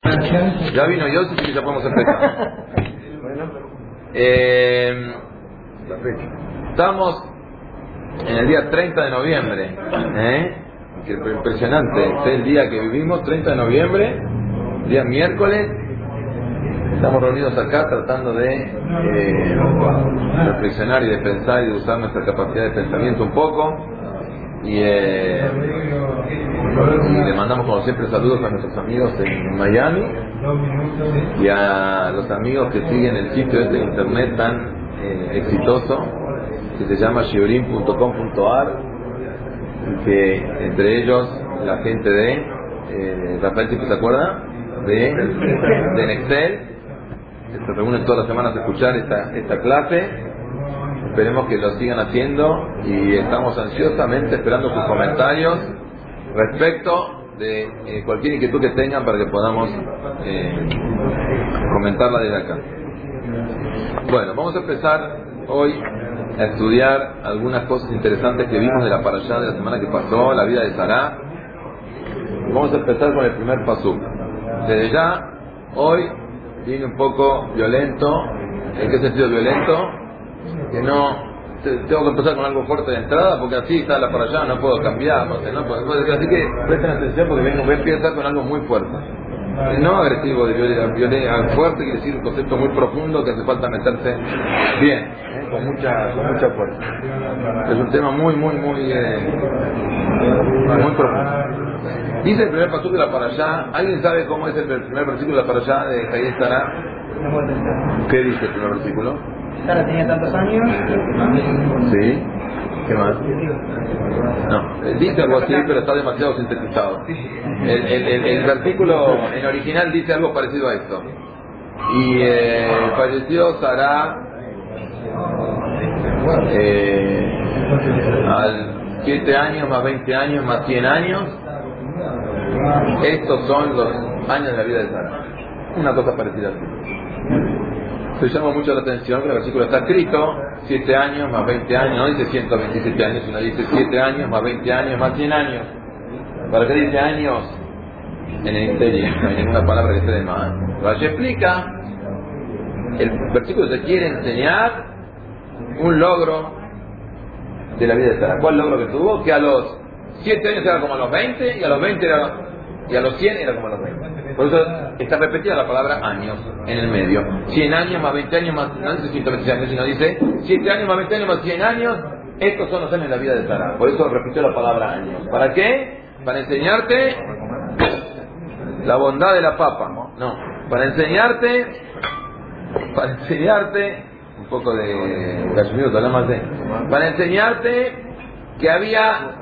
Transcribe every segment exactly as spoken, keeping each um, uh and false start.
Ya vino yo, así que ya podemos empezar. Eh, estamos en el día treinta de noviembre, ¿eh? Que impresionante, este es el día que vivimos, treinta de noviembre, día miércoles. Estamos reunidos acá tratando de eh, reflexionar y de pensar y de usar nuestra capacidad de pensamiento un poco. Y, eh, y le mandamos como siempre saludos a nuestros amigos en Miami y a los amigos que siguen el sitio este de internet tan eh, exitoso que se llama shiurim punto com punto ar, que entre ellos la gente de eh, Rafael, ¿sí se acuerda? De, de Nextel, que se reúnen todas las semanas a escuchar esta, esta clase. Esperemos que lo sigan haciendo y estamos ansiosamente esperando sus comentarios respecto de eh, cualquier inquietud que tengan para que podamos eh, comentarla desde acá. Bueno, vamos a empezar hoy a estudiar algunas cosas interesantes que vimos de la parashá de la semana que pasó, la vida de Sará. Vamos a empezar con el primer pasuk. Desde ya, hoy viene un poco violento. ¿En qué sentido violento? Que no tengo que empezar con algo fuerte de entrada porque así está la para allá, no puedo cambiar, no sé, no puedo, así que presten atención porque vengo, voy a empezar con algo muy fuerte, no agresivo, de violencia fuerte, quiere decir un concepto muy profundo que hace falta meterse bien, ¿eh? con mucha con mucha fuerza. Es un tema muy muy muy eh, muy profundo. Dice el primer pasuk de la para allá. ¿Alguien sabe cómo es el primer versículo de la para allá de Jair Sará? ¿Qué dice el primer versículo? Sara tenía tantos años. Sí. ¿Qué más? No, dice algo así, pero está demasiado sintetizado. El, el, el, el versículo en original dice algo parecido a esto. Y eh, falleció Sara eh, al siete años más veinte años más cien años. Estos son los años de la vida de Sara. Una cosa parecida así. Se llama mucho la atención que el versículo está escrito siete años más veinte años, no dice ciento veintisiete años, sino dice siete años más veinte años más cien años. ¿Para qué dice años? En el interior no hay ninguna palabra que esté de más. Rashi explica, el versículo te quiere enseñar un logro de la vida de Sara. ¿Cuál logro que tuvo? Que a los siete años era como a los veinte y a los veinte era, y a los cien era como a los veinte. Por eso está repetida la palabra años en el medio. cien años más veinte años más, no dice ciento veintiséis años, sino dice siete años más veinte años más cien años. Estos son los años de la vida de Sara. Por eso repitió la palabra años. ¿Para qué? Para enseñarte la bondad de la papa. No, para enseñarte, para enseñarte un poco de Kashmir, más de, para enseñarte que había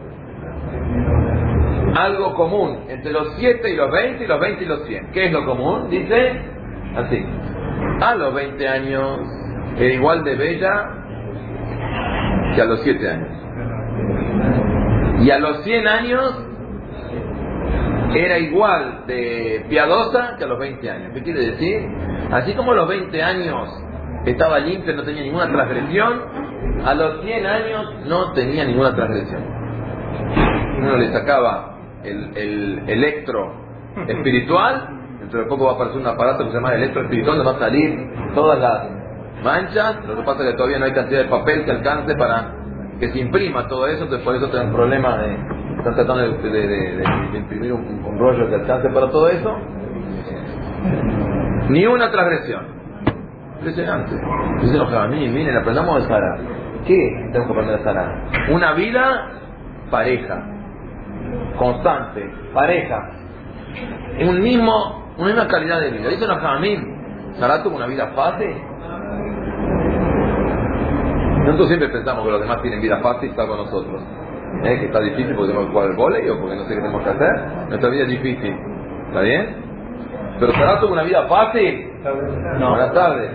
algo común entre los siete y los veinte y los veinte y los cien. ¿Qué es lo común? Dice así: a los veinte años era igual de bella que a los siete años, y a los cien años era igual de piadosa que a los veinte años. ¿Qué quiere decir? Así como a los veinte años estaba limpia, no tenía ninguna transgresión, a los cien años no tenía ninguna transgresión. Uno le sacaba el, el electro espiritual, dentro de poco va a aparecer un aparato que se llama electro espiritual, donde va a salir todas las manchas. Lo que pasa es que todavía no hay cantidad de papel que alcance para que se imprima todo eso, entonces por eso tienen problemas de, están tratando de, de, de, de, de imprimir un, un rollo que alcance para todo eso. Ni una transgresión. Impresionante. Dicen los jabamín, miren, aprendamos de Sara. ¿Qué tenemos que aprender de Sara? Una vida pareja, constante, pareja, en un mismo, una misma calidad de vida. Dicen los jabamín, Sara tuvo una vida fácil. Nosotros siempre pensamos que los demás tienen vida fácil y está con nosotros. ¿Eh? Que está difícil porque tenemos que jugar al vóley o porque no sé qué tenemos que hacer. Nuestra vida es difícil. ¿Está bien? Pero Sara tuvo una vida fácil. No. Buenas tardes.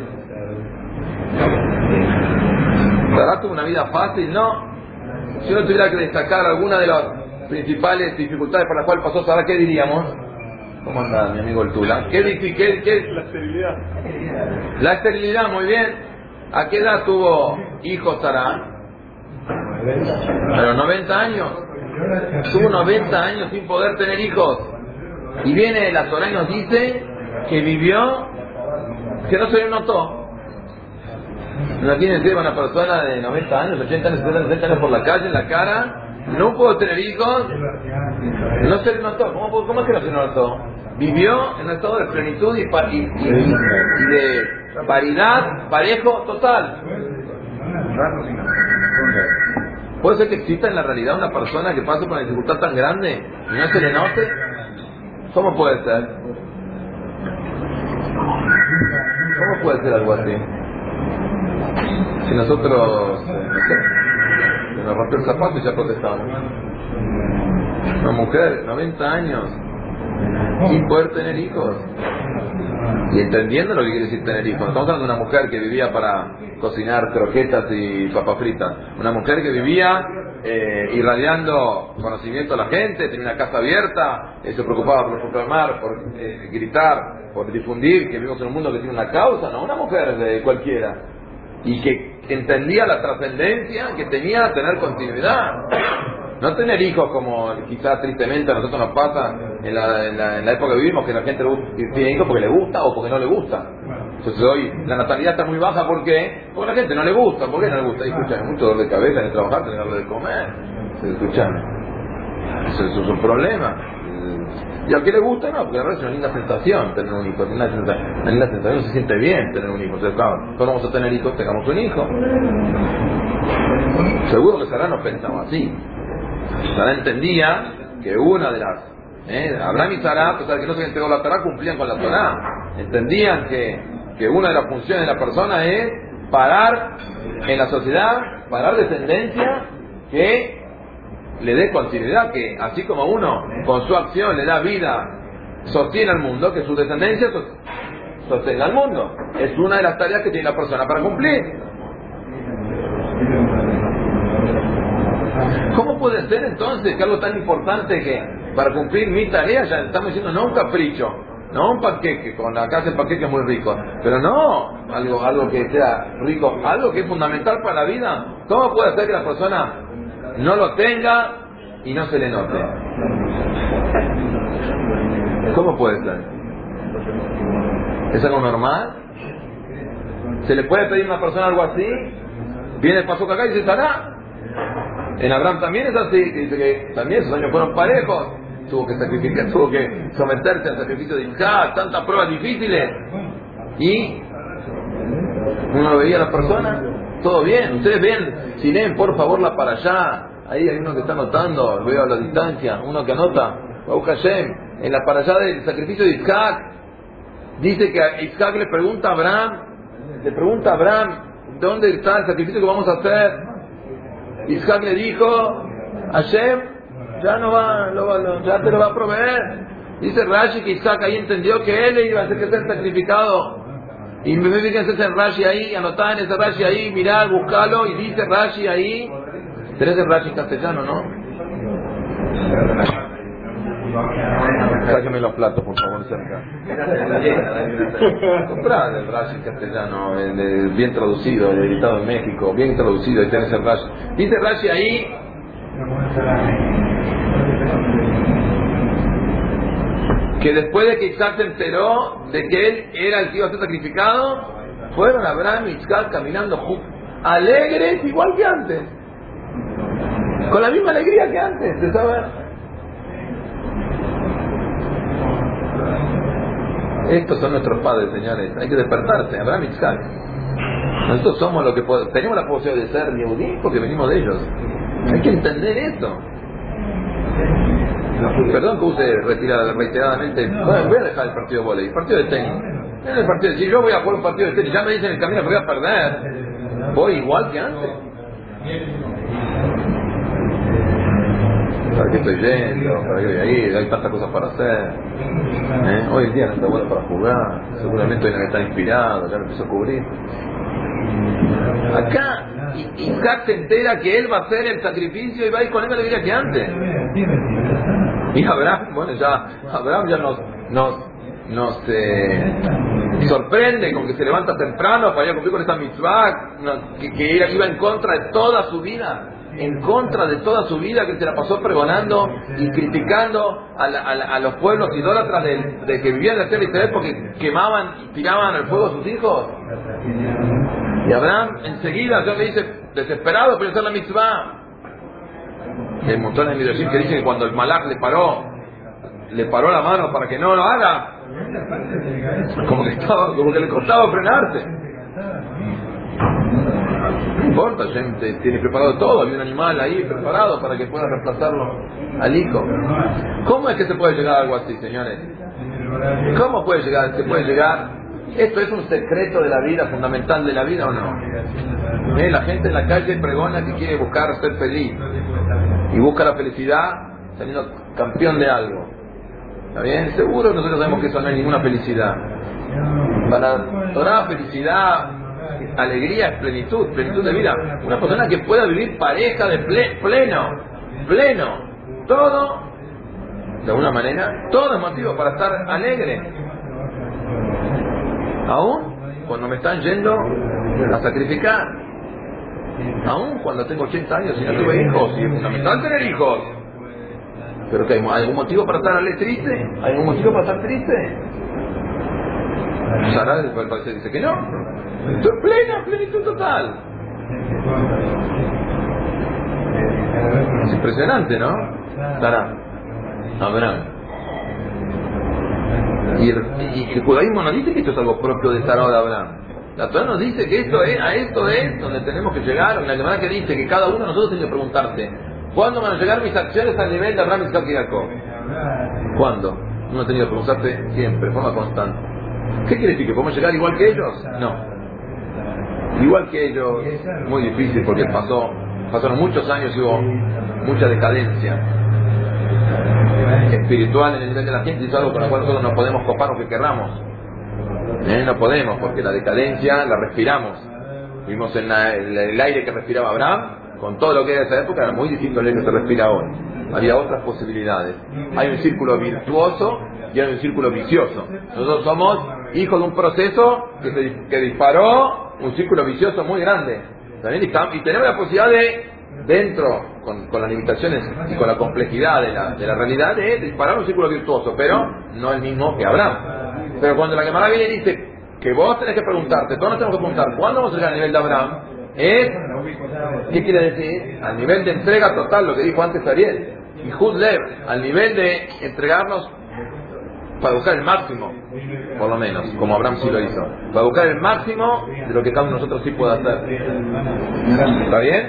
Sara tuvo una vida fácil, no. Si uno tuviera que destacar alguna de las principales dificultades por las cuales pasó Sara, ¿qué diríamos? ¿Cómo anda mi amigo el Tula? ¿Qué difícil? ¿Qué? La esterilidad. La esterilidad, muy bien. ¿A qué edad tuvo hijos Sara? A los noventa años. Tuvo noventa años sin poder tener hijos. Y viene la Torá y nos dice que vivió, que no se le notó. Imagínense una persona de noventa años, ochenta años, setenta, sesenta años por la calle, en la cara, no pudo tener hijos, no se le notó. ¿Cómo, cómo es que no se le notó? Vivió en un estado de plenitud y, pa y, y, y de paridad, parejo, total. ¿Puede ser que exista en la realidad una persona que pase por una dificultad tan grande y no se le note? ¿Cómo puede ser? ¿Cómo puede ser algo así? Si nosotros, eh, no sé, se nos rompió el zapato y ya protestamos. Una mujer, noventa años, sin poder tener hijos. Y entendiendo lo que quiere decir tener hijos. Estamos hablando de una mujer que vivía para cocinar croquetas y papas fritas. Una mujer que vivía eh, irradiando conocimiento a la gente, tenía una casa abierta, eh, se preocupaba por proclamar, por eh, gritar, por difundir que vivimos en un mundo que tiene una causa, no una mujer de cualquiera. Y que entendía la trascendencia que tenía tener continuidad. No tener hijos como quizás tristemente a nosotros nos pasa en la, en la, en la época que vivimos, que la gente tiene hijos porque le gusta o porque no le gusta. Entonces hoy la natalidad está muy baja, ¿por qué? Porque a la gente no le gusta. ¿Por qué no le gusta? Y escuchan mucho dolor de cabeza, de trabajar, tener de comer. Se escuchan. Eso, eso es un problema. Y al que le gusta, no, porque la verdad es una linda sensación tener un hijo, una, sensación, una linda sensación, se siente bien tener un hijo. Entonces, claro, todos vamos a tener hijos, tengamos un hijo. Seguro que Sarah no pensaba así. Sarah entendía que una de las, eh, Abraham y Sarah, a pesar de que no se entregó la Torá, cumplían con la Torá. Entendían que, que una de las funciones de la persona es parar en la sociedad, parar descendencia que le dé continuidad, que así como uno con su acción le da vida, sostiene al mundo, que su descendencia sostenga al mundo. Es una de las tareas que tiene la persona para cumplir. ¿Cómo puede ser entonces que algo tan importante que para cumplir mi tarea, ya estamos diciendo no un capricho, no un paquete, con la casa el paquete es muy rico, pero no algo, algo que sea rico, algo que es fundamental para la vida? ¿Cómo puede ser que la persona no lo tenga y no se le note? ¿Cómo puede ser? ¿Es algo normal? ¿Se le puede pedir a una persona algo así? Viene el paso acá y dice, ¿estará? En Abraham también es así, que dice que también sus años fueron parejos, tuvo que sacrificar, tuvo que someterse al sacrificio de Isaac, tantas pruebas difíciles, y uno lo veía a las personas, todo bien. Ustedes ven, si leen por favor la para allá, ahí hay uno que está anotando, veo a la distancia, uno que anota, Baruch Hashem, en la para allá del sacrificio de Isaac, dice que a Isaac le pregunta a Abraham, le pregunta a Abraham, ¿dónde está el sacrificio que vamos a hacer? Isaac le dijo, Hashem, ya no va, lo, lo, ya te lo va a proveer. Dice Rashi que Isaac ahí entendió que él iba a hacer que ser sacrificado. Y me fíjense en Rashi ahí, anotá en ese Rashi ahí, mirá, buscalo, y dice Rashi ahí. Tenés el Rashi castellano, ¿no? Sáqueme los platos, por favor, cerca. Comprá el Rashi castellano, el, el bien traducido, el editado en México, bien traducido, ahí tenés el Rashi. Dice Rashi ahí, que después de que Isaac se enteró de que él era el que iba a ser sacrificado, fueron Abraham y Isaac caminando juntos, alegres igual que antes, con la misma alegría que antes, ¿se sabe? Estos son nuestros padres, señores. Hay que despertarse. Abraham y Isaac. Nosotros somos lo que podemos. Tenemos la posibilidad de ser Yehudí porque venimos de ellos. Hay que entender esto. Perdón que use retira, reiteradamente. Bueno, voy a dejar el partido de volei. El partido de tenis. En el partido de, si yo voy a jugar un partido de tenis, ya me dicen en el camino que voy a perder. Voy igual que antes. ¿Para qué estoy yendo? ¿Para qué voy a ir? Hay tantas cosas para hacer. ¿Eh? Hoy en día no está bueno para jugar. Seguramente hoy no está inspirado, ya lo empezó a cubrir. Acá Isaac se entera que él va a hacer el sacrificio y va a ir con él a la alegría que antes. Y Abraham, bueno, ya Abraham ya nos nos, nos eh, sorprende con que se levanta temprano para ir a cumplir con esta mitzvah que, que iba en contra de toda su vida. en contra de toda su vida, que se la pasó pregonando y criticando a, la, a, la, a los pueblos idólatras de, de que vivían en la tierra de Israel porque quemaban y tiraban al fuego a sus hijos. Y Abraham enseguida Dios le dice, desesperado por hacer la mitzvah. Hay montones de midrashim que dicen que cuando el malach le paró, le paró la mano para que no lo haga, como que estaba, como que le costaba frenarse. No importa, gente tiene preparado todo, había un animal ahí preparado para que pueda reemplazarlo al hijo. ¿Cómo es que se puede llegar a algo así, señores? ¿Cómo puede llegar? ¿Se puede llegar? ¿Esto es un secreto de la vida, fundamental de la vida o no? ¿Eh? La gente en la calle pregona que quiere buscar ser feliz y busca la felicidad saliendo campeón de algo. ¿Está bien? Seguro nosotros sabemos que eso no es ninguna felicidad. Para Torah, felicidad, alegría es plenitud, plenitud de vida. Una persona que pueda vivir pareja de ple, pleno, pleno, todo, de alguna manera, todo es motivo para estar alegre. Aún cuando me están yendo a sacrificar, aún cuando tengo ochenta años y no tuve hijos, y es fundamental tener hijos. Pero que hay algún motivo para estar triste, hay algún motivo para estar triste. Sara dice que no. Estoy plena, plenitud total. Es impresionante, ¿no? Sara, Abraham. Y el, y el judaísmo nos dice que esto es algo propio de Sara o de Abraham. La Torah nos dice que esto es, a esto es donde tenemos que llegar. En la llamada que dice que cada uno de nosotros tiene que preguntarse: ¿cuándo van a llegar mis acciones al nivel de Abraham, Isaac y Jacob? ¿Cuándo? Uno ha tenido que preguntarse siempre, de forma constante. ¿Qué quiere decir? ¿Que podemos llegar igual que ellos? No. Igual que ellos, muy difícil, porque pasó, pasaron muchos años y hubo mucha decadencia espiritual en el nivel de la gente, y es algo con lo cual nosotros no podemos copar lo que querramos. ¿Eh? No podemos, porque la decadencia la respiramos. Vimos en la, el, el aire que respiraba Abraham, con todo lo que era esa época, era muy distinto al aire que se respira hoy. Había otras posibilidades. Hay un círculo virtuoso y hay un círculo vicioso. Nosotros somos hijos de un proceso que, se, que disparó un círculo vicioso muy grande. ¿También? Y tenemos la posibilidad de, dentro, con, con las limitaciones y con la complejidad de la, de la realidad, de disparar un círculo virtuoso, pero no el mismo que Abraham. Pero cuando la Gemara viene y dice que vos tenés que preguntarte, todos nos tenemos que preguntar, ¿cuándo vamos a llegar al nivel de Abraham? Es, ¿qué quiere decir? Al nivel de entrega total, lo que dijo antes Ariel. Y Hudlev, al nivel de entregarnos para buscar el máximo, por lo menos, como Abraham sí lo hizo, para buscar el máximo de lo que cada uno de nosotros sí puede hacer. ¿Está bien?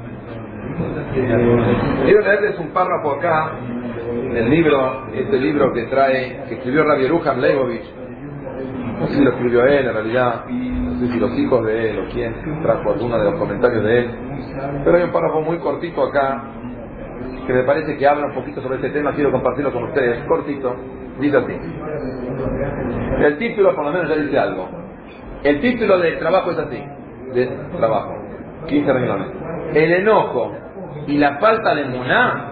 Quiero leerles un párrafo acá del libro, este libro que trae, que escribió Rabbi Yeruham Leibovich. No sé si lo escribió él, en realidad, no sé si los hijos de él o quién trajo alguno de los comentarios de él, pero hay un párrafo muy cortito acá que me parece que habla un poquito sobre este tema. Quiero compartirlo con ustedes, cortito. Dice así: el título por lo menos ya dice algo. El título del trabajo es así, de trabajo, quince renglones. El enojo y la falta de emuná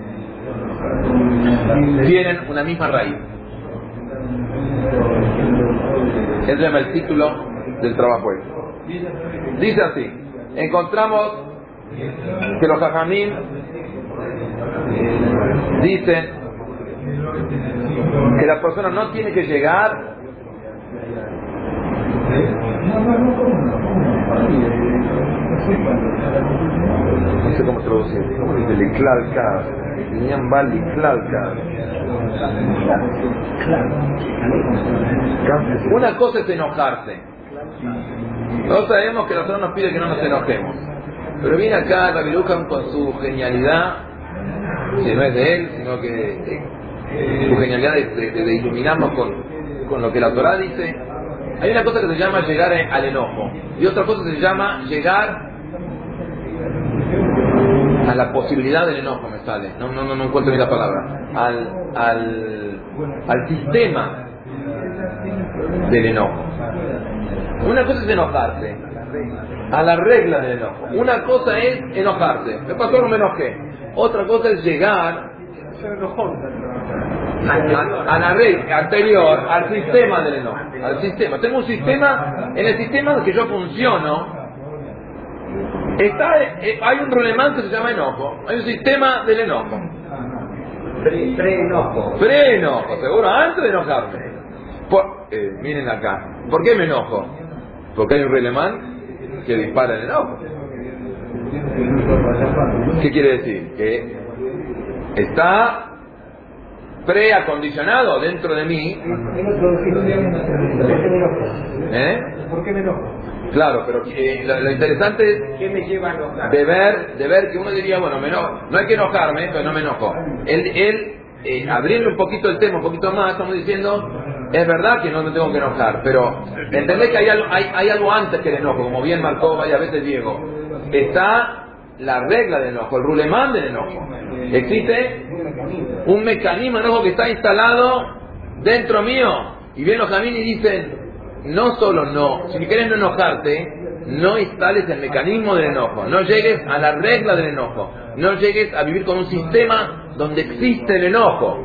tienen una misma raíz. Ese se llama el título del trabajo. Dice así: encontramos que los jajamim dicen que la persona no tiene que llegar no sé cómo traducir, ¿cómo dice? Liclalca, Niambal Liclalca. Una cosa es enojarse. Todos sabemos que la Torah nos pide que no nos enojemos, pero viene acá Rabbi Yeruham con su genialidad, que no es de él, sino que eh, su genialidad de, de, de iluminarnos con, con lo que la Torah dice. Hay una cosa que se llama llegar al enojo, y otra cosa que se llama llegar a la posibilidad del enojo. Me sale, no, no, no, no encuentro ni la palabra, al, al, al sistema del enojo. Una cosa es enojarse, a la regla del enojo. Una cosa es enojarse, me pasó, no me enojé. Otra cosa es llegar a, a, a la regla anterior, al sistema del enojo, al sistema. Tengo un sistema, en el sistema que yo funciono, Está, eh, hay un rulemán que se llama enojo. Hay un sistema del enojo. Pre- Pre-enojo. Pre-enojo, seguro, antes de enojarme. Por, eh, miren acá. ¿Por qué me enojo? Porque hay un rulemán que dispara el enojo. ¿Qué quiere decir? Que está preacondicionado dentro de mí. ¿Eh? ¿Por qué me enojo? Claro, pero eh, lo, lo interesante es ¿Qué me lleva a enojar? de ver, de ver que uno diría, bueno, me eno- no hay que enojarme, pero no me enojo. Él, él eh, abriendo un poquito el tema, un poquito más, estamos diciendo, es verdad que no me tengo que enojar, pero entendés que hay algo, hay, hay algo antes que el enojo, como bien marcó varias veces Diego. Está la regla del enojo, el rulemán del enojo. Existe un mecanismo de enojo que está instalado dentro mío. Y vienen los caminos y dicen, no solo no, si querés no enojarte, no instales el mecanismo del enojo, no llegues a la regla del enojo, no llegues a vivir con un sistema donde existe el enojo.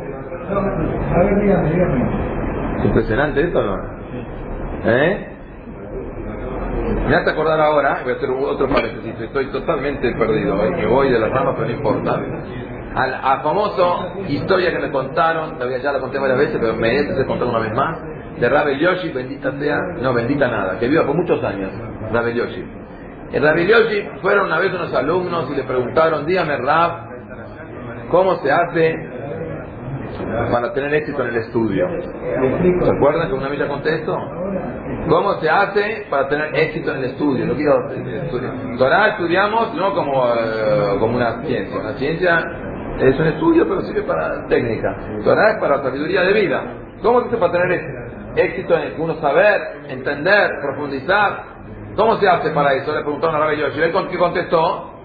¿Es impresionante esto o no? ¿Eh? Me hace acordar ahora, voy a hacer otro paréntesis, estoy totalmente perdido, ¿eh? Me voy de las ramas, pero no importa. A la a famoso historia que me contaron, ya la conté varias veces, pero merece ser contada una vez más, de Rav Elioshi, bendita sea, no bendita nada, que viva por muchos años, Rav Elioshi. El Rav Elioshi fueron una vez unos alumnos y le preguntaron, dígame Rav, ¿cómo se hace para tener éxito en el estudio? ¿Se acuerdan que una vez ya contesto? ¿Cómo se hace para tener éxito en el estudio? No quiero estudiar. Torah estudiamos no como, eh, como una ciencia. Una ciencia es un estudio, pero sirve para técnica. Torah es para sabiduría de vida. ¿Cómo se hace para tener éxito en uno saber, entender, profundizar? ¿Cómo se hace para eso? Le preguntaron a Rabbi Yoshi. ¿Él qué contestó?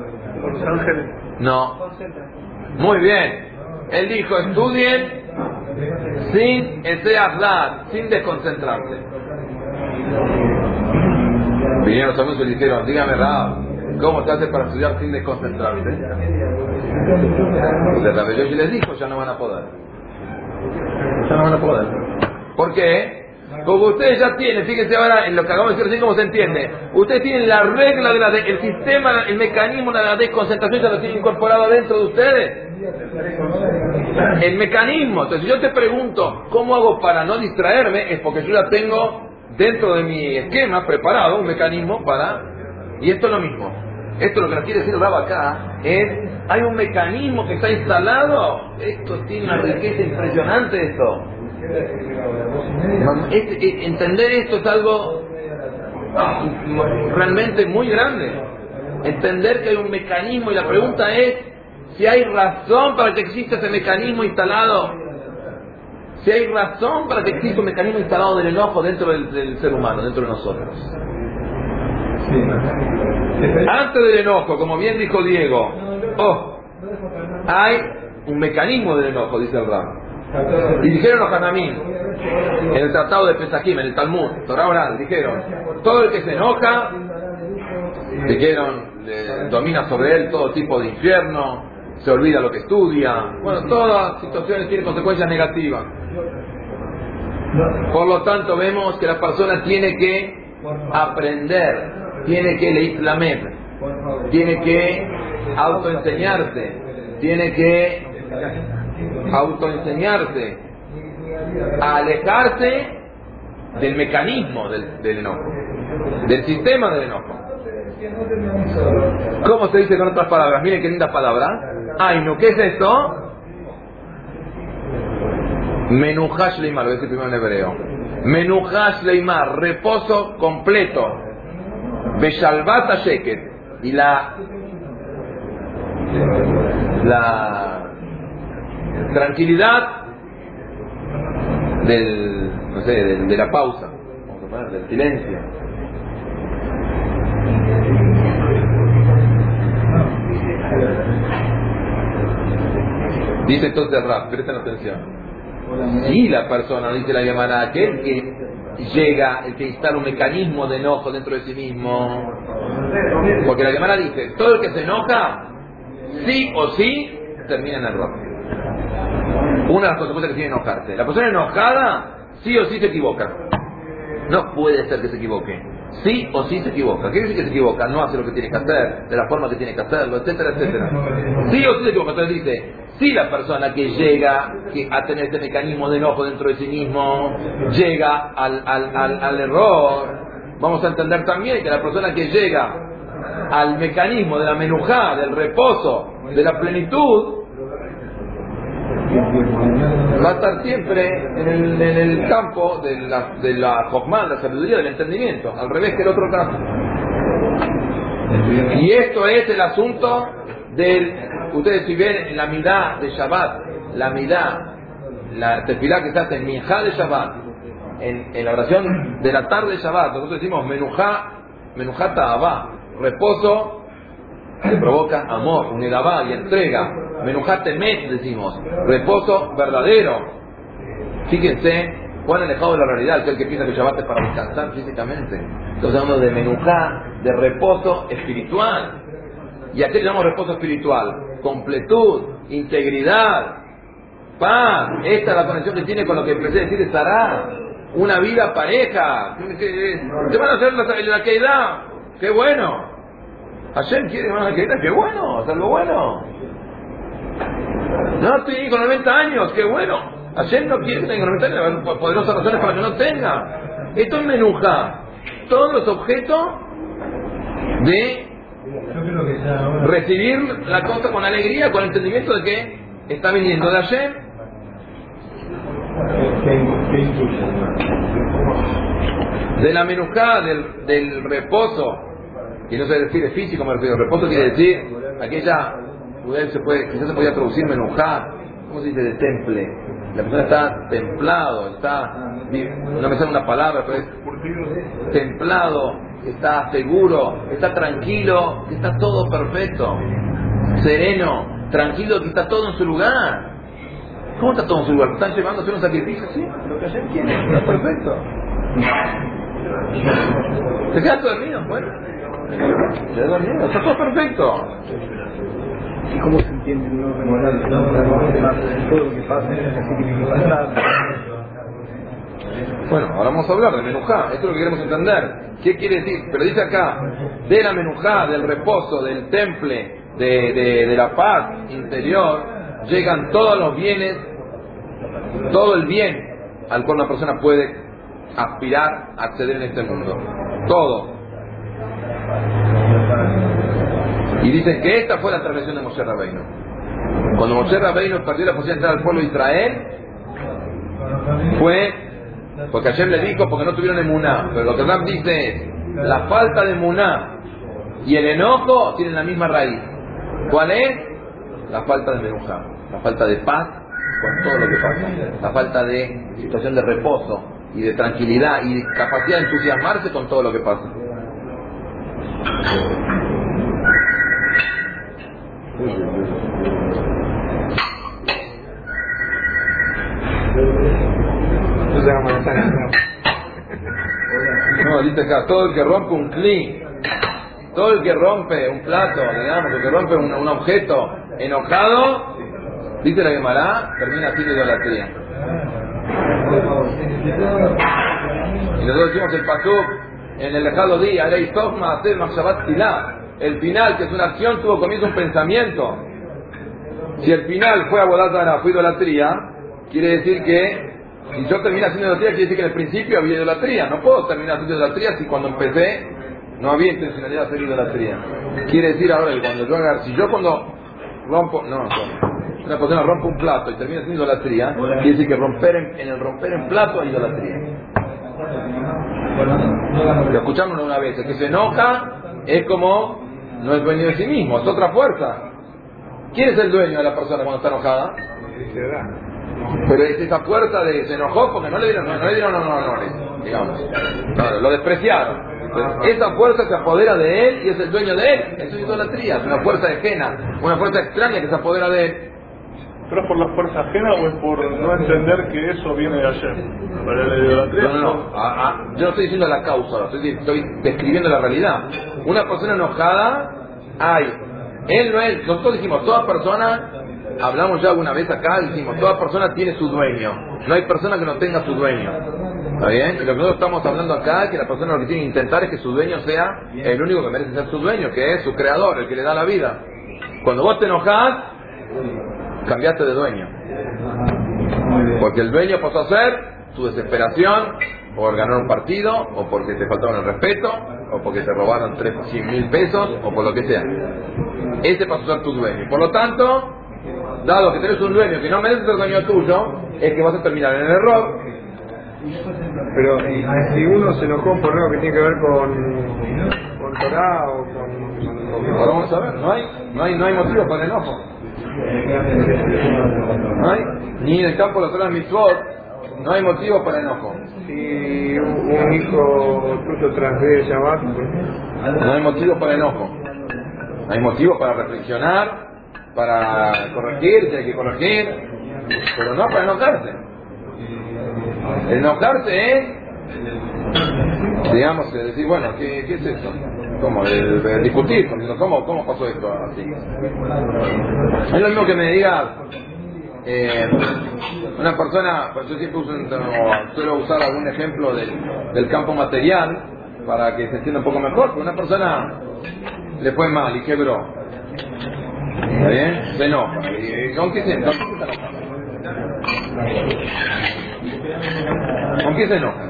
No. Muy bien. Él dijo, estudien sin ese hablar, sin desconcentrarse. Vinieron los alumnos y le dijeron, dígame Rab, ¿cómo se hace para estudiar sin desconcentrarse? Pues Rabbi Yoshi les dijo, ya no van a poder. Ya no van a poder. ¿Por qué? Como ustedes ya tienen, fíjense ahora en lo que acabamos de decir, así como se entiende. Ustedes tienen la regla, de la de, el sistema, el mecanismo de la desconcentración, ya lo tienen incorporado dentro de ustedes. El mecanismo. Entonces, si yo te pregunto, ¿cómo hago para no distraerme? Es porque yo ya tengo dentro de mi esquema preparado un mecanismo para... Y esto es lo mismo. Esto lo que nos quiere decir el Rab acá es, hay un mecanismo que está instalado. Esto tiene una riqueza impresionante esto. Este, entender esto es algo realmente muy grande. Entender que hay un mecanismo y la pregunta es si hay razón para que exista ese mecanismo instalado. Si hay razón para que exista un mecanismo instalado del enojo dentro del, del ser humano, dentro de nosotros. Antes del enojo, como bien dijo Diego, oh, hay un mecanismo del enojo, dice el Rab. Y dijeron los Hanamim, en el tratado de Pesachim, en el Talmud, Torah oral, dijeron, todo el que se enoja, dijeron, le domina sobre él todo tipo de infierno, se olvida lo que estudia, bueno, todas las situaciones tienen consecuencias negativas. Por lo tanto, vemos que la persona tiene que aprender, tiene que leer la mente, tiene que autoenseñarse, tiene que autoenseñarse a alejarse del mecanismo del, del enojo, del sistema del enojo. ¿Cómo se dice con otras palabras? Miren qué lindas palabras. Ay, no, ¿qué es esto? Menuhash leimar, lo voy a decir primero en hebreo. Menuhash leimar, reposo completo. Beshalvat hasheket. Y la la tranquilidad del, no sé, de, de la pausa, del silencio. Dice entonces Rab, presten atención. Si la persona, dice la Gemara, aquel que llega, el que instala un mecanismo de enojo dentro de sí mismo, porque la Gemara dice, todo el que se enoja, sí o sí, termina en error. Una de las consecuencias que tiene enojarse. La persona enojada, sí o sí se equivoca. No puede ser que se equivoque. sí o sí se equivoca. ¿Qué quiere decir que se equivoca? No hace lo que tiene que hacer, de la forma que tiene que hacerlo, etcétera, etcétera. Sí o sí se equivoca. Entonces dice, si la persona que llega que a tener este mecanismo de enojo dentro de sí mismo, llega al, al, al, al error, vamos a entender también que la persona que llega al mecanismo de la menujá, del reposo, de la plenitud, va a estar siempre en el, en el campo de la, de la Jochma, la sabiduría, del entendimiento, al revés que el otro caso. Y esto es el asunto del, ustedes si ven en la midá de Shabbat, la midá, la tefilá que se hace en Minjá de Shabbat, en, en la oración de la tarde de Shabbat, nosotros decimos menujá, menujá ta'avá, reposo que provoca amor, unidabá y entrega. Menujá temet, decimos, reposo verdadero. Fíjense cuán alejado de la realidad es el que piensa que Shabbat es para descansar físicamente. Entonces hablamos de menujá, de reposo espiritual. ¿Y a qué le llamamos reposo espiritual? Completud, integridad, paz. Esta es la conexión que tiene con lo que empecé a decir de Sará. Una vida pareja. Te van a hacer la, la Keidá. ¡Qué bueno! Hashem quiere que van a la Keidá. ¡Qué bueno! Hacer lo bueno. No, estoy con noventa años. ¡Qué bueno! Hashem no quiere que tenga noventa años. Hay poderosas razones para que no tenga. Esto es menujá. Todos los objetos de recibir la cosa con alegría, con el entendimiento de que está viniendo de Hashem. De la menujá, del, del reposo, y no se refiere físico, me refiero. Reposo quiere decir aquella, se puede, quizás se podía traducir menujá, ¿cómo se dice? De temple. La persona está templado, está, no me sale una palabra, pero es templado, está seguro, está tranquilo, que está todo perfecto, sereno, tranquilo, que está todo en su lugar. ¿Cómo está todo en su lugar? ¿Están llevando a hacer un sacrificio? Sí, lo que ayer quiere, está perfecto. ¿Se queda dormido? Bueno, se queda dormido, está todo perfecto. ¿Y cómo se entiende un orden moral? Todo lo que pasa, así tiene que pasar. Bueno, ahora vamos a hablar de menujá, esto es lo que queremos entender. ¿Qué quiere decir? Pero dice acá, de la menujá, del reposo, del temple, de, de, de la paz interior, llegan todos los bienes, todo el bien al cual una persona puede aspirar a acceder en este mundo. Todo. Y dicen que esta fue la transgresión de Moshe Rabbeinu. Cuando Moshe Rabbeinu perdió la posibilidad de entrar al pueblo de Israel, fue porque ayer le dijo porque no tuvieron emuná. Pero lo que Ram dice es, la falta de emuná y el enojo tienen la misma raíz. ¿Cuál es? La falta de menujá, la falta de paz con todo lo que pasa, la falta de situación de reposo y de tranquilidad y de capacidad de entusiasmarse con todo lo que pasa. No, dice acá, todo el que rompe un cli, todo el que rompe un plato, digamos, el que rompe un, un objeto enojado, dice la Gemara, termina haciendo idolatría. Y nosotros decimos el pasuk en el lejano día, el final, que es una acción, tuvo comienzo un pensamiento. Si el final fue abodazara, fue idolatría, quiere decir que si yo termino haciendo idolatría, quiere decir que en el principio había idolatría. No puedo terminar haciendo idolatría si cuando empecé no había intencionalidad de hacer idolatría. Quiere decir ahora que cuando yo agarro, si yo cuando rompo, no, no, una persona rompe un plato y termina haciendo idolatría, quiere decir que romper en, en el romper en plato hay idolatría. Lo escuchamos una vez, el que se enoja es como no es dueño de sí mismo, es otra fuerza. ¿Quién es el dueño de la persona cuando está enojada? Pero es esa fuerza de se enojó porque no le dieron, no, no le dieron honores, digamos, no, lo despreciaron. Entonces, esa fuerza se apodera de él y es el dueño de él. Eso es idolatría, es una fuerza ajena, una fuerza extraña que se apodera de él. ¿Pero es por la fuerza ajena o es por no entender que eso viene de ayer? ¿Para la idolatría? No, no, no. A, a, yo no estoy diciendo la causa, estoy, estoy describiendo la realidad. Una persona enojada, hay, él no es, nosotros dijimos, toda persona hablamos ya alguna vez acá, dijimos, toda persona tiene su dueño. No hay persona que no tenga su dueño. ¿Está bien? Y lo que nosotros estamos hablando acá es que la persona lo que tiene que intentar es que su dueño sea el único que merece ser su dueño, que es su creador, el que le da la vida. Cuando vos te enojás, cambiaste de dueño. Porque el dueño pasó a ser tu desesperación por ganar un partido, o porque te faltaron el respeto, o porque te robaron tres, cien mil pesos, o por lo que sea. Ese pasó a ser tu dueño. Por lo tanto, dado que tenés un dueño que no merece ser dueño tuyo, es que vas a terminar en el error. Pero si uno se enojó por algo que tiene que ver con, con Torah o con... con Ahora vamos a ver, no hay, no hay, no hay motivo para el enojo. No hay, ni en el campo de la Torah mitzvot, no hay motivo para el enojo. Si un hijo tuyo transgrede Shabbat, no hay motivo para el enojo. Hay motivo para reflexionar, para corregir, si hay que corregir, pero no para enojarse. El enojarse es, digamos, decir, bueno, ¿qué, qué es esto? ¿Cómo? El, el discutir, ¿cómo, ¿cómo pasó esto así? Es lo mismo que me digas, eh, una persona, pues yo siempre uso, suelo usar algún ejemplo del, del campo material para que se entienda un poco mejor, pero una persona le fue mal y quebró. ¿Está bien? Se enoja. ¿Y con qué se enoja? ¿Con qué se enoja?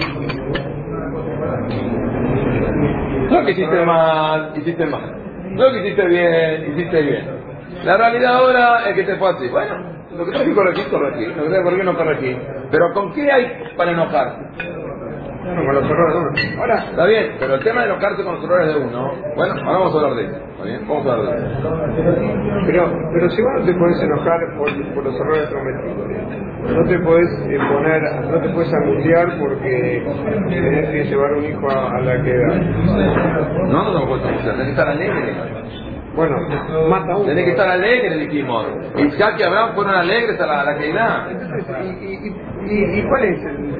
Lo que hiciste mal, hiciste mal. Lo que hiciste bien, hiciste bien. La realidad ahora es que te fue así. Bueno, lo que tenés que corregir, corregir. Lo que tenés que corregir, no corregir. Pero ¿con qué hay para enojarse? Bueno, con los errores de uno. Ahora, está bien, pero el tema de enojarse con los errores de uno, bueno, ahora vamos a hablar de eso, ¿está bien? Vamos a hablar de eso. Pero, pero si vos no te podés enojar por, por los errores cometidos, no te podés eh, poner, no te podés angustiar porque tenés que llevar un hijo a, a la queda. No, no te puedes angustiar, tenés que estar alegre. Bueno, mata uno. Tenés que estar alegre, dijimos. Isaac y Abraham fueron alegres a la, a la Keilah. ¿Y, y, y, ¿Y cuál es el,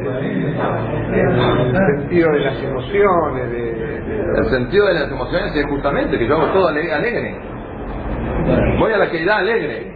el sentido de las emociones? De, de... El sentido de las emociones es justamente que yo hago todo alegre. alegre. Voy a la Keilah alegre.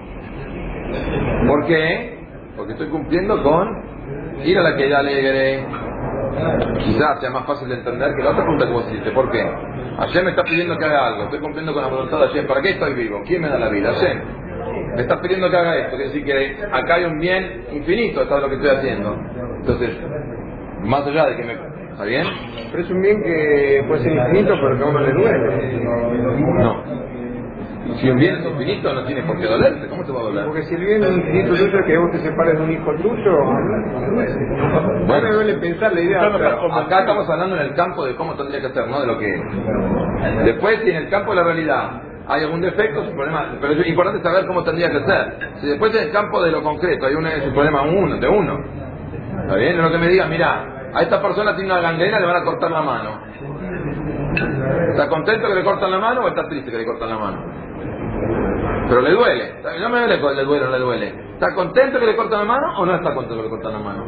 ¿Por qué? Porque estoy cumpliendo con ir a la Keilah alegre. Quizás sea más fácil de entender que la otra pregunta que vos hiciste. ¿Por qué? Hashem me está pidiendo que haga algo. Estoy cumpliendo con la voluntad de Hashem. ¿Para qué estoy vivo? ¿Quién me da la vida? Hashem. Me está pidiendo que haga esto. Quiere decir que acá hay un bien infinito. Esto es lo que estoy haciendo. Entonces, más allá de que me... ¿Está bien? Pero es un bien que puede ser infinito, pero que a uno le duele. No. Si un bien es infinito, no tiene por qué dolerse. ¿Cómo te va a doler? Porque si el bien es infinito tuyo es que vos te separes de un hijo tuyo, bueno, me duele pensar la idea. Pero acá estamos hablando en el campo de cómo tendría que ser, no de lo que es. Después, si en el campo de la realidad hay algún defecto, es un problema. Pero es importante saber cómo tendría que ser. Si después en el campo de lo concreto hay un, es un problema uno, de uno. ¿Está bien? No lo que me digas, mira, a esta persona tiene una gangrena, le van a cortar la mano. ¿Está contento que le cortan la mano o está triste que le cortan la mano? Pero le duele. No me duele que le duele o no le duele. ¿Está contento que le cortan la mano o no está contento que le cortan la mano?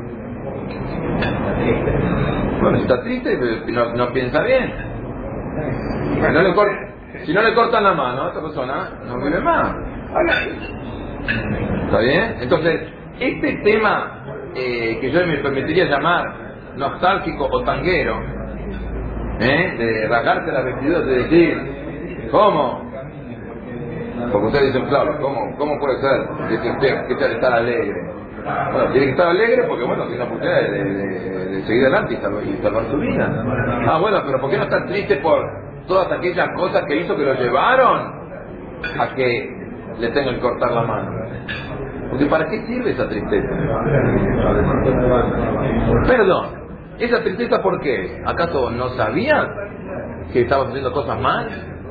Bueno, si está triste, no, no piensa bien. No le cort... Si no le cortan la mano a esta persona, no vive más. ¿Está bien? Entonces, este tema eh, que yo me permitiría llamar nostálgico o tanguero, ¿eh? de rasgarse las vestiduras, de decir, ¿cómo? Porque ustedes dicen, claro, ¿cómo, cómo puede ser que usted que estar alegre? Bueno, tiene que estar alegre porque, bueno, tiene la oportunidad de, de, de, de seguir adelante y salvar, y salvar su vida. Ah, bueno, pero ¿por qué no está triste por todas aquellas cosas que hizo que lo llevaron a que le tengan que cortar la mano? Porque ¿para qué sirve esa tristeza? Perdón, ¿esa tristeza por qué? ¿Acaso no sabías que estabas haciendo cosas mal?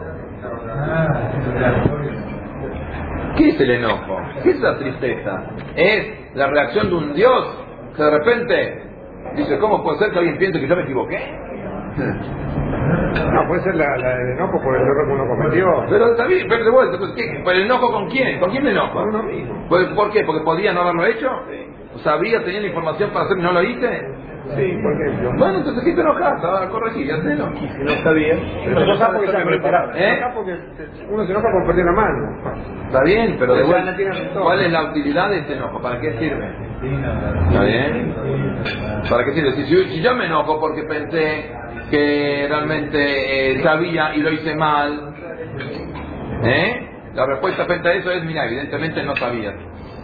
¿Qué es el enojo? ¿Qué es la tristeza? Es la reacción de un Dios que de repente dice, ¿cómo puede ser que alguien piense que yo me equivoqué? No, puede ser la, la, el enojo por el error que uno cometió. Pero está bien, pero de vuelta, pues, ¿qué? ¿Pero el enojo con quién? ¿Con quién me enojo? Con uno mismo. ¿Por, ¿Por qué? ¿Porque podía no haberlo hecho? ¿Sabía, tenía la información para hacerlo y no lo hice? Sí, por ejemplo. Bueno, entonces aquí te enojas, ahora corregí, ya te enojas. Y si no está bien, Pero se enoja porque está preparado. ¿Eh? Se enoja porque uno se enoja por perder la mano. Está bien, pero de Ya vuelta, no tiene retorno. ¿cuál es la utilidad de este enojo? ¿Para qué sirve? ¿Está bien? ¿Para qué sirve? Si, si, si yo me enojo porque pensé que realmente eh, sabía y lo hice mal, ¿eh? La respuesta frente a eso es, mira, evidentemente no sabías.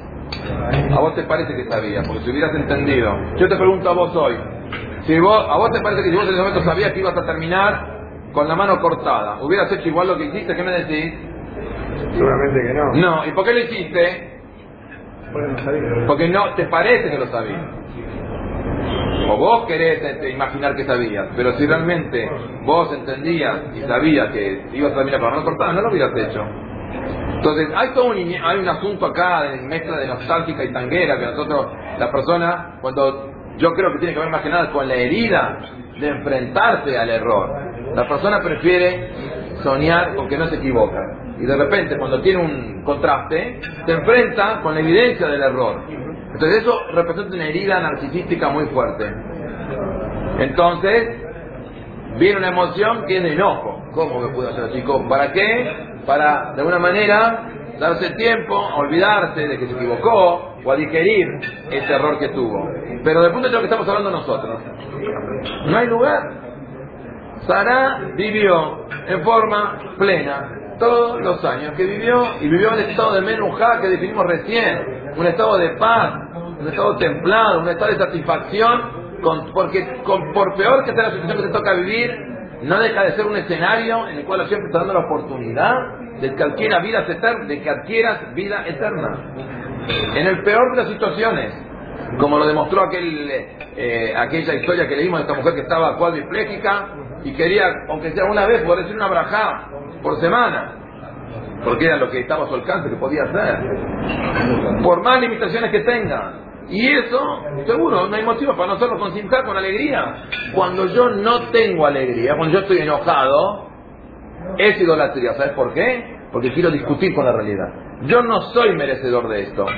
A vos te parece que sabías, porque si hubieras entendido. Yo te pregunto a vos hoy, si vos, a vos te parece que si vos en ese momento sabías que ibas a terminar con la mano cortada, ¿hubieras hecho igual lo que hiciste? ¿Qué me decís? Seguramente que no. No, ¿y por qué lo hiciste? porque no sabía. Porque no te parece que lo sabías. O vos querés este, imaginar que sabías, pero si realmente vos entendías y sabías que ibas a terminar con la mano cortada, no lo hubieras hecho. Entonces, hay todo un, hay un asunto acá de mezcla de nostálgica y tanguera, que nosotros, la persona, cuando yo creo que tiene que ver más que nada con la herida de enfrentarse al error. La persona prefiere soñar con que no se equivoca. Y de repente, cuando tiene un contraste, se enfrenta con la evidencia del error. Entonces eso representa una herida narcisística muy fuerte. Entonces, viene una emoción que es de enojo. ¿Cómo me puedo hacer así? ¿Para qué? Para, de alguna manera, darse tiempo a olvidarse de que se equivocó o a digerir ese error que tuvo. Pero del punto de vista de lo que estamos hablando nosotros, no hay lugar. Sará vivió en forma plena todos los años que vivió, y vivió en el estado de menujá que definimos recién, un estado de paz, un estado templado, un estado de satisfacción, con, porque con, por peor que sea la situación que te toca vivir, no deja de ser un escenario en el cual siempre está dando la oportunidad de que adquieras vida eterna, de que adquieras vida eterna. En el peor de las situaciones, como lo demostró aquel, eh, aquella historia que leímos de esta mujer que estaba cuadripléjica y quería, aunque sea una vez, poder decir una brajá por semana, porque era lo que estaba a su alcance, que podía hacer, por más limitaciones que tenga. Y eso, seguro, no hay motivo para nosotros consintar con alegría. Cuando yo no tengo alegría, cuando yo estoy enojado, es idolatría. ¿Sabes por qué? Porque quiero discutir con la realidad. Yo no soy merecedor de esto.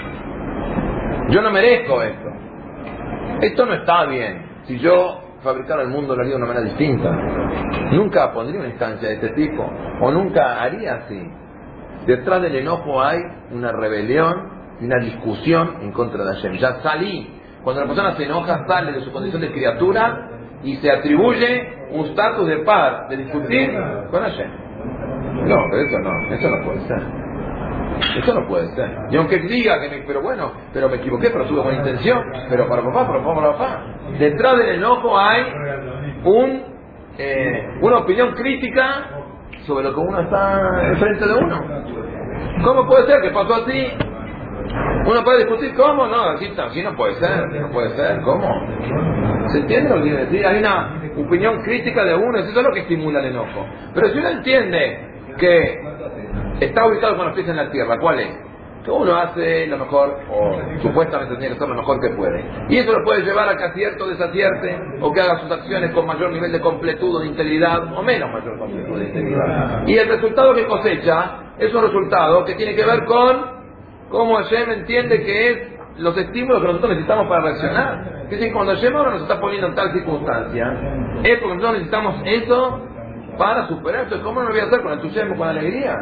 Yo no merezco esto. Esto no está bien. Si yo fabricara el mundo, lo haría de una manera distinta. Nunca pondría una instancia de este tipo, o nunca haría así. Detrás del enojo hay una rebelión y una discusión en contra de Hashem. Ya salí. Cuando la persona se enoja, sale de su condición de criatura y se atribuye un estatus de par, de discutir con Hashem. No, pero eso no, eso no puede ser. Eso no puede ser. Y aunque diga que me, pero bueno, pero me equivoqué, pero tuve buena intención, pero para papá, pero para papá. Detrás del enojo hay un eh, una opinión crítica sobre lo que uno está enfrente de uno. ¿Cómo puede ser que pasó así? Uno puede discutir, ¿cómo? No, así, así no puede ser, no puede ser, ¿cómo? ¿Se entiende lo que quiere decir? Hay una opinión crítica de uno, eso es lo que estimula el enojo. Pero si uno entiende que está ubicado con los pies en la tierra, ¿cuál es? Que uno hace lo mejor, o supuestamente tiene que hacer lo mejor que puede. Y eso lo puede llevar a que acierte o desacierte, o que haga sus acciones con mayor nivel de completud o de integridad, o menos mayor completud de integridad. Y el resultado que cosecha es un resultado que tiene que ver con cómo Hashem entiende que es los estímulos que nosotros necesitamos para reaccionar. Que si cuando Hashem ahora nos está poniendo en tal circunstancia, es porque nosotros necesitamos eso para superar. Entonces, ¿cómo no lo voy a hacer con entusiasmo, con alegría?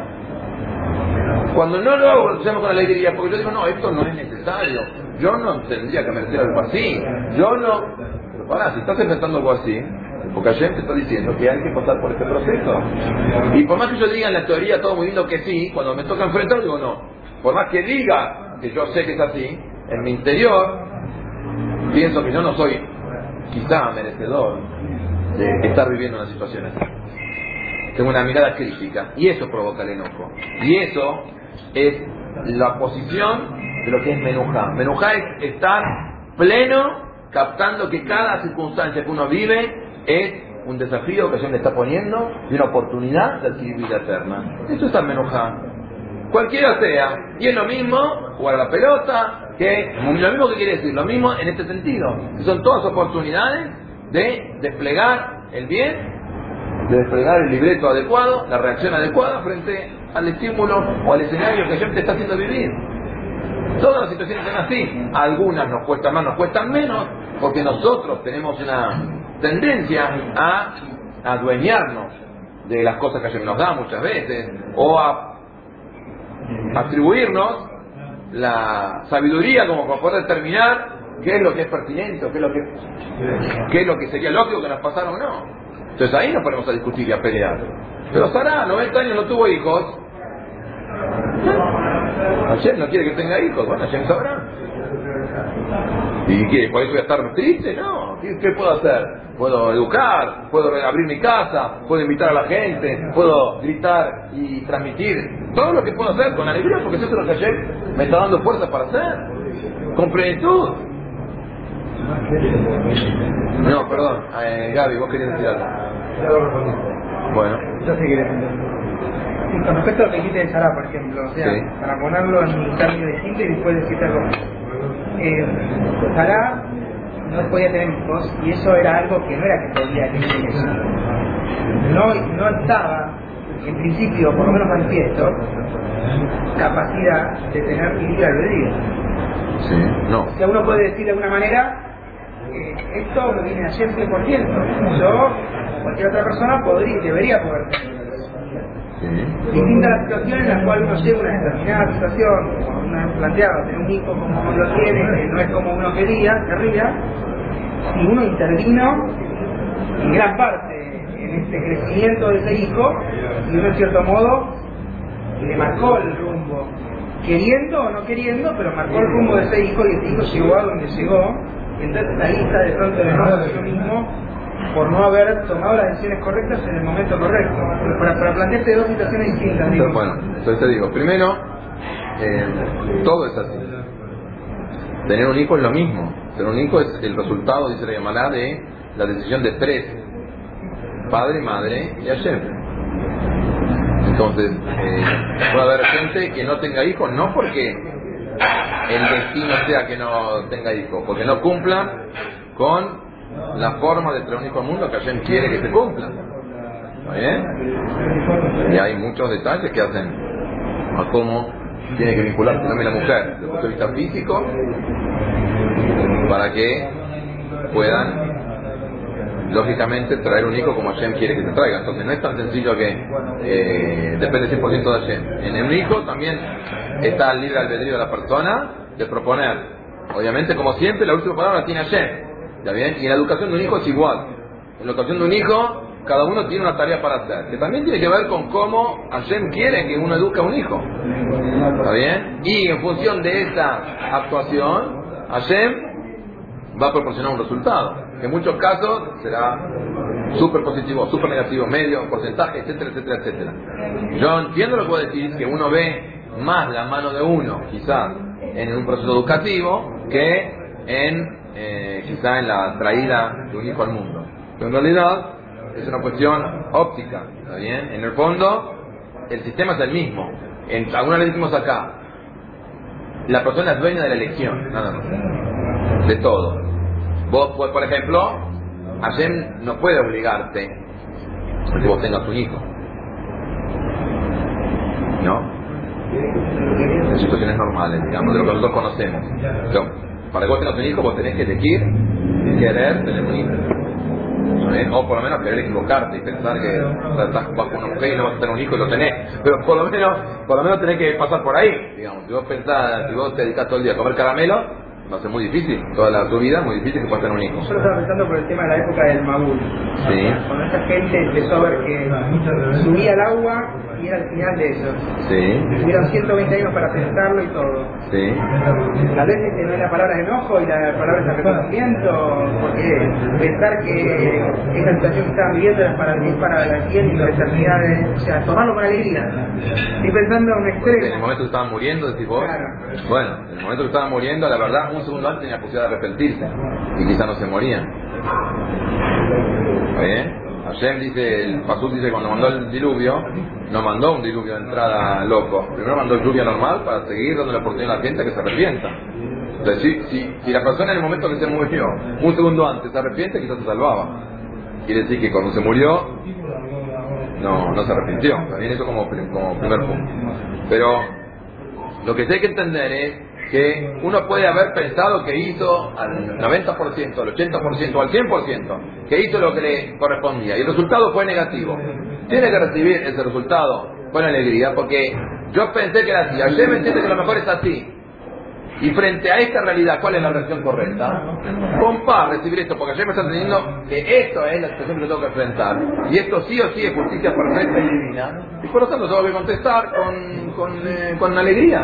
Cuando no lo hago con entusiasmo, con alegría, porque yo digo, no, esto no es necesario, yo no tendría que merecer algo así, yo no... Pero pará, si estás enfrentando algo así, porque Hashem te está diciendo que hay que pasar por este proceso. Y por más que yo diga en la teoría todo muy lindo que sí, cuando me toca enfrentar, digo no. Por más que diga que yo sé que es así, en mi interior pienso que yo no soy quizá merecedor de estar viviendo una situación así. Tengo una mirada crítica y eso provoca el enojo. Y eso es la posición de lo que es menujá. Menujá es estar pleno, captando que cada circunstancia que uno vive es un desafío que Hashem le está poniendo y una oportunidad de adquirir vida eterna. Eso es menujá. Cualquiera sea, y es lo mismo jugar a la pelota, que lo mismo que quiere decir, lo mismo en este sentido, que son todas oportunidades de desplegar el bien, de desplegar el libreto adecuado, la reacción adecuada frente al estímulo o al escenario que Hashem te está haciendo vivir. Todas las situaciones son así, algunas nos cuestan más, nos cuestan menos, porque nosotros tenemos una tendencia a adueñarnos de las cosas que Hashem nos da muchas veces, o a atribuirnos la sabiduría como para poder determinar qué es lo que es pertinente, o qué es lo que, qué es lo que sería lógico que nos pasara o no. Entonces ahí nos ponemos a discutir y a pelear. Pero Sará, noventa años, no tuvo hijos. Hashem no quiere que tenga hijos, bueno, Hashem sabrá. ¿Y qué? ¿Por eso voy a estar triste? No. ¿Qué, qué puedo hacer? Puedo educar, puedo abrir mi casa, puedo invitar a la gente, puedo gritar y transmitir todo lo que puedo hacer con alegría, porque eso es lo que Hashem me está dando fuerza para hacer, con plenitud. No, perdón, eh, Gaby, vos querías decir algo. Bueno. Yo sí quería sí, con respecto a lo que dijiste de Sará, por ejemplo, o sea, sí. Para ponerlo en términos simples y después decirte algo. Eh, Sará no podía tener hijos y eso era algo que no era que podía tener eso. No, no estaba, en principio, por lo menos manifiesto, capacidad de tener libre albedrío. Sí, no. O sea, uno puede decir de alguna manera, eh, esto me viene ayer cien por ciento. Yo, cualquier otra persona, podría, debería poder tener. Sí. Distinta la situación en la cual uno llega a una determinada situación, como uno ha planteado, tener un hijo como lo tiene, que no es como uno quería, querría, y uno intervino en gran parte en este crecimiento de ese hijo, y uno en cierto modo le marcó el rumbo, queriendo o no queriendo, pero marcó el rumbo de ese hijo, y ese hijo llegó a donde llegó, y entonces ahí está de pronto el enojo de uno mismo por no haber tomado las decisiones correctas en el momento correcto, para, para plantearte dos situaciones distintas. Digo. Bueno, entonces te digo, primero, eh, todo es así. Tener un hijo es lo mismo. Tener un hijo es el resultado, dice la Gemara, de la decisión de tres: padre, madre y Hashem. Entonces, eh, puede haber gente que no tenga hijos, no porque el destino sea que no tenga hijos, porque no cumplan con la forma de traer un hijo al mundo que Hashem quiere que se cumpla. ¿Está bien? Y hay muchos detalles que hacen a cómo tiene que vincularse también la mujer desde el punto de vista físico para que puedan lógicamente traer un hijo como Hashem quiere que se traiga. Entonces no es tan sencillo que eh, depende cien por ciento de Hashem. En el hijo también está el libre albedrío de la persona de proponer. Obviamente, como siempre, la última palabra la tiene Hashem. ¿Está bien? Y en la educación de un hijo es igual. En la educación de un hijo, cada uno tiene una tarea para hacer, que también tiene que ver con cómo Hashem quiere que uno eduque a un hijo. ¿Está bien? Y en función de esa actuación, Hashem va a proporcionar un resultado, que en muchos casos será súper positivo, súper negativo, medio, porcentaje, etcétera, etcétera, etcétera. Yo entiendo lo que puedo decir, que uno ve más la mano de uno, quizás, en un proceso educativo, que en Eh, quizá en la traída de un hijo al mundo. Pero en realidad es una cuestión óptica, ¿está bien? En el fondo el sistema es el mismo. En, alguna vez decimos acá, la persona es dueña de la elección, nada más, de todo. Vos, pues, por ejemplo, Hashem no puede obligarte a que vos tengas un hijo, ¿no? En situaciones normales, digamos, de lo que nosotros conocemos. Entonces, para que vos tengas un hijo, vos tenés que elegir, querer tener un hijo. ¿Eh? O por lo menos querer equivocarte y pensar que o sea, estás bajo una mujer y no vas a tener un hijo y lo tenés. Pero por lo menos por lo menos tenés que pasar por ahí. Digamos, si vos pensás, si vos te dedicas todo el día a comer caramelo, va a ser muy difícil, toda la, tu vida, muy difícil que puedas tener un hijo. Yo lo estaba pensando por el tema de la época del Mabul. Sí. Cuando esta gente empezó a ver que subía el agua y era el final de eso. Sí. Tuvieron ciento veinte años para pensarlo y todo. Sí. Tal vez este no es la palabra de enojo y la palabra de reconocimiento, porque pensar que esa situación que estaban viviendo era para vivir para la siguiente y la eternidad, de, o sea, tomarlo con alegría. Estoy pensando en un extremo. En el momento que estaban muriendo, decís vos. Claro. Bueno, en el momento que estaban muriendo, la verdad, un segundo antes tenía la posibilidad de arrepentirse y quizás no se morían. ¿Está bien? Hashem dice, el Pasuk dice, cuando mandó el diluvio, no mandó un diluvio de entrada loco. Primero mandó lluvia normal para seguir dando la oportunidad a la gente que se arrepienta. Entonces, si, si, si la persona en el momento que se murió, un segundo antes, se arrepiente, quizás se salvaba. Quiere decir que cuando se murió, no, no se arrepintió. También eso como, como primer punto. Pero lo que sí hay que entender es que uno puede haber pensado que hizo al noventa por ciento, al ochenta por ciento, al cien por ciento, que hizo lo que le correspondía y el resultado fue negativo. Tiene que recibir ese resultado con alegría, porque yo pensé que era así, ayer me entiende que lo mejor es así. Y frente a esta realidad, ¿cuál es la reacción correcta? Con paz recibir esto, porque ayer me están diciendo que esto es la situación que yo tengo que enfrentar. Y esto sí o sí es justicia perfecta y divina. Y por lo tanto tengo que contestar con, con, eh, con alegría.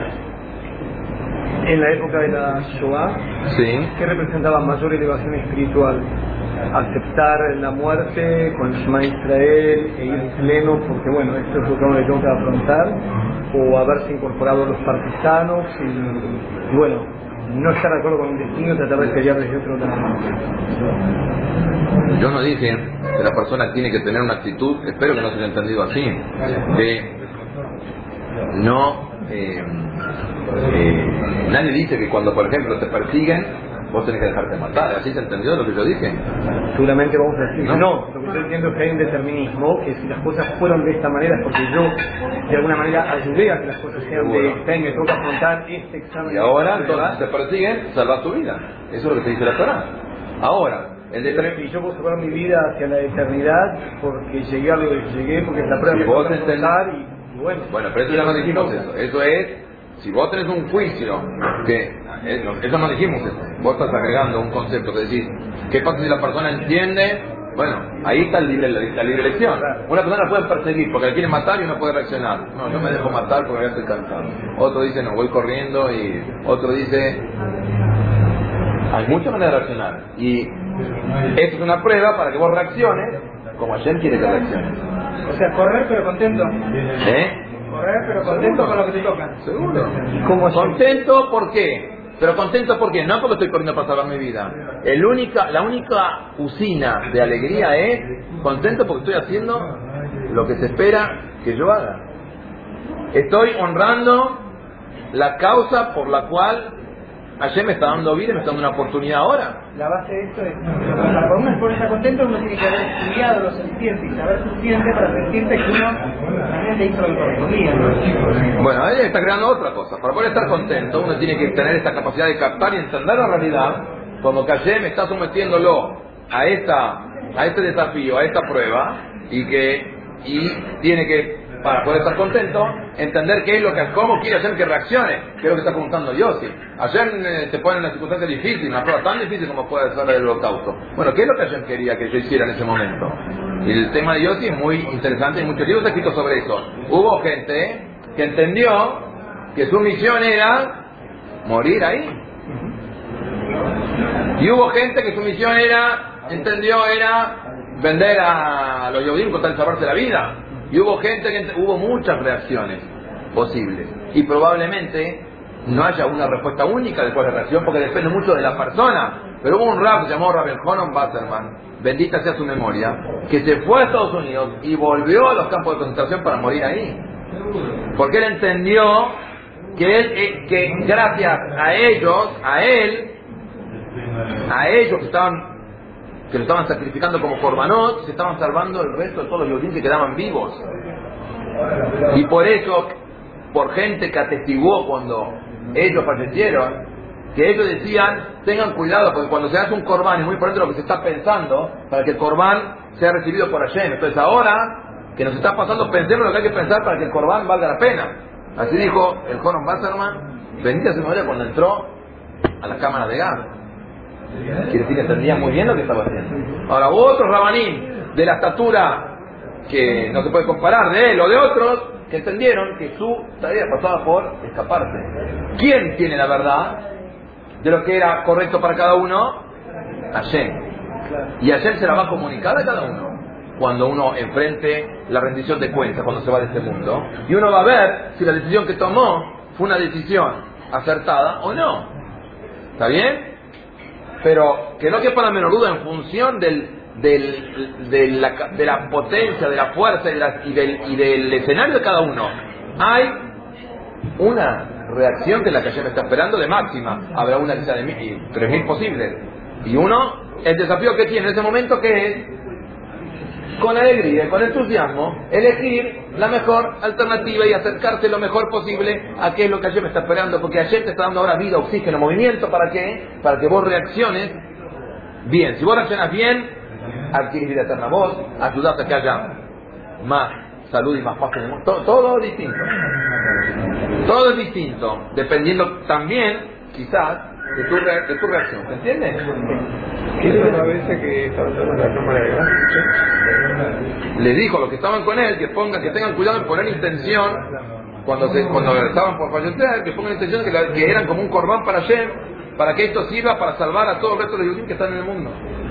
En la época de la Shoah, Sí. ¿qué representaba mayor elevación espiritual? Aceptar la muerte con el Shema Israel e ir pleno, porque bueno, esto es lo que uno le tengo que afrontar, o haberse incorporado a los partisanos y, y bueno, no estar de acuerdo con el destino, tratar de pelear desde otro lado. Yo no dije que la persona tiene que tener una actitud, espero que no se haya entendido así, de no... Eh, eh, nadie dice que cuando, por ejemplo, te persiguen, vos tenés que dejarte matar. ¿Así se entendió lo que yo dije? Seguramente vamos a decir no, no. Lo que estoy diciendo es que hay un determinismo, que si las cosas fueron de esta manera es porque yo de alguna manera ayudé a que las cosas sean de esta y me tengo que afrontar este examen. Y ahora, entonces, te persiguen, salva tu vida. Eso es lo que te dice la Torah. Ahora, el determinismo... Y yo puedo salvar mi vida hacia la eternidad porque llegué a lo que llegué, porque esta prueba si me vos puede entendés... afrontar y, y bueno. Bueno, pero eso ya no dijimos eso. Eso es... Si vos tenés un juicio, que eso no dijimos eso, vos estás agregando un concepto que decís, ¿qué pasa si la persona entiende? Bueno, ahí está el libre, la libre elección. Una persona la puede perseguir porque la quiere matar y uno puede reaccionar. No, yo me dejo matar porque ya estoy cansado. Otro dice, no, voy corriendo, y otro dice... Hay muchas maneras de reaccionar. Y esto es una prueba para que vos reacciones como Hashem quiere que reacciones. O sea, correr pero contento. ¿Eh? Correr pero contento con lo que te toca. Seguro. ¿Cómo es? Contento, ¿por qué? Pero contento, ¿por qué? No porque estoy corriendo para salvar mi vida. El única, la única usina de alegría es contento porque estoy haciendo lo que se espera que yo haga. Estoy honrando la causa por la cual ayer me está dando vida y me está dando una oportunidad ahora. La base de esto es, para uno por estar contento, uno tiene que haber estudiado lo suficiente y saber suficiente para sentirse que uno realmente hizo lo que correspondía. Bueno, ahí está creando otra cosa. Para poder estar contento, uno tiene que tener esta capacidad de captar y entender la realidad, como que ayer me está sometiéndolo a esta, a este desafío, a esta prueba, y que y tiene que, para poder estar contento, entender qué es lo que, cómo quiere hacer que reaccione, que es lo que está preguntando Yossi. Ayer eh, te pone en una circunstancia difícil, una prueba tan difícil como puede ser el holocausto. Bueno, ¿qué es lo que ayer quería que yo hiciera en ese momento? Y el tema de Yossi es muy interesante, y muchos libros escritos sobre eso. Hubo gente que entendió que su misión era morir ahí. Y hubo gente que su misión era, entendió, era vender a los Yehudim con tal de salvarse la vida. Y hubo gente que hubo muchas reacciones posibles y probablemente no haya una respuesta única de cuál es la reacción, porque depende mucho de la persona. Pero hubo un rab que se llamó Rabbi Jonon Wasserman, bendita sea su memoria, que se fue a Estados Unidos y volvió a los campos de concentración para morir ahí, porque él entendió que él, que gracias a ellos, a él, a ellos que estaban que lo estaban sacrificando como korbanot, se estaban salvando el resto de todos los judíos que quedaban vivos. Y por eso, por gente que atestiguó cuando ellos fallecieron, que ellos decían, tengan cuidado, porque cuando se hace un corbán es muy importante lo que se está pensando para que el corbán sea recibido por Hashem. Entonces ahora que nos está pasando, pensemos lo que hay que pensar para que el corbán valga la pena. Así dijo el Jonon Wasserman, bendita su memoria, cuando entró a la cámara de gas. Quiere decir que entendía muy bien lo que estaba haciendo. Ahora, otros rabanín de la estatura que no se puede comparar de él o de otros, que entendieron que su tarea pasaba por escaparse. ¿Quién tiene la verdad de lo que era correcto para cada uno? Hashem. Y Hashem se la va a comunicar a cada uno cuando uno enfrente la rendición de cuentas, cuando se va de este mundo. Y uno va a ver si la decisión que tomó fue una decisión acertada o no. ¿Está bien? Pero que no quepa la menor duda en función del, del, de, la, de la potencia, de la fuerza y, de la, y, del, y del escenario de cada uno. Hay una reacción que es la que Hashem está esperando de máxima. Habrá una que sea de mil, y tres mil posibles. Y uno, el desafío que tiene en ese momento, que es con alegría y con entusiasmo, elegir la mejor alternativa y acercarse lo mejor posible a qué es lo que ayer me está esperando, porque ayer te está dando ahora vida, oxígeno, movimiento. ¿Para qué? Para que vos reacciones bien. Si vos reaccionas bien, adquirís vida eterna. Vos ayudás a que haya más salud y más paz en el mundo. Todo, todo es distinto. Todo es distinto, dependiendo también, quizás, de tu, re, de tu reacción. ¿Se entiende? ¿Qué es una vez que estaba en la cámara de gas? Le dijo a los que estaban con él que pongan, que tengan cuidado en poner intención cuando se, cuando estaban por fallecer, que pongan intención que, la, que eran como un corbán para Hashem, para que esto sirva para salvar a todos los restos de los judíos que están en el mundo.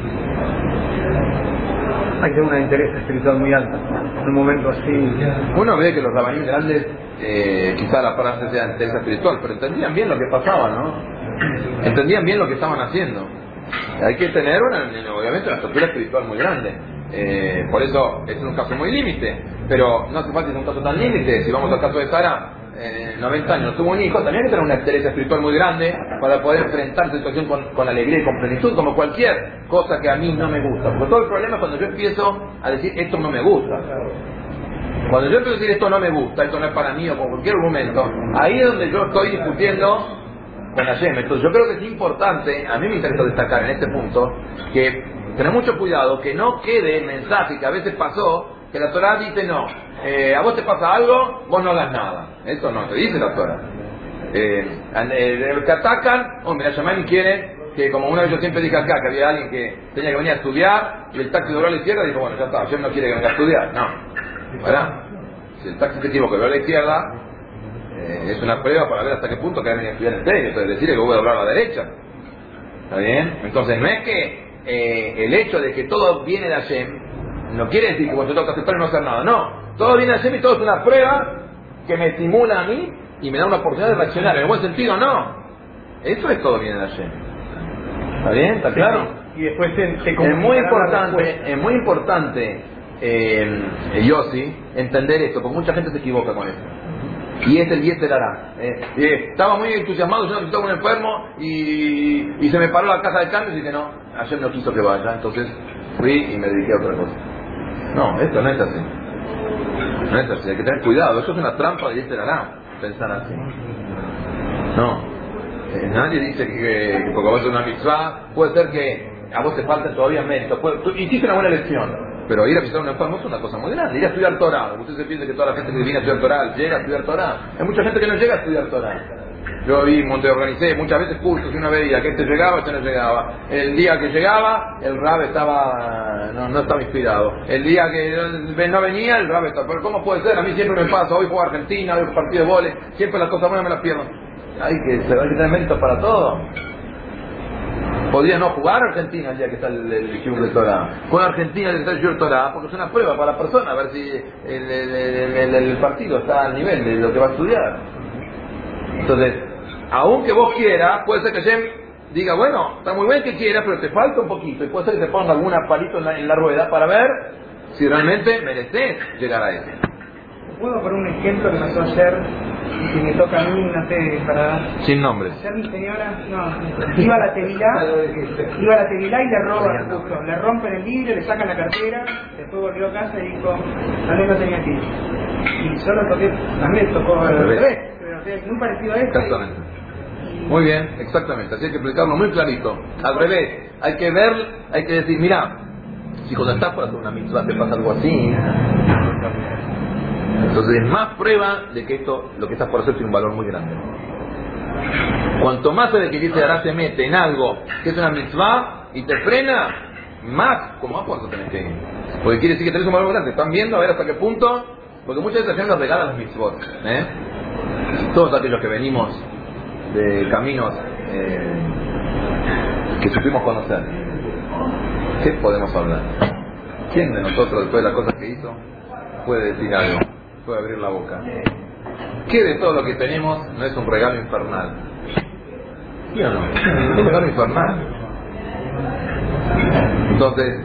Hay que tener una interés espiritual muy alta, en un momento así. Uno ve que los rabanín grandes, eh, quizá la frase sea interés espiritual, pero entendían bien lo que pasaba, ¿no? Entendían bien lo que estaban haciendo. Hay que tener una, obviamente, una estructura espiritual muy grande. Eh, por eso es un caso muy límite, pero no hace falta que sea un caso tan límite. Si vamos al caso de Sara, eh, noventa años, tuvo un hijo, también hay que tener una interés espiritual muy grande para poder enfrentar la situación con, con alegría y con plenitud, como cualquier cosa que a mí no me gusta. Porque todo el problema es cuando yo empiezo a decir esto no me gusta. Cuando yo empiezo a decir esto no me gusta, esto no es para mí o por cualquier argumento, ahí es donde yo estoy discutiendo con Hashem. Entonces yo creo que es importante, a mí me interesa destacar en este punto, que tener mucho cuidado, que no quede el mensaje que a veces pasó, que la Torah dice no, eh, a vos te pasa algo, vos no hagas nada. Eso no te dice la Torah. Eh, eh, te atacan, hombre, la Shammai quiere que, como una vez yo siempre dije acá, que había alguien que tenía que venir a estudiar, y el taxi dobló a la izquierda, y dijo, bueno, ya está, Hashem no quiere que venga a estudiar. No, ¿verdad? Si el taxi se equivocó, dobló a la izquierda, eh, es una prueba para ver hasta qué punto que va a venir a estudiar en serio. Entonces decirle que voy a doblar a la derecha. ¿Está bien? Entonces no es que eh, el hecho de que todo viene de Hashem no quiere decir que vos te toca aceptar y no hacer nada. No, todo viene de Hashem y todo es una prueba que me estimula a mí y me da una oportunidad de reaccionar. En el buen sentido, no. Eso es todo viene de Hashem. ¿Está bien? ¿Está claro? Y después te, te es muy importante, es muy importante, eh, Yossi, entender esto, porque mucha gente se equivoca con esto. Y es el Yetzer Hará. Eh, eh, estaba muy entusiasmado, yo necesitaba un enfermo y, y se me paró la caja de cambios y dije no, ayer no quiso que vaya, entonces fui y me dediqué a otra cosa. No, esto no es así. No es así, hay que tener cuidado, eso es una trampa de Yetzer Hará, pensar así. No, eh, nadie dice que, que porque vos haces una mitzvah, puede ser que a vos te falten todavía méritos, tú hiciste una buena elección. Pero ir a visitar un enfermo es una cosa muy grande. Ir a estudiar Torah. Usted se piensa que toda la gente que viene a estudiar Torah llega a estudiar Torah. Hay mucha gente que no llega a estudiar Torah. Yo vi, monté, organicé muchas veces cursos y una veía que este llegaba, este no llegaba. El día que llegaba, el rab estaba, no, no estaba inspirado. El día que no venía, el rab estaba. Pero ¿cómo puede ser? A mí siempre me pasa. Hoy juego a Argentina, hoy partido de vóley. Siempre las cosas buenas me las pierdo. Hay que, se va a tener méritos para todo. Podría no jugar Argentina el día que está el, el Shiur de Torah. Con Argentina el día que está el Shiur de Torah, porque es una prueba para la persona, a ver si el, el, el, el, el partido está al nivel de lo que va a estudiar. Entonces, aunque vos quieras, puede ser que Hashem diga, bueno, está muy bien que quieras, pero te falta un poquito, y puede ser que te ponga algún palito en la, en la rueda para ver si realmente mereces llegar a eso. ¿Puedo poner un ejemplo que pasó ayer y que me toca a mí, no sé, para... Sin nombres. Ayer mi señora, no, iba a la tevilá, iba a la tevilá y le roban justo, le rompen el vidrio, le sacan la cartera, después volvió a casa y dijo, también no tenía que ir. Y yo lo toqué, también tocó al revés, pero o sea, muy parecido a esto. Exactamente. Muy bien, exactamente, así hay que explicarlo muy clarito. Al revés, hay que ver, hay que decir, mira, si cuando estás por hacer una mitzvah te pasa algo así, entonces es más prueba de que esto, lo que estás por hacer, tiene un valor muy grande. Cuanto más se ve que Yetzer Hará se mete en algo que es una mitzvah y te frena, más, como más fuerza tenés que ir. Porque quiere decir que tenés un valor grande. Están viendo a ver hasta qué punto, porque muchas veces Hashem nos regala las mitzvot, ¿eh? Todos aquellos que venimos de caminos eh, que supimos conocer, ¿qué podemos hablar? ¿Quién de nosotros, después de las cosas que hizo, puede decir algo? Puede abrir la boca. ¿Qué de todo lo que tenemos no es un regalo infernal? ¿Sí o no? Es un regalo infernal. Entonces,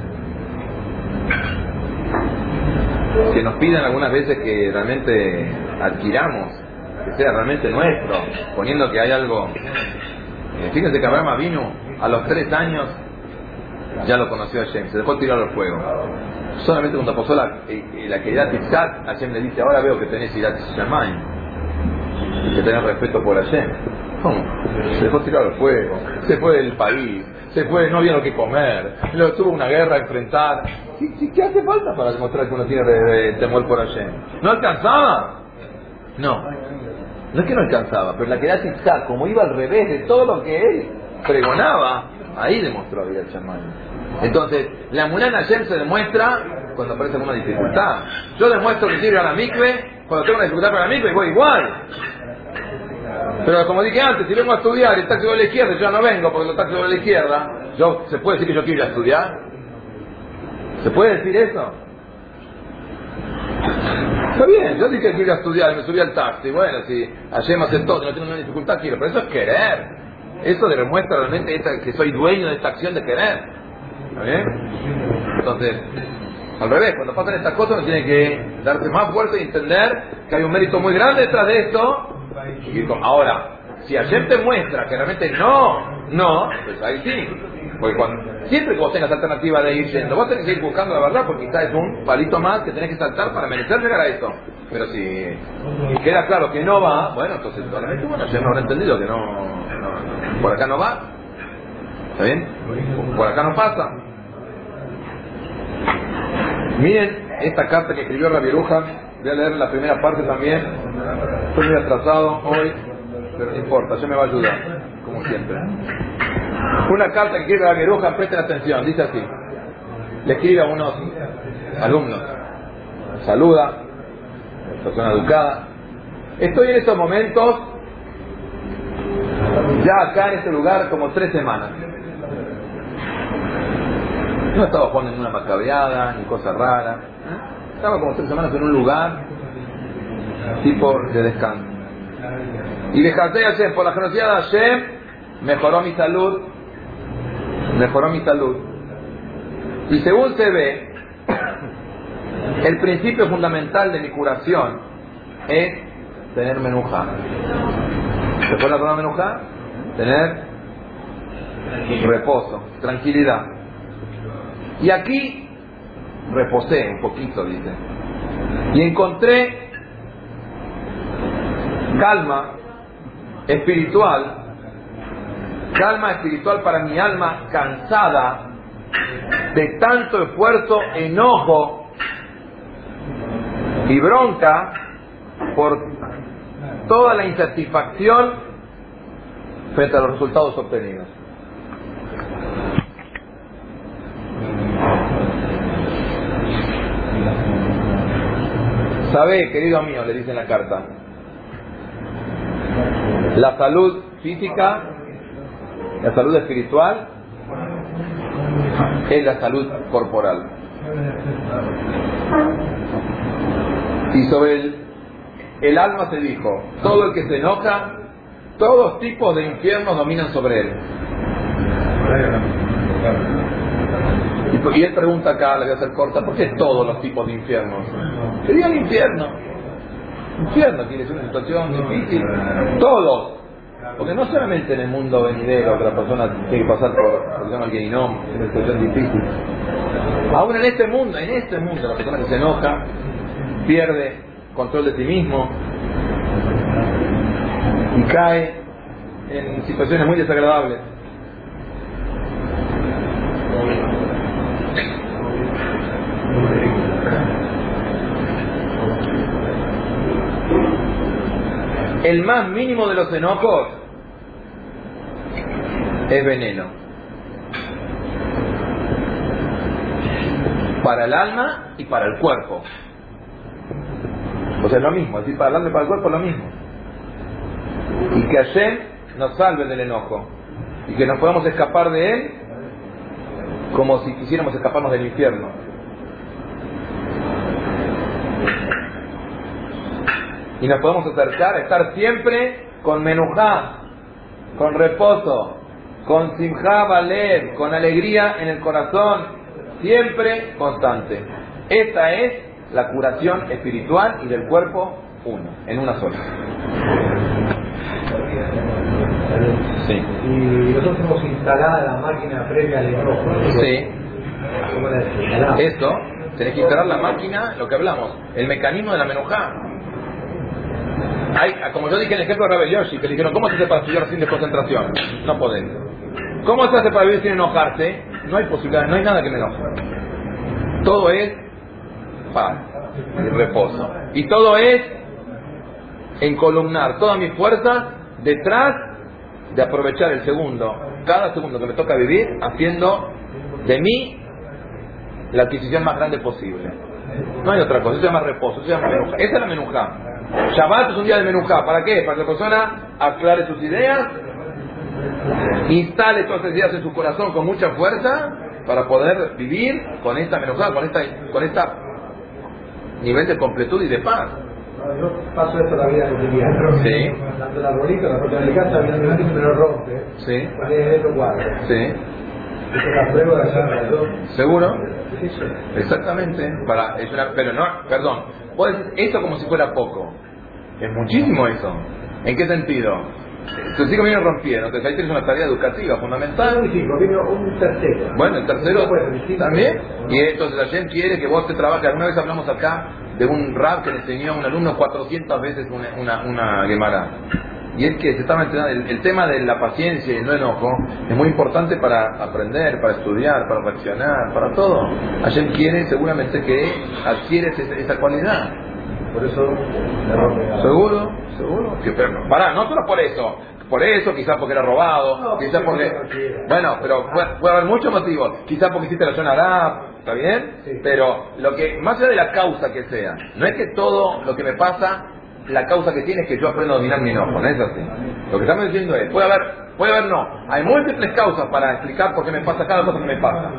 que nos pidan algunas veces que realmente adquiramos, que sea realmente nuestro, poniendo que hay algo. Eh, fíjense que Abraham vino a los tres años ya lo conoció a Hashem, se dejó tirar al fuego. Solamente cuando pasó la, la que Irat Yitzhak, Hashem le dice, ahora veo que tenés Irat Shamayim, que tenés respeto por Hashem. ¿Cómo? Se dejó tirar al fuego, se fue del país, se fue, no había lo que comer, luego tuvo una guerra a enfrentar. ¿Qué, qué hace falta para demostrar que uno tiene de, de, temor por Hashem? ¿No alcanzaba? No, no es que no alcanzaba, pero la que Irat Yitzhak, como iba al revés de todo lo que él pregonaba, ahí demostró Irat Shamayim. Entonces, la Emuná en Hashem se demuestra cuando aparece alguna dificultad. Yo demuestro que quiero ir a la mikve cuando tengo una dificultad para la mikve y voy igual. Pero como dije antes, si vengo a estudiar y el taxi va a la izquierda, yo no vengo porque el taxi va a la izquierda, yo, ¿se puede decir que yo quiero ir a estudiar? ¿Se puede decir eso? Está bien, yo dije que quiero ir a estudiar y me subí al taxi. Bueno, si Hashem hace todo y no tengo ninguna dificultad, quiero. Pero eso es querer. Eso demuestra realmente esta, que soy dueño de esta acción de querer. ¿Está bien? Entonces, al revés, cuando pasan estas cosas uno tiene que darse más fuerza y entender que hay un mérito muy grande detrás de esto. Y ahora, si Hashem te muestra que realmente no, no, pues ahí sí. Porque cuando, siempre que vos tengas alternativa de ir yendo, vos tenés que ir buscando la verdad, porque quizás es un palito más que tenés que saltar para merecer llegar a esto. Pero si queda claro que no va, bueno, entonces realmente, bueno, Hashem no habrá entendido que no, no, no, por acá no va. ¿Está bien? Por acá no pasa. Miren esta carta que escribió Rabbi Yeruja. Voy a leer la primera parte también. Estoy muy atrasado hoy, pero no importa, yo me va a ayudar, como siempre. Una carta que escribe Rabbi Yeruja, presten atención, dice así. Le escribe a unos alumnos. Saluda, persona educada. Estoy en estos momentos, ya acá en este lugar, como tres semanas. No estaba jugando en una macabeada, ni cosa rara. Estaba como tres semanas en un lugar tipo de descanso. Y dejé a Hashem, por la generosidad de Hashem, mejoró mi salud. Mejoró mi salud. Y según se ve, el principio fundamental de mi curación es tener menujá. ¿Se fue la palabra menujá? Tener reposo, tranquilidad. Y aquí reposé un poquito, dice, y encontré calma espiritual, calma espiritual para mi alma cansada de tanto esfuerzo, enojo y bronca por toda la insatisfacción frente a los resultados obtenidos. Sabe, querido mío, le dice en la carta, la salud física, la salud espiritual, es la salud corporal. Y sobre el, el alma se dijo, todo el que se enoja, todos tipos de infiernos dominan sobre él. Y él pregunta acá, le voy a hacer corta, ¿por qué todos los tipos de infiernos? Sería el infierno. Infierno quiere decir una situación difícil. Todos. Porque no solamente en el mundo venidero que la persona tiene que pasar por, por se llama el Gehinom, es una situación difícil. Aún en este mundo, en este mundo, la persona que se enoja, pierde control de sí mismo y cae en situaciones muy desagradables. El más mínimo de los enojos es veneno para el alma y para el cuerpo. O sea, es lo mismo, es decir, para el alma y para el cuerpo es lo mismo. Y que Hashem nos salve del enojo y que nos podamos escapar de él como si quisiéramos escaparnos del infierno. Y nos podemos acercar a estar siempre con menujá, con reposo, con simjá balev, con alegría en el corazón, siempre constante. Esta es la curación espiritual y del cuerpo uno, en una sola. Sí. Y nosotros tenemos instalada la máquina previa al enojo. Sí. ¿Cómo la instalamos? Esto, tenés que instalar la máquina, lo que hablamos, el mecanismo de la menujá. Hay, como yo dije en el ejemplo de Rabbi Yoshi, que le dijeron, ¿cómo se hace para estudiar sin desconcentración? No podés. ¿Cómo se hace para vivir sin enojarse? No hay posibilidad, no hay nada que me enoje. Todo es paz y reposo. Y todo es encolumnar todas mis fuerzas detrás de aprovechar el segundo, cada segundo que me toca vivir, haciendo de mí la adquisición más grande posible. No hay otra cosa, eso se llama reposo, eso se llama menujá. Esa es la menujá. Shabbat es un día de menujá. ¿Para qué? Para que la persona aclare sus ideas, instale todas esas ideas en su corazón con mucha fuerza para poder vivir con esta menujá, con esta, con esta nivel de completud y de paz. Yo paso esto la vida cotidiana. Sí. Tanto el arbolito, la puerta de mi casa, viene un y me lo rompe. Sí. ¿Cuál es esto? Cuadro. Sí. Esta es la prueba de hacer dos. ¿Seguro? Sí, sí. Exactamente. Para, es una, pero no, perdón. Vos decís eso como si fuera poco. Es muchísimo eso. ¿En qué sentido? Tus hijos vienen rompiendo, entonces ahí tienes una tarea educativa fundamental. Un hijo, vino un tercero. Bueno, el tercero también. Y entonces Hashem quiere que vos te trabajes. Alguna vez hablamos acá de un rab que le enseñó a un alumno cuatrocientas veces una, una, una Gemara. Y es que se estaba entrenando. El, el tema de la paciencia y el no enojo es muy importante para aprender, para estudiar, para reaccionar, para todo. Hashem quiere seguramente que adquieres esa, esa cualidad. Por eso me rompe. ¿Seguro? ¿Seguro? Que, pero, pará, no solo por eso. Por eso, quizás porque era robado, No, quizás porque... Bueno, pero puede, puede haber muchos motivos. Quizás porque hiciste la zona Arab, ¿está bien? Sí. Pero lo que, más allá de la causa que sea, no es que todo lo que me pasa, la causa que tiene es que yo aprendo a dominar mi enojo, no es así. Lo que estamos diciendo es, puede haber, puede haber no. Hay múltiples causas para explicar por qué me pasa cada cosa que me pasa.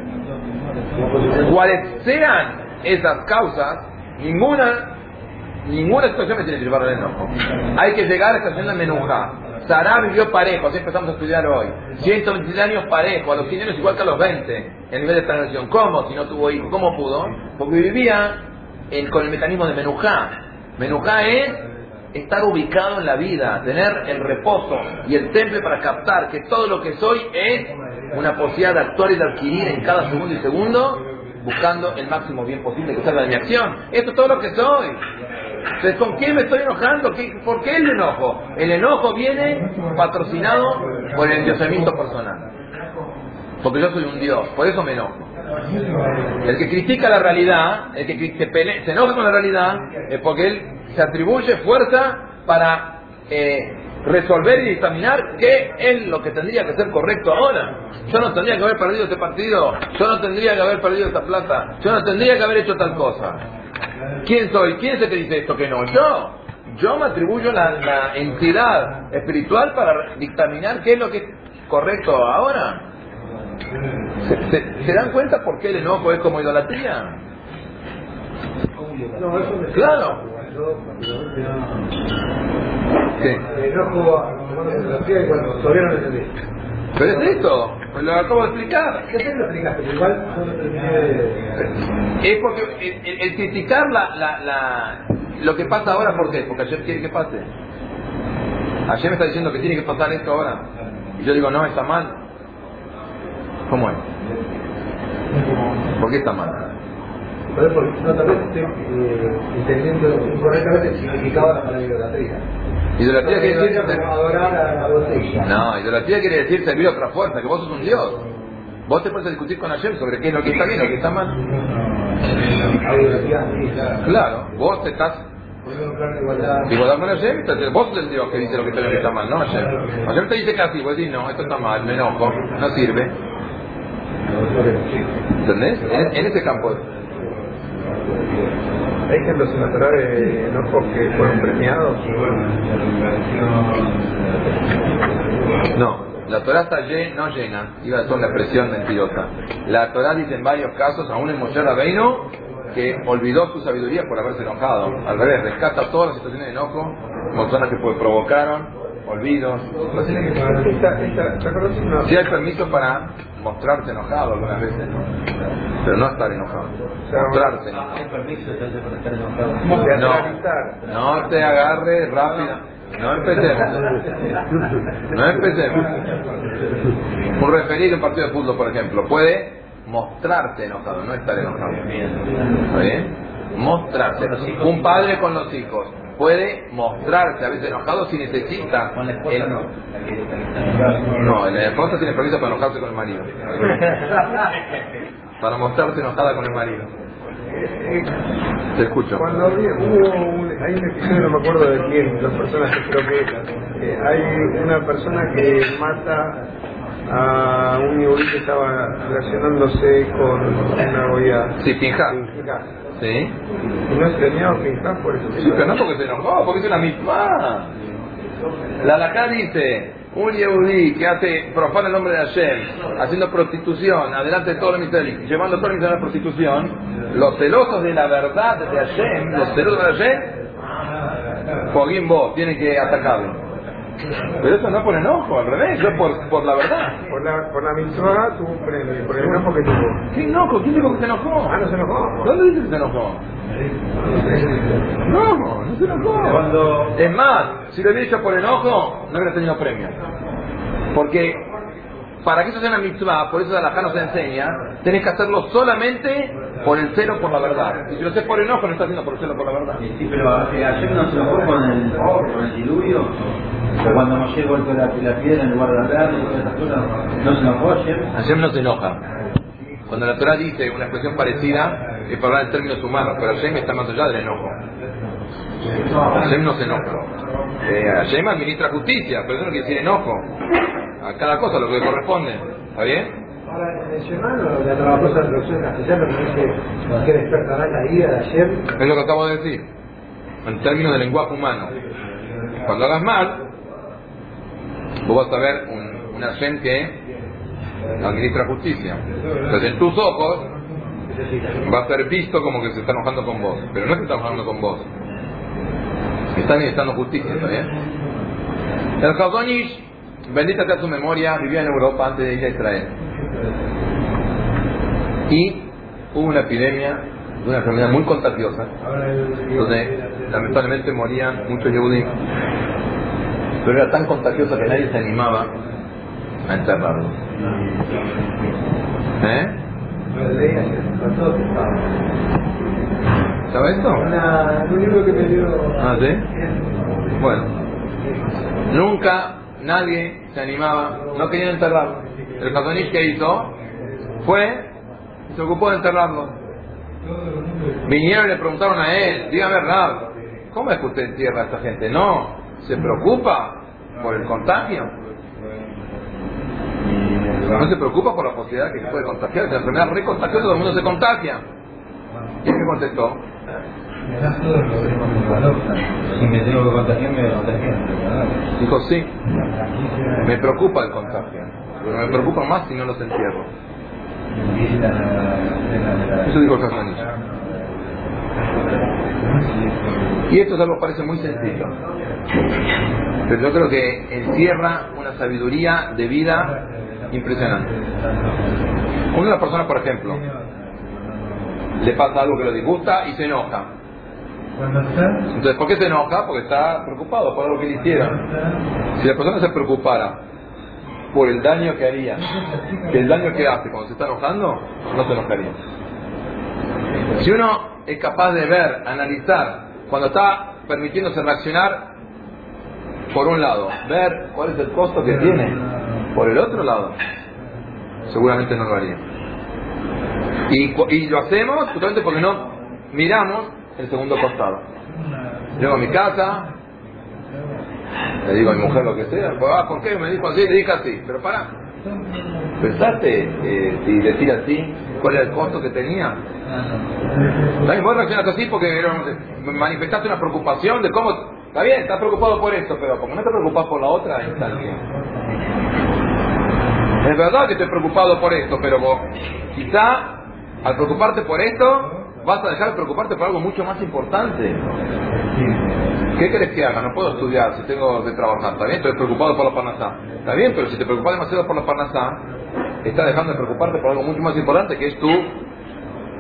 Cuales sean esas causas, ninguna... Ninguna situación me tiene que llevar al enojo. Hay que llegar a esta situación de la menujá. Sará vivió parejo, así empezamos a estudiar hoy. ciento veinte años parejo, a los cien años igual que a los veinte, el nivel de transición. ¿Cómo? Si no tuvo hijos, ¿cómo pudo? Porque vivía en, con el mecanismo de menujá. Menujá es estar ubicado en la vida, tener el reposo y el temple para captar que todo lo que soy es una posibilidad de actuar y de adquirir en cada segundo y segundo, buscando el máximo bien posible que salga de mi acción. Esto es todo lo que soy. Entonces, ¿con quién me estoy enojando? ¿Qué, ¿Por qué el enojo? El enojo viene patrocinado por el endiosamiento personal. Porque yo soy un dios, por eso me enojo. El que critica la realidad, el que se, pele, se enoja con la realidad, es porque él se atribuye fuerza para eh, resolver y dictaminar qué es lo que tendría que ser correcto ahora. Yo no tendría que haber perdido este partido, yo no tendría que haber perdido esta plata, yo no tendría que haber hecho tal cosa. ¿Quién soy? ¿Quién es el que dice esto que no? Yo. Yo me atribuyo la, la entidad espiritual para dictaminar qué es lo que es correcto ahora. ¿Se, se, ¿se dan cuenta por qué el enojo es como idolatría? No, eso me Claro. ¿Qué? El enojo, cuando todavía no lo entendí. Pero es esto, pues lo acabo de explicar. ¿Qué te lo explicaste? Pero igual no lo terminé de... Es porque el, el, el criticar la, la, la, lo que pasa ahora, ¿por qué? Porque ayer quiere que pase. Ayer me está diciendo que tiene que pasar esto ahora. Y yo digo, no, está mal. ¿Cómo es? ¿Por qué está mal? Pero porque no, tal vez estoy eh, entendiendo incorrectamente el significado de la palabra idolatría. Idolatría quiere decir... Adorar a la botella. No, idolatría quiere decir servir a otra fuerza, que vos sos un dios. Vos te puedes discutir con Hashem sobre qué es lo que está bien y lo que está mal. Claro, vos te estás... Igualdad con Hashem, entonces vos sos el dios que dice lo que está bien y lo que está mal, ¿no? Hashem. Hashem te dice que así, vos decís, no, esto está mal, me enojo, no sirve. ¿Entendés? En, en ese campo. ¿Hay ejemplos en la Torah de enojos que fueron premiados? No, la Torah está llena, no llena, iba a ser una expresión mentirosa. La Torah dice en varios casos, aún en Moshe Rabbeinu, que olvidó su sabiduría por haberse enojado. Al revés, rescata todas las situaciones de enojo, emociones que provocaron, olvidos. Esta, esta, ¿te acuerdas una... Sí hay permiso para mostrarse enojado algunas veces, ¿no? Pero no estar enojado. Mostrarse enojado. Hay permiso entonces para estar enojado. No, no te agarre rápido. No empecemos. No empecemos. Un referee de un partido de fútbol, por ejemplo, puede mostrarse enojado, no estar enojado. ¿Está bien? Mostrarse. Un padre con los hijos puede mostrarse a veces enojado si necesita. Con la esposa el... no. No, la esposa tiene permiso para enojarse con el marido. Para mostrarse enojada con el marido. Te escucho. Cuando había, hubo un, hay un episodio, no me acuerdo de quién, los personajes, creo que eh, hay una persona que mata a un yehudí que estaba relacionándose con una goya. Sí, Pinjás. Sí. Y no se tenía Pinjás por eso. Sí, pero no porque se enojó, porque es una misma. La halajá dice, un yehudí que hace, profana el nombre de Hashem, haciendo prostitución, adelante de todo el Israel, llevando todo el Israel a la prostitución, los celosos de la verdad de Hashem, los celosos de Hashem, Fogim vos, tienen que atacarlo. Pero eso no por enojo, al revés, eso por, por la verdad. Por la, por la mitzvah tuvo un premio, por el enojo que tuvo. ¿Qué enojo? ¿Quién dijo que se enojó? Ah, no se enojó. ¿Dónde dice que se enojó? No, no se enojó. Cuando... Es más, si lo hubiera hecho por enojo, no hubiera tenido premio. Porque para que eso sea una mitzvah, por eso la halajá nos enseña, tenés que hacerlo solamente por el celo por la verdad. Y si lo haces por enojo, no estás haciendo por el celo por la verdad. Sí, pero eh, ayer no se enojó con el, con el diluvio. O cuando Moshe golpeó la, la piedra en lugar de hablar y todas esas cosas, ¿no se enojó ayer? Ayer no se enoja. Cuando la Torah dice una expresión parecida, es para hablar en términos humanos, pero Hashem está más allá del enojo. Hashem no se enoja. Eh, Hashem administra justicia, pero eso no quiere decir enojo. A cada cosa lo que le corresponde. ¿Está bien? Ahora, mencionando la trabajosa traducción castellana, me dice que despertará la ira de ayer. Es lo que acabo de decir. En términos de lenguaje humano. Cuando hagas mal, vos vas a ver un, un Hashem que administra justicia. Entonces en tus ojos va a ser visto como que se está enojando con vos. Pero no es que está enojando con vos. Está administrando justicia, ¿está bien? El Chazon Ish, bendita sea su memoria, vivía en Europa antes de ir a Israel. Y hubo una epidemia de una enfermedad muy contagiosa, donde lamentablemente morían muchos yehudíes. Pero era tan contagiosa que nadie se animaba a enterrarlos. ¿Eh? ¿Sabes esto? Un libro que me dio. Ah, ¿sí? Bueno, nunca nadie se animaba, no querían enterrarlo. El Chazon Ish que hizo fue y se ocupó de enterrarlo. Vinieron y le preguntaron a él, dígame Rab, ¿cómo es que usted entierra a esta gente? No, se preocupa por el contagio. No se preocupa por la posibilidad que se puede contagiar. Es una enfermedad re contagiosa, todo el mundo se contagia. ¿Y él qué contestó? Si me tengo que contagiar, me voy a contagiar. Dijo, sí, me preocupa el contagio, pero me preocupa más si no los entierro. Eso dijo el Chazon Ish. Y esto es algo que parece muy sencillo, pero yo creo que encierra una sabiduría de vida impresionante. Cuando una persona, por ejemplo, le pasa algo que lo disgusta y se enoja. Entonces, ¿por qué se enoja? Porque está preocupado por algo que le hicieron. Si la persona se preocupara por el daño que haría, que el daño que hace cuando se está enojando, no se enojaría. Si uno es capaz de ver, analizar, cuando está permitiéndose reaccionar, por un lado, ver cuál es el costo que tiene, por el otro lado, seguramente no lo haría. Y, y lo hacemos justamente porque no miramos el segundo costado. Llego a mi casa, le digo a mi mujer lo que sea, pues, ah, ¿por qué me dijo así? Le dije así, pero pará, ¿pensaste eh, si decir así cuál era el costo que tenía? También vos reaccionaste así porque manifestaste una preocupación de cómo, está bien, estás preocupado por esto, pero como no te preocupas por la otra instancia. Es verdad que estoy preocupado por esto, pero vos, quizá al preocuparte por esto vas a dejar de preocuparte por algo mucho más importante. ¿Qué querés que haga? No puedo estudiar si tengo que trabajar. ¿Está bien? Estoy preocupado por la parnasá. Está bien, pero si te preocupas demasiado por la parnasá, estás dejando de preocuparte por algo mucho más importante, que es tu,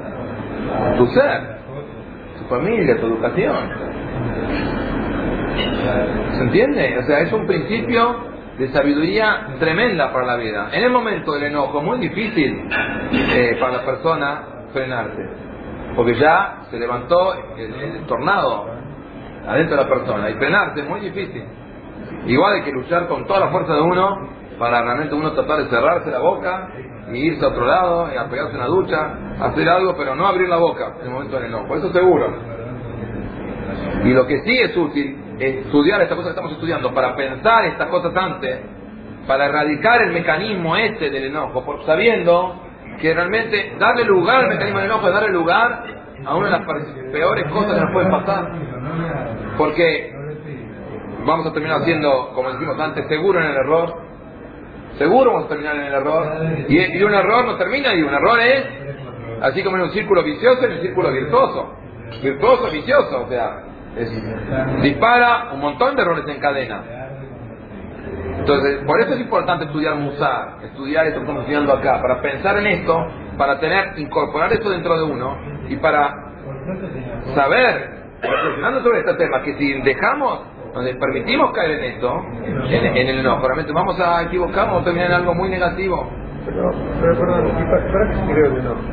tu ser, tu familia, tu educación. ¿Se entiende? O sea, es un principio de sabiduría tremenda para la vida. En el momento del enojo, muy difícil eh, para la persona frenarse, porque ya se levantó el, el tornado adentro de la persona, y frenarse es muy difícil. Igual hay que luchar con toda la fuerza de uno para realmente uno tratar de cerrarse la boca y irse a otro lado, y a pegarse una ducha, hacer algo, pero no abrir la boca en el momento del enojo, eso seguro. Y lo que sí es útil es estudiar estas cosas que estamos estudiando, para pensar estas cosas antes, para erradicar el mecanismo este del enojo, por, sabiendo que realmente darle lugar al mecanismo del enojo es darle lugar a una de las peores cosas que nos pueden pasar, porque vamos a terminar siendo, como dijimos antes, seguro en el error, seguro vamos a terminar en el error, y, y un error no termina, y un error es, así como en un círculo vicioso, en un círculo virtuoso, virtuoso, vicioso, o sea, es, dispara un montón de errores en cadena. Entonces, por eso es importante estudiar Musar, estudiar esto que estamos estudiando acá, para pensar en esto, para tener, incorporar esto dentro de uno, y para saber, reflexionando sobre este tema, que si dejamos, nos permitimos caer en esto, en, en el enojo, realmente vamos a equivocarnos, vamos a terminar en algo muy negativo. Pero, pero perdón, ¿y para, para qué se cree el enojo?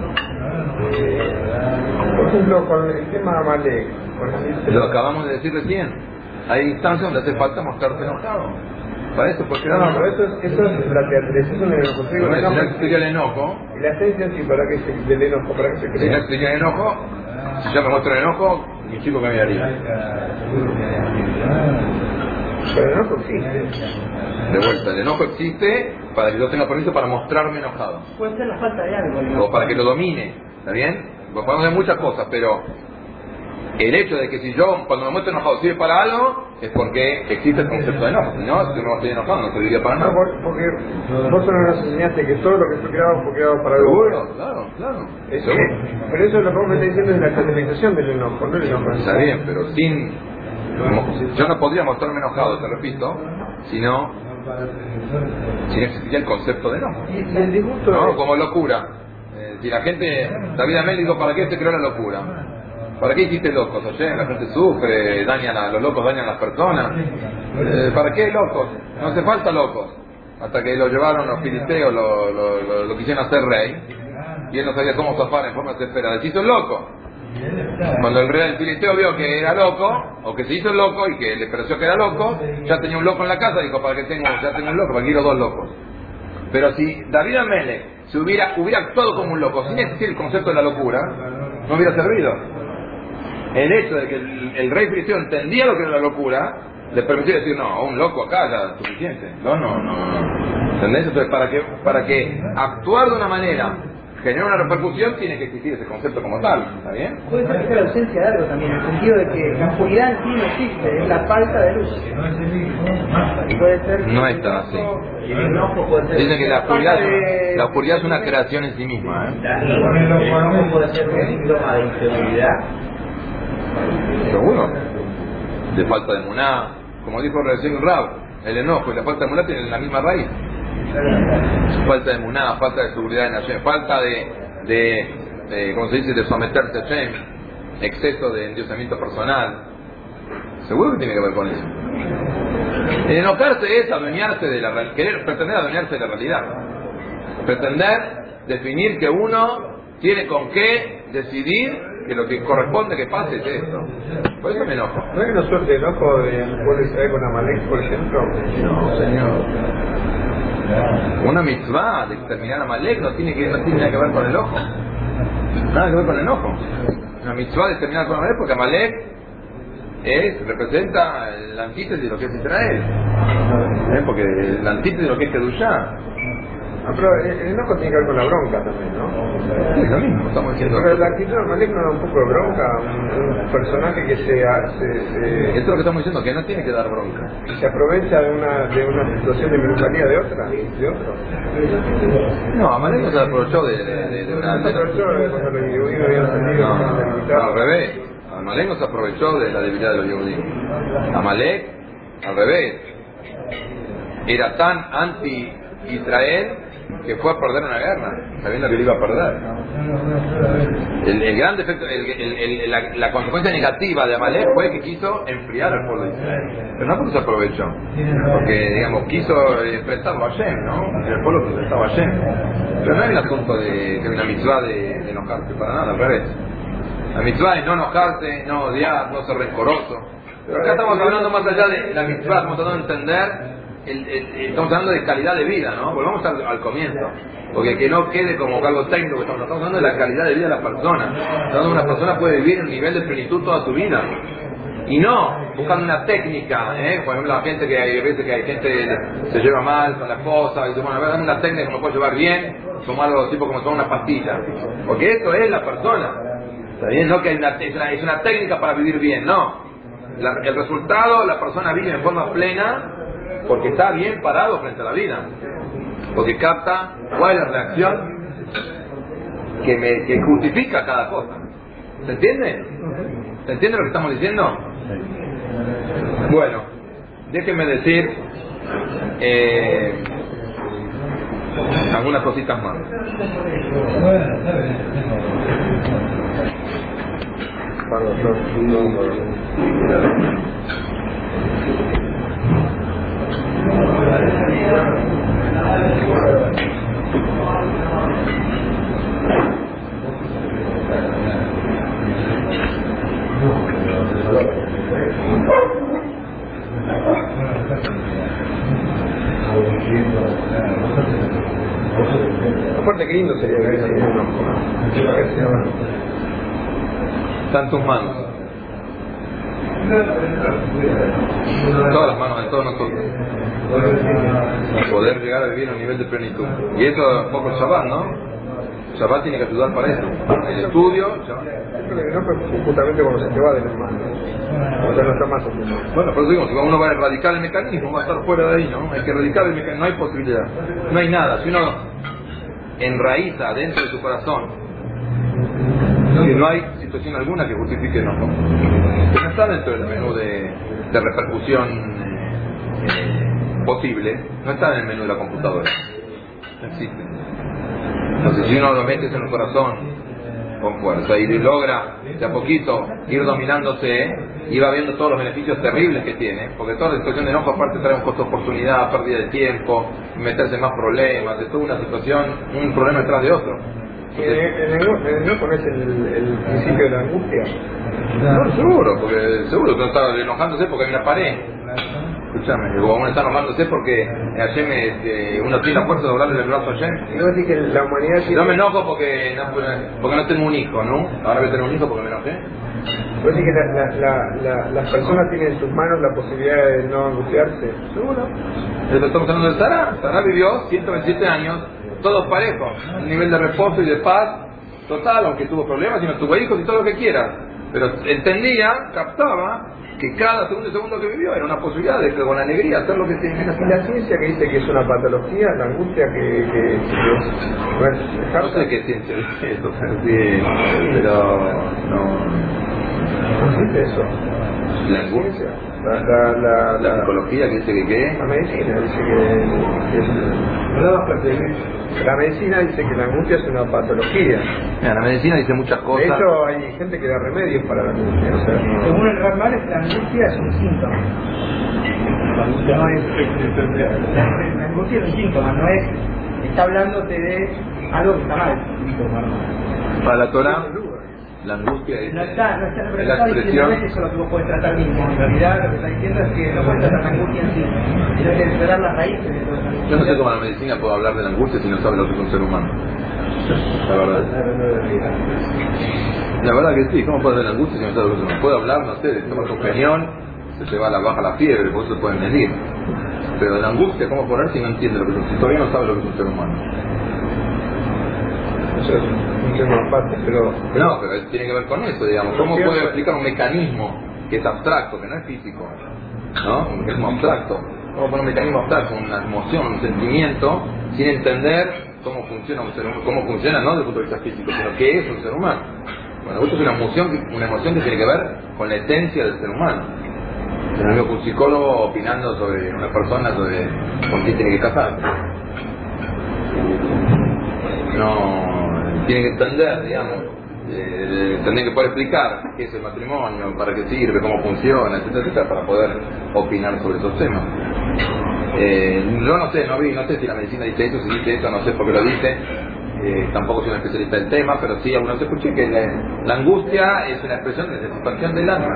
Eh, por ejemplo, con el tema Amalek, lo acabamos de decir recién, hay instancias donde hace falta mostrarte enojado. Para eso, porque no, no, pero eso es, eso es la teatralización del enojo. Si no existiría el enojo, y la esencia sí, ¿para qué se, del enojo? ¿Para qué se crea? Si no existiría el enojo, si yo me muestro el enojo, mi chico que me haría. Pero el enojo existe. De vuelta, el enojo existe para que yo tenga permiso para mostrarme enojado. Puede ser la falta de algo. O para que lo domine, ¿está bien? Pues podemos hacer muchas cosas, pero el hecho de que si yo, cuando me muestro enojado, sirve para algo, es porque existe el concepto de enojo. Si no, si no estoy enojado, no serviría para nada. No, porque vos solo nos enseñaste que todo lo que fue creado fue creado para algo. Seguro, claro, claro. Es que, pero eso es lo que vos me estás diciendo, es la teatralización del enojo, no el enojo. Está bien, pero sin... Yo no podría mostrarme enojado, te repito, si no, si no existiría el concepto de enojo. Y, y el disgusto no, es... como locura. Eh, si la gente, David Amel dijo, ¿para qué se creó la locura? ¿Para qué hiciste locos? Oye, la gente sufre, dañan a los locos, dañan a las personas. Eh, ¿Para qué locos? No hace falta locos. Hasta que lo llevaron los filisteos, lo, lo, lo, lo quisieron hacer rey, y él no sabía cómo zafar en forma desesperada. Se hizo el loco. Cuando el rey del filisteo vio que era loco, o que se hizo el loco y que le pareció que era loco, ya tenía un loco en la casa, dijo, para que tengo, ya tengo un loco, para que quiero dos locos. Pero si David Amelech se hubiera, hubiera actuado como un loco, sin existir el concepto de la locura, no hubiera servido. El hecho de que el, el rey filisteo entendía lo que era la locura, le permitió decir, no, un loco acá ya es suficiente. No, no, no, no. ¿Entendés? Entonces, para que, para que actuar de una manera genera una repercusión, tiene que existir ese concepto como tal, ¿está bien? Puede ser que sea la ausencia de algo también, en el sentido de que la oscuridad en sí no existe, es la falta de luz. Puede ser que no está así. El enojo puede ser. Dicen que la oscuridad, la oscuridad es una creación en sí misma, ¿eh? El enojo puede ser un síntoma de inseguridad. Seguro. De falta de muná, como dijo recién Rab, el enojo y la falta de muná tienen la misma raíz. Falta de muná, falta de seguridad en Hashem, falta de, de, de ¿cómo se dice?, de someterse a Hashem, exceso de endiosamiento personal. Seguro que tiene que ver con eso. El enojarse es adueñarse de la realidad, querer pretender adueñarse de la realidad, pretender definir que uno tiene con qué decidir que lo que corresponde que pase es esto. Por eso me enojo. ¿No hay una suerte de enojo de pueblo de Israel con Amalek, por ejemplo? No, señor. Una mitzvah de exterminar a Amalek no tiene, que, no tiene nada que ver con el ojo. Nada que ver con el enojo. Una mitzvah de exterminar con Amalek porque Amalek es, representa la antítesis de lo que es Israel. ¿Eh? Porque la antítesis de lo que es Kedushá. Ah, pero el enojo tiene que ver con la bronca también, ¿no? Es lo mismo, estamos diciendo. Pero la actitud de Amalek no da un poco de bronca, un, un personaje que se, se, se... Esto es lo que estamos diciendo, que no tiene que dar bronca. Se aprovecha de una, de una situación de minusvalía de otra, de otro. No, Amalek no se aprovechó de, de, de, de una... No se aprovechó de cuando los judíos habían salido. No, no, al revés. Amalek no se aprovechó de la debilidad de los judíos. Amalek, al revés, era tan anti-Israel que fue a perder una guerra, sabiendo que lo iba a perder. El, el gran defecto, el, el, el, la, la consecuencia negativa de Amalek fue que quiso enfriar al pueblo de Israel. Pero no porque se aprovechó, porque, digamos, quiso enfrentarlo a Hashem, ¿no? El pueblo enfrentaba a Hashem. Pero no es el asunto de que hay una mitzvah de, de enojarse, para nada, al revés. La mitzvah es no enojarse, no odiar, no ser rencoroso. Pero acá estamos hablando más allá de la mitzvah, estamos tratando de entender, el, el, el, estamos hablando de calidad de vida, ¿no? Volvamos al, al comienzo. Porque que no quede como algo técnico, estamos, estamos hablando de la calidad de vida de la persona. Estamos hablando de una persona puede vivir en un nivel de plenitud toda su vida. Y no buscando una técnica, ¿eh? Por ejemplo, la gente que hay veces que hay gente que se lleva mal con la esposa, y dice, bueno, a ver, dame una técnica que me puede llevar bien, tomar algo tipo como tomar una pastilla. Porque eso es la persona. ¿Está bien? No que hay una, es, una, es una técnica para vivir bien, no. La, el resultado, la persona vive en forma plena porque está bien parado frente a la vida. Porque capta cuál es la reacción que, me, que justifica cada cosa. ¿Se entiende? ¿Se entiende lo que estamos diciendo? Bueno, déjenme decir eh, algunas cositas más. Aparte, qué lindo sería ver ese Está en tus manos. Todas las manos de todos nosotros. Poder llegar a vivir a un nivel de plenitud. Y eso es un poco el Shabbat, ¿no? El Shabbat tiene que ayudar para eso. El estudio, no, justamente cuando se te va de las manos. Cuando no está más optimado. Bueno, pero digo, si uno va a erradicar el mecanismo, va a estar fuera de ahí, ¿no? Hay que erradicar el mecanismo, no hay posibilidad. No hay nada. Si uno enraiza dentro de su corazón, si no hay situación alguna que justifique no, no, no está dentro del menú de, de repercusión eh, posible, no está en el menú de la computadora, no existe. Entonces, si uno lo mete en el corazón con fuerza y logra de a poquito ir dominándose y va viendo todos los beneficios terribles que tiene, porque toda la situación de enojo aparte trae un costo de oportunidad, pérdida de tiempo, meterse en más problemas, de toda una situación, un problema detrás de otro. ¿En el no conoces el, el principio de la angustia? No, seguro, porque seguro que uno está enojándose porque hay una pared. Escúchame, o uno está enojándose porque Hashem, este, uno tiene la fuerza de doblarle el brazo a Hashem. No decir que la humanidad tiene... No me enojo porque no, porque no tengo un hijo, ¿no? Ahora voy a tener un hijo porque me enojé. ¿Puede decir que la, la, la, la, las personas tienen en sus manos la posibilidad de no angustiarse? Seguro. Estamos hablando de Sara. Sara vivió ciento veintisiete años, todos parejos, un nivel de reposo y de paz total, aunque tuvo problemas y no tuvo hijos y todo lo que quiera. Pero entendía, captaba, que cada segundo y segundo que vivió era una posibilidad de que con alegría hacer lo que tiene que hacer. Y la ciencia que dice que es una patología, la angustia que, que, que es, bueno, no sé qué ciencia dice eso, pero sí, pero no. ¿Cómo dice eso? La angustia. La, la, la, la psicología que dice que qué. La medicina dice que, que es, la medicina dice que la angustia es una patología. Mira, la medicina dice muchas cosas. De hecho, hay gente que da remedios para la angustia. O sea, no... Según el Ramales, la angustia es un síntoma. La angustia no es existencial. La angustia es un síntoma, no es. Está hablándote de algo que está mal. Para la Torah, la angustia es, no está, no está, no es la está expresión. diciendo eso lo que vos podés tratar mismo. En realidad lo que está diciendo es que no puedes tratar la angustia en sí, sino que esperar las raíces de todo eso. Yo no sé cómo la medicina puede hablar de la angustia si no sabe lo que es un ser humano. La verdad. La verdad que sí, ¿cómo puede hablar de la angustia si no sabe lo que es un ser humano? Puede hablar, no sé, de tomar un cañón, se te va a la baja la fiebre, por eso pueden medir. Pero la angustia, ¿cómo poner si no entiende lo que es un, si todavía no sabe lo que es un ser humano? Eso es un tema aparte, pero... No, pero tiene que ver con eso, digamos. ¿Cómo puede explicar un mecanismo que es abstracto, que no es físico? ¿No? Un mecanismo abstracto. ¿Cómo poner un mecanismo abstracto, una emoción, un sentimiento, sin entender cómo funciona un ser humano, cómo funciona no desde el punto de vista físico, sino qué es un ser humano? Bueno, esto es una emoción, una emoción que tiene que ver con la esencia del ser humano. Es lo mismo que un psicólogo opinando sobre una persona, sobre con quién tiene que casarse. No, tienen que entender, digamos, eh, tendrían que poder explicar qué es el matrimonio, para qué sirve, cómo funciona, etcétera, etcétera, para poder opinar sobre esos temas. Eh, yo no sé, no vi, no sé si la medicina dice eso, si dice eso, no sé por qué lo dice. Eh, tampoco soy un especialista del tema, pero sí algunos escuché que la, la angustia es una expresión de satisfacción del alma,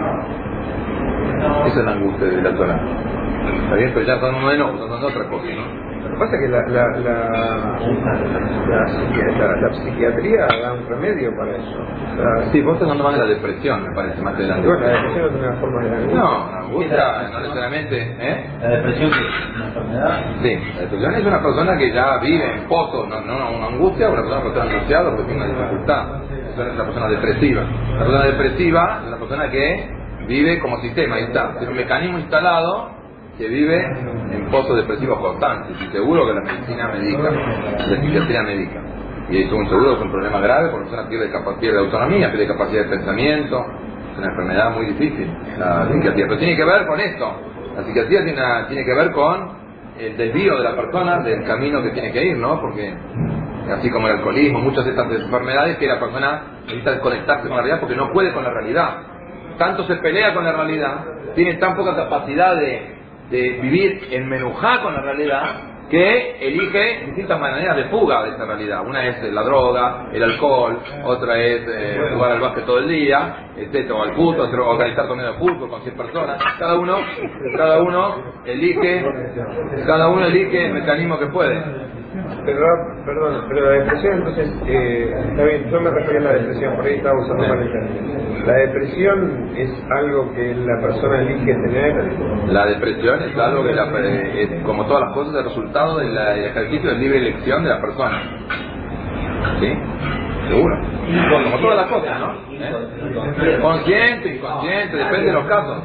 ¿no? Esa es la angustia de la Torah. Está bien, pero ya son uno de nosotros, son otra cosa, ¿no? Lo que pasa es que la, la, la, la, psiqui- la, la psiquiatría da un remedio para eso. O sea, Sí, vos estás hablando más de la depresión, me parece, más de la y bueno, la angustia. depresión es una forma de la angustia. No, la angustia no necesariamente, ¿eh? La depresión que es una enfermedad. Sí, la depresión es una persona que ya vive en pozos, no, no una angustia, una persona que está angustiada porque tiene una dificultad. Esa es la persona depresiva. La persona depresiva es una persona que vive como sistema, ahí está, tiene un mecanismo instalado que vive en pozos depresivos constantes, y seguro que la medicina medica, la psiquiatría medica. Y es un seguro que es un problema grave porque la persona pierde, capa- pierde autonomía, pierde capacidad de pensamiento, es una enfermedad muy difícil, la psiquiatría. Pero tiene que ver con esto, la psiquiatría tiene, una- tiene que ver con el desvío de la persona del camino que tiene que ir, ¿no? Porque así como el alcoholismo, muchas de estas enfermedades que la persona necesita desconectarse con la realidad porque no puede con la realidad. Tanto se pelea con la realidad, tiene tan poca capacidad de de vivir en menujá con la realidad, que elige distintas maneras de fuga de esa realidad. Una es la droga, el alcohol, otra es eh, jugar al básquet todo el día, etcétera, o al fútbol, otro, organizar torneos de fútbol con cien personas. Cada uno, cada uno elige, cada uno elige el mecanismo que puede. Pero, perdón, pero la depresión, entonces, eh, está bien, yo me refería a la depresión, por ahí estaba usando mal el término. ¿La depresión es algo que la persona elige tener? La depresión es algo que, la, es, como todas las cosas, el resultado del ejercicio de libre elección de la persona. ¿Sí? Seguro. Como todas las cosas, ¿no? ¿Eh? Consciente, inconsciente, depende de los casos.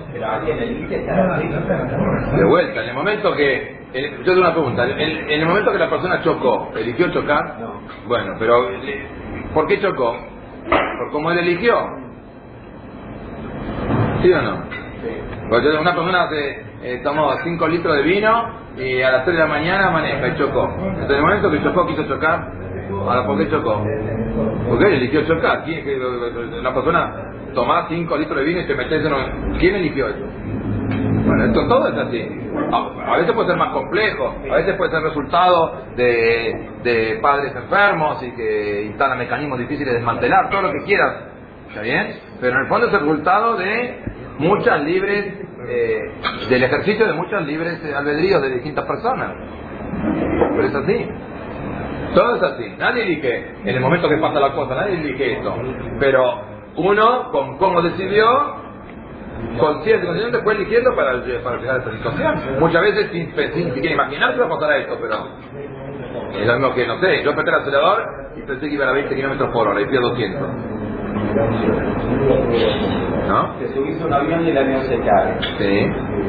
De vuelta, en el momento que... el- yo tengo una pregunta. En, en el momento que la persona chocó, ¿eligió chocar? Bueno, pero... ¿por qué chocó? ¿Por cómo él eligió? ¿Sí o no? Porque una persona se eh, tomó cinco litros de vino y a las tres de la mañana maneja y chocó. Entonces, en el momento que chocó, quiso chocar. Ahora, ¿por qué chocó? Porque él eligió chocar. ¿Quién, que, una persona toma cinco litros de vino y te metes en un... ¿Quién eligió eso? Bueno, esto todo es así. A, a veces puede ser más complejo, a veces puede ser resultado de, de padres enfermos y que instalan mecanismos difíciles de desmantelar, todo lo que quieras, ¿está bien? Pero en el fondo es el resultado de muchas libres, eh, del ejercicio de muchas libres eh, albedríos de distintas personas. Pero es así. Todo es así. Nadie elige en el momento que pasa la cosa, nadie elige esto. Pero uno, con cómo decidió, consciente, consciente, fue eligiendo para, para llegar a esta situación. Muchas veces sin, sin siquiera imaginar que va a pasar esto, pero es lo mismo que, no sé, yo apreté el acelerador y pensé que iba a veinte kilómetros por hora y fui a doscientos. ¿No? Que subís a un avión y el avión se cae. Sí.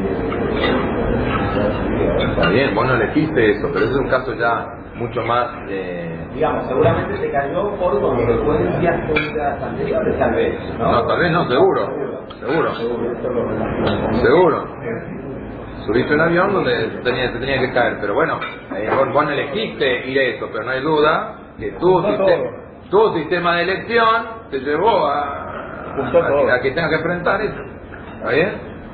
Está bien, vos no elegiste eso, pero ese es un caso ya mucho más... Eh... Digamos, seguramente se cayó por consecuencias anteriores, tal vez. ¿no? No, tal vez no, seguro. Seguro. Seguro. Subiste un avión donde tenía, te tenía que caer, pero bueno, eh, vos, vos no elegiste ir a eso, pero no hay duda que tu, No sistema, todo. tu sistema de elección te llevó a, a, todo. a que tengas que enfrentar eso. ¿Está bien?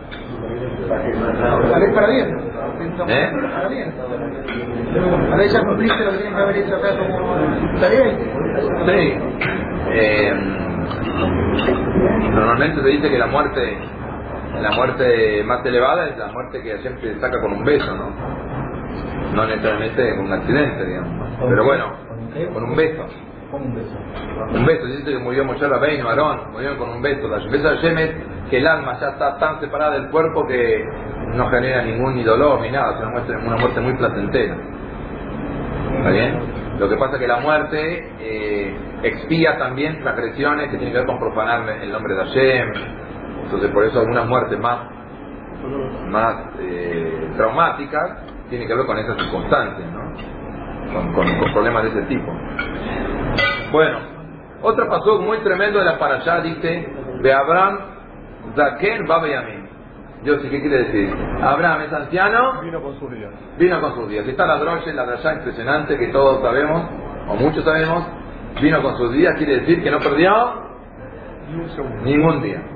Tal vez para bien. ¿Eh? Para bien. A ver, ya cumpliste lo que tienes que haber hecho acá como tarea. Sí. Eh, normalmente se dice que la muerte, la muerte más elevada es la muerte que siempre saca con un beso, ¿no? No necesariamente con un accidente, digamos. Pero bueno, con un beso. Un beso. Un beso, dice que murió Moshe Rabbeinu, Aarón, murieron con un beso. La beso de Hashem es que el alma ya está tan separada del cuerpo que no genera ningún ni dolor ni nada, es una muerte, una muerte muy placentera. ¿Está bien? Lo que pasa es que la muerte eh, expía también transgresiones que tienen que ver con profanar el nombre de Hashem. Entonces por eso algunas muertes más, más eh, traumáticas tienen que ver con esas circunstancias, ¿no? Con, con, con problemas de ese tipo. Bueno, otro pasó muy tremendo de la parashá, dice, de Abraham, Zaken va Benjamín. Yo sé qué quiere decir. Abraham es anciano, Vino con sus días. vino con sus días. Está la droga, la drashá impresionante que todos sabemos, o muchos sabemos, vino con sus días, quiere decir que no perdió ningún día.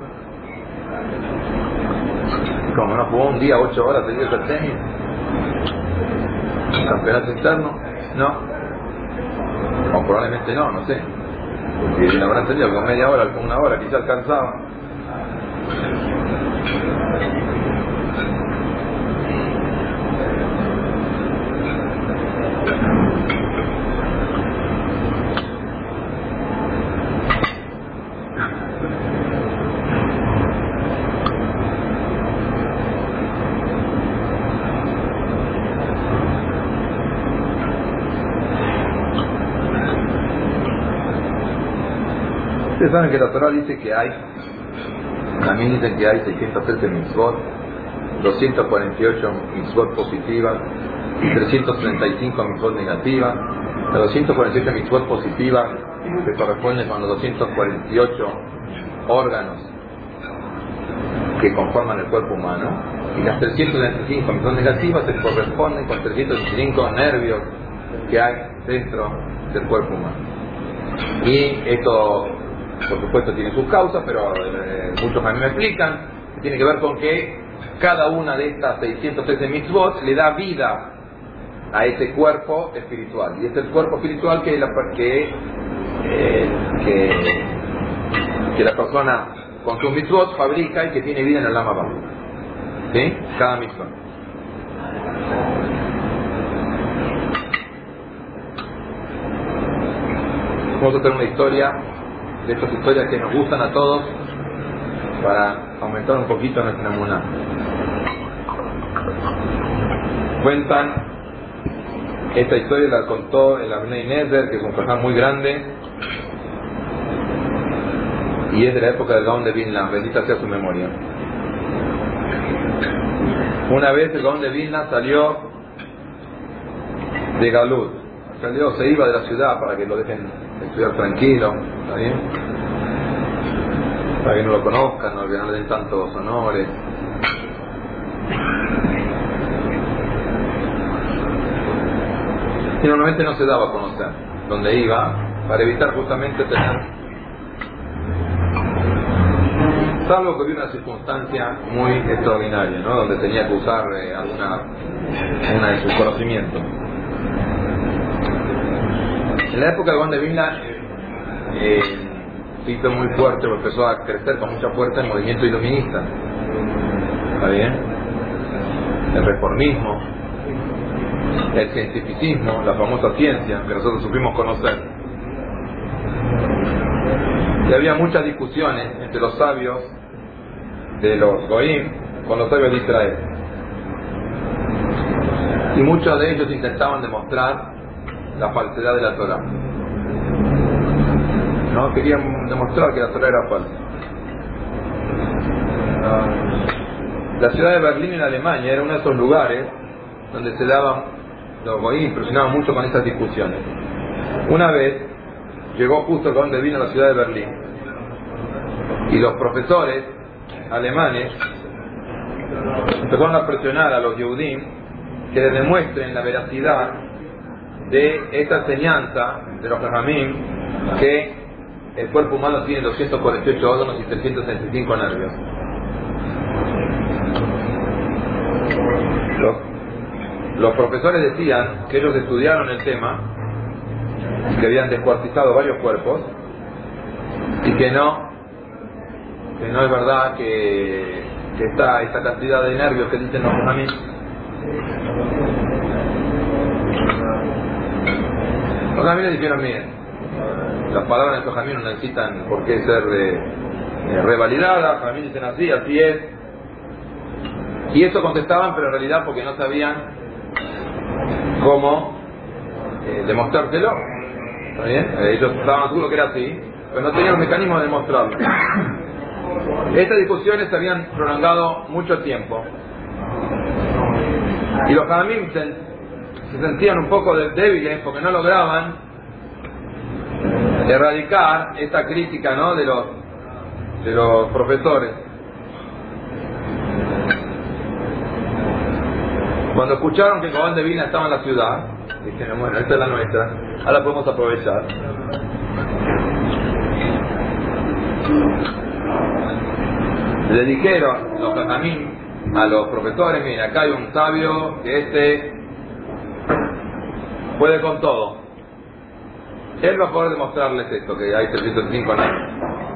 Como no jugó un día ocho horas seguidas al tenis, un campeonato interno, no, o probablemente no, no sé, porque le habrán tenido con media hora, con una hora, quizás alcanzaba. Ustedes saben que la Torah dice que hay, también dicen que hay seiscientos trece mitzvot, doscientos cuarenta y ocho mitzvot positivas, trescientos treinta y cinco mitzvot negativas. Las doscientos cuarenta y ocho mitzvot positivas se corresponden con los doscientos cuarenta y ocho órganos que conforman el cuerpo humano, y las trescientos treinta y cinco mitzvot negativas se corresponden con trescientos veinticinco nervios que hay dentro del cuerpo humano. Y esto, por supuesto, tiene sus causas, pero eh, muchos a mí me explican que tiene que ver con que cada una de estas seiscientos trece mitzvot le da vida a ese cuerpo espiritual, y es el cuerpo espiritual que la, que, eh, que, que la persona con sus mitzvot fabrica y que tiene vida en el Lama Ba. ¿Sí? Cada mitzvot. Vamos a tener una historia de estas historias que nos gustan a todos para aumentar un poquito nuestra emuná. Cuentan, esta historia la contó el Abnei Nezer, que es un jajam muy grande y es de la época del Gaón de Vilna, bendita sea su memoria. Una vez el Gaón de Vilna salió de Galut, salió, se iba de la ciudad para que lo dejen estudiar tranquilo, ¿está bien? Para que no lo conozcan, no, que no le den tantos honores. Y normalmente no se daba a conocer dónde iba, para evitar justamente tener, salvo que hubiera una circunstancia muy extraordinaria, ¿no? Donde tenía que usar eh, alguna una de sus conocimientos. En la época de Gaón de Vilna eh, se hizo muy fuerte, empezó a crecer con mucha fuerza el movimiento iluminista, ¿está bien? El reformismo, el cientificismo, la famosa ciencia que nosotros supimos conocer. Y había muchas discusiones entre los sabios de los Goim con los sabios de Israel, y muchos de ellos intentaban demostrar la falsedad de la Torah. No querían demostrar que la Torah era falsa. La ciudad de Berlín en Alemania era uno de esos lugares donde se daban, los Goim impresionaban mucho con estas discusiones. Una vez llegó justo cuando vino a la ciudad de Berlín, y los profesores alemanes empezaron a presionar a los Yehudim que les demuestren la veracidad de esta enseñanza de los Jajamim, que el cuerpo humano tiene doscientos cuarenta y ocho órganos y trescientos treinta y cinco nervios. Los, los profesores decían que ellos estudiaron el tema, que habían descuartizado varios cuerpos, y que no que no es verdad que, que está esta cantidad de nervios que dicen los Jajamim. Los Jajamim les dijeron: miren, las palabras de los Jajamim no necesitan por qué ser de, de revalidadas. Los Jajamim dicen así, así es. Y eso contestaban, pero en realidad porque no sabían cómo eh, demostrárselo. ¿Está bien? Ellos estaban seguros que era así, pero no tenían un mecanismo de demostrarlo. Estas discusiones se habían prolongado mucho tiempo, y los Jajamim se, se sentían un poco débiles porque no lograban erradicar esta crítica, ¿no?, de los de los profesores. Cuando escucharon que Gaón de Vilna estaba en la ciudad, dijeron: bueno, esta es la nuestra, ahora podemos aprovechar. Le dijeron los Jajamim a los profesores: miren, acá hay un sabio que este puede con todo. Él va a poder demostrarles esto, que hay trescientos cinco años.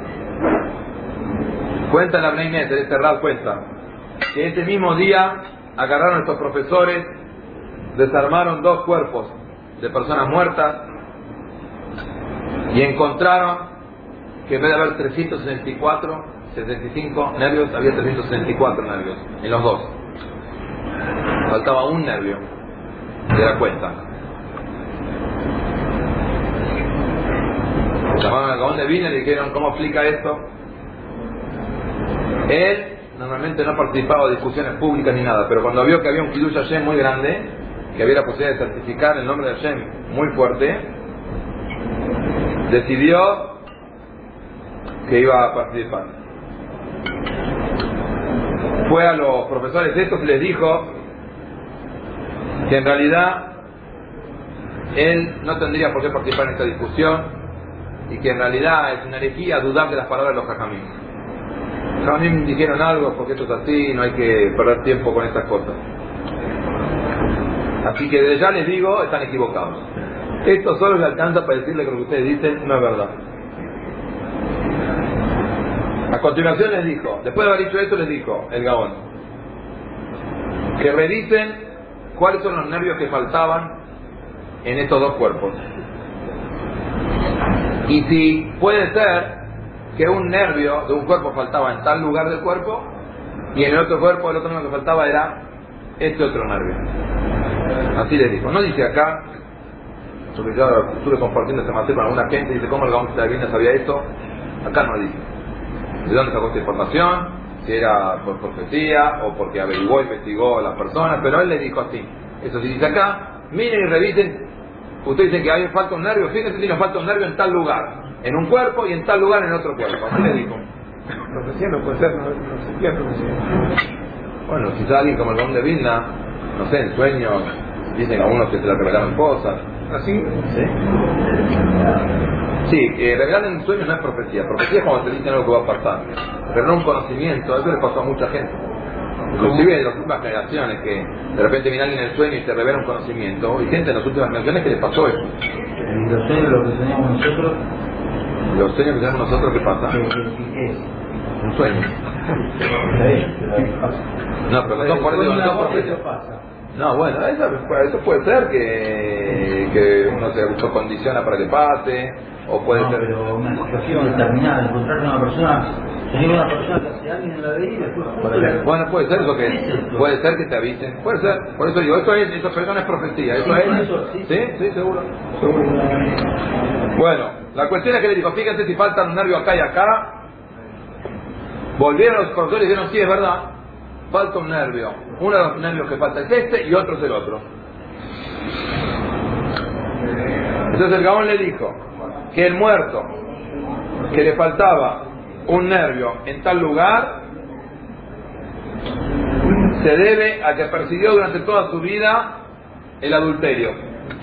Cuenta la Bnei Neter, este Rab cuenta, que ese mismo día agarraron a estos profesores, desarmaron dos cuerpos de personas muertas y encontraron que en vez de haber trescientos sesenta y cuatro, setenta y cinco nervios, había trescientos sesenta y cuatro nervios en los dos. Faltaba un nervio de la cuenta. Llamaron al Gaón de Vilna y le dijeron: ¿cómo explica esto? Él normalmente no participaba de discusiones públicas ni nada, pero cuando vio que había un Kiddush Hashem muy grande, que había la posibilidad de certificar el nombre de Hashem muy fuerte, decidió que iba a participar. Fue a los profesores estos y les dijo que en realidad él no tendría por qué participar en esta discusión y que en realidad es una herejía dudar de las palabras de los Jajamim. Los Jajamim dijeron algo porque esto es así, no hay que perder tiempo con estas cosas. Así que desde ya les digo, están equivocados. Esto solo les alcanza para decirle que lo que ustedes dicen no es verdad. A continuación les dijo, después de haber dicho esto, les dijo el Gaón que revisen cuáles son los nervios que faltaban en estos dos cuerpos. Y si puede ser que un nervio de un cuerpo faltaba en tal lugar del cuerpo y en el otro cuerpo el otro nervio que faltaba era este otro nervio. Así les dijo. No dice acá, porque yo estuve compartiendo este material con alguna gente, dice cómo el Gaón de Vilna sabía esto. Acá no dice de dónde sacó esta información, si era por profecía o porque averiguó, investigó a las personas, pero él les dijo así. Eso sí dice acá, miren y revisen. Ustedes dicen que hay falta un nervio, fíjense si nos falta un nervio en tal lugar, en un cuerpo y en tal lugar en otro cuerpo. Así le dijo. Profecía no puede ser, no, no se quiere profecía. Bueno, quizá alguien como el Gaón de Vilna, no sé, en sueños, dicen a unos que se le revelaron cosas. ¿Así? Sí. Sí, eh, revelar en sueños no es profecía. Profecía es cuando te dicen algo que va a pasar. Revelar un conocimiento, eso le pasó a mucha gente. Inclusive en las últimas generaciones, que de repente viene alguien en el sueño y te revela un conocimiento, y gente en las últimas generaciones que les pasó eso. ¿Y los sueños, lo que soñamos nosotros? Los sueños que tenemos nosotros, ¿qué pasa? ¿Qué, qué, qué es? Un sueño. No, pero no son por eso, no son profecías. No, bueno, eso, eso puede ser que, que uno se autocondiciona para que pase, o puede no, ser... pero una situación determinada, encontrarte a una persona, tener una persona que hace alguien en la vida y después... Bueno, puede ser eso, que puede ser que te avisen, puede ser, por eso digo, eso es, eso no es profecía, eso sí, es... eso, sí. sí, sí, seguro, seguro. Bueno, la cuestión es que le dijo, fíjense si faltan un nervio acá y acá. Volvieron los profesores y dijeron, sí, es verdad, falta un nervio. Uno de los nervios que falta es este y otro es el otro. Entonces el Gaón le dijo que el muerto, que le faltaba un nervio en tal lugar, se debe a que persiguió durante toda su vida el adulterio.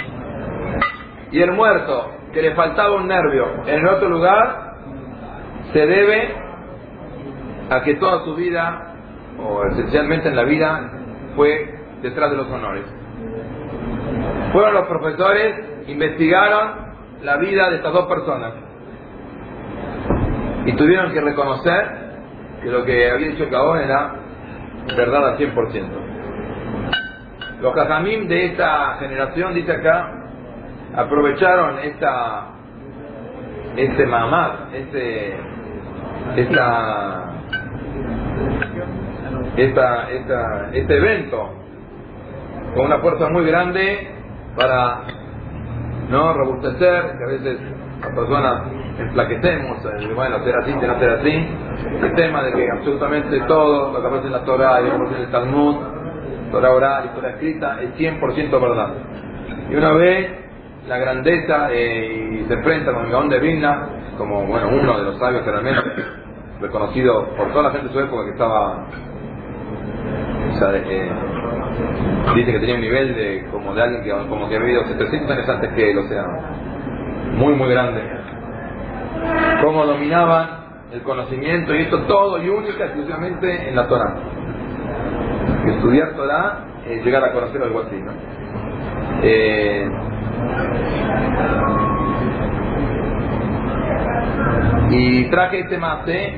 Y el muerto, que le faltaba un nervio en el otro lugar, se debe a que toda su vida, o esencialmente en la vida, fue detrás de los honores. Fueron los profesores, investigaron la vida de estas dos personas y tuvieron que reconocer que lo que había dicho el Gaón era verdad al cien por ciento. Los Jajamim de esta generación, dice acá, aprovecharon esta este mamad, este esta Esta, esta, este evento con una fuerza muy grande para no robustecer, que a veces las personas enflaquecemos, eh, bueno, ser así, no ser así, el tema de que absolutamente todo lo que aparece en la Torah y lo que aparece en el Talmud, Torah oral y Torah escrita, es cien por ciento verdad. Y una vez la grandeza eh, y se enfrenta con el Gaón de Vilna, como bueno, uno de los sabios generalmente reconocido por toda la gente de su época, que estaba, o sea, eh, dice que tenía un nivel de como de alguien que como que había vivido setecientos años antes que él, o sea, muy muy grande. Cómo dominaban el conocimiento y esto todo y única exclusivamente en la Torah. Estudiar Torah es llegar a conocer algo así, ¿no? Eh, y traje este mate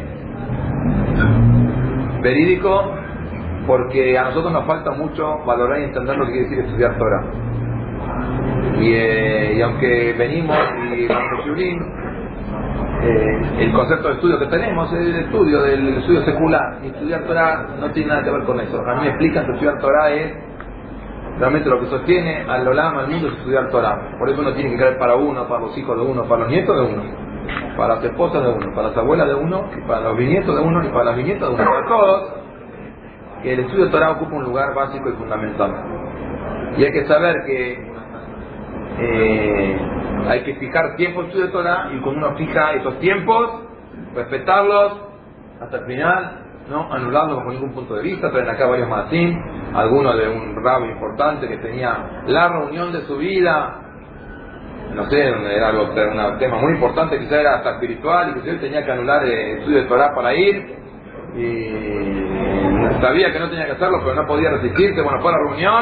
verídico porque a nosotros nos falta mucho valorar y entender lo que quiere decir estudiar Torah. Y, eh, y aunque venimos y vamos a eh, el concepto de estudio que tenemos es el estudio del estudio secular, y estudiar Torah no tiene nada que ver con eso. A mí me explican que estudiar Torah es realmente lo que sostiene al Olam, al mundo, es estudiar Torah. Por eso uno tiene que creer para uno, para los hijos de uno, para los nietos de uno, para las esposas de uno, para las abuelas de uno, y para los bisnietos de uno, y para las bisnietas de uno, para todos, que el estudio de Torah ocupa un lugar básico y fundamental. Y hay que saber que eh, hay que fijar tiempos de estudio de Torah, y cuando uno fija esos tiempos, respetarlos hasta el final, no anularlos bajo ningún punto de vista. Traen acá varios matín, algunos de un rabbi importante que tenía la reunión de su vida, no sé, era algo, un tema muy importante, quizás era hasta espiritual, y que él tenía que anular el estudio de Torah para ir, y sabía que no tenía que hacerlo, pero no podía resistirse. Bueno, fue a la reunión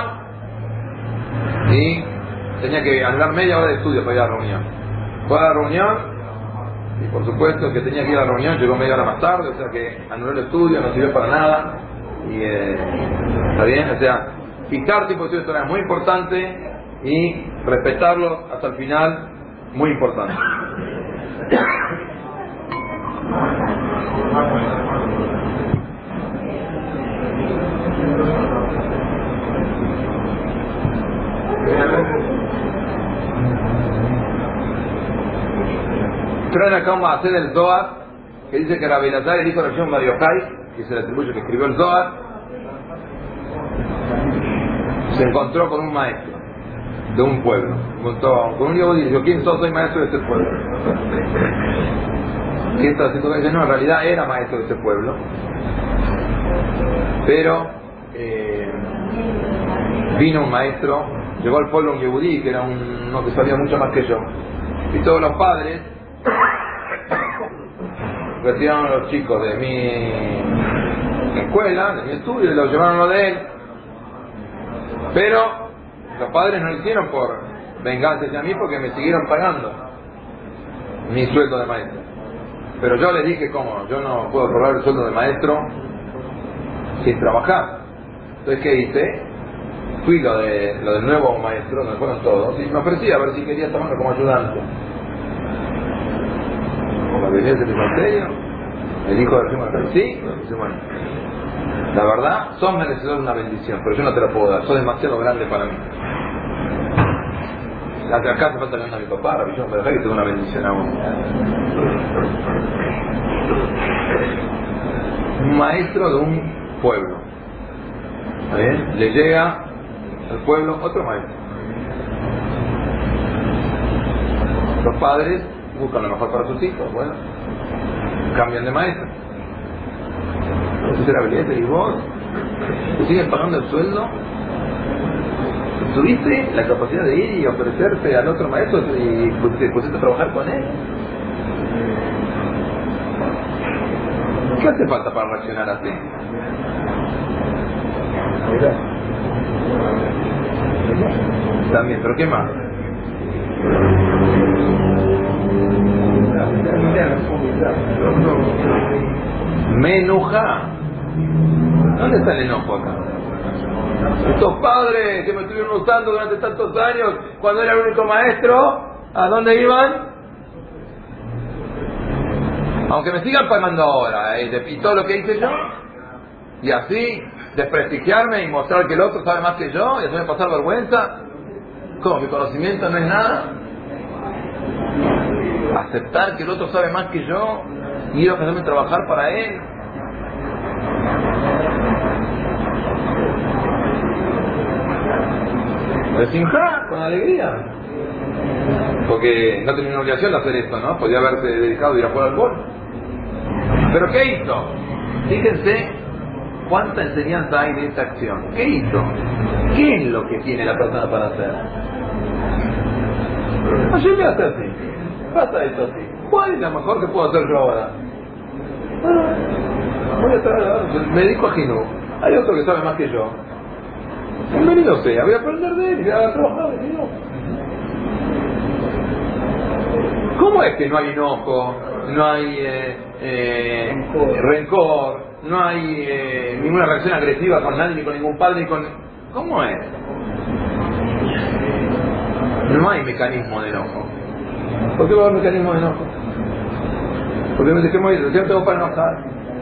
y tenía que anular media hora de estudio para ir a la reunión. Fue a la reunión y por supuesto que tenía que ir a la reunión, llegó media hora más tarde, o sea que anuló el estudio, no sirvió para nada. Y eh, está bien, o sea, fijar tipo de estudio de Torah es muy importante, y respetarlo hasta el final, muy importante. Traen acá un maaseh del Zohar que dice que Rabbi Elazar, el hijo de Rishon Bar Yochai, que se le atribuye que escribió el Zohar, se encontró con un maestro de un pueblo, con un yehudí, y dijo: ¿quién sos? Soy maestro de este pueblo. ¿Qué está haciendo? Dice: no, en realidad era maestro de este pueblo, pero eh, vino un maestro, llegó al pueblo un yehudí que era un, uno que sabía mucho más que yo, y todos los padres retiraron a los chicos de mi escuela, de mi estudio, y los llevaron a lo de él. Pero los padres no lo hicieron por venganza hacia mí, porque me siguieron pagando mi sueldo de maestro. Pero yo les dije: ¿cómo? Yo no puedo cobrar el sueldo de maestro sin trabajar. Entonces, ¿qué hice? Fui lo, de, lo del nuevo maestro, donde fueron todos, y me ofrecí a ver si quería tomarlo como ayudante. Como venía del ministerio, el hijo de Rishon, sí, dice: bueno, la verdad, sos merecedor de una bendición, pero yo no te la puedo dar, sos demasiado grande para mí. Acá hace falta que venga mi papá, Rabbi Shimon Bar Yochai, que te da una bendición a uno. Un maestro de un pueblo, ¿está bien? Le llega al pueblo otro maestro. Los padres buscan lo mejor para sus hijos, bueno, cambian de maestro. Entonces era habilidad, y vos te siguen pagando el sueldo. ¿Tuviste la capacidad de ir y ofrecerte al otro maestro y te pusiste a trabajar con él? ¿Qué hace falta para reaccionar así? También, pero ¿qué más? Me enoja. ¿Dónde está el enojo acá? Estos padres que me estuvieron usando durante tantos años, cuando era el único maestro, ¿a dónde iban? Aunque me sigan pagando ahora, ¿eh? Y todo lo que hice yo, y así desprestigiarme y mostrar que el otro sabe más que yo y hacerme pasar vergüenza. ¿Cómo? ¿Mi conocimiento no es nada? Aceptar que el otro sabe más que yo y ir a ofrecerme trabajar para él. Resinja, con alegría, porque no tenía una obligación de hacer esto, ¿no? Podía haberse dedicado a ir a jugar al gol. ¿Pero qué hizo? Fíjense cuánta enseñanza hay de esta acción. ¿Qué hizo? ¿Qué es lo que tiene la persona para hacer? Ayer me hace así, pasa esto así. ¿Cuál es lo mejor que puedo hacer yo ahora? Ah, voy a estar, me dedico a Gino. Hay otro que sabe más que yo. Bienvenido sea, voy a aprender de él, voy a trabajar de Gino. ¿Cómo es que no hay enojo, no hay eh, eh, rencor, no hay eh, ninguna reacción agresiva con nadie, ni con ningún padre, ni con... ¿Cómo es? No hay mecanismo de enojo. ¿Por qué va a haber mecanismo de enojo? Porque me dejemos ir, yo tengo para enojar.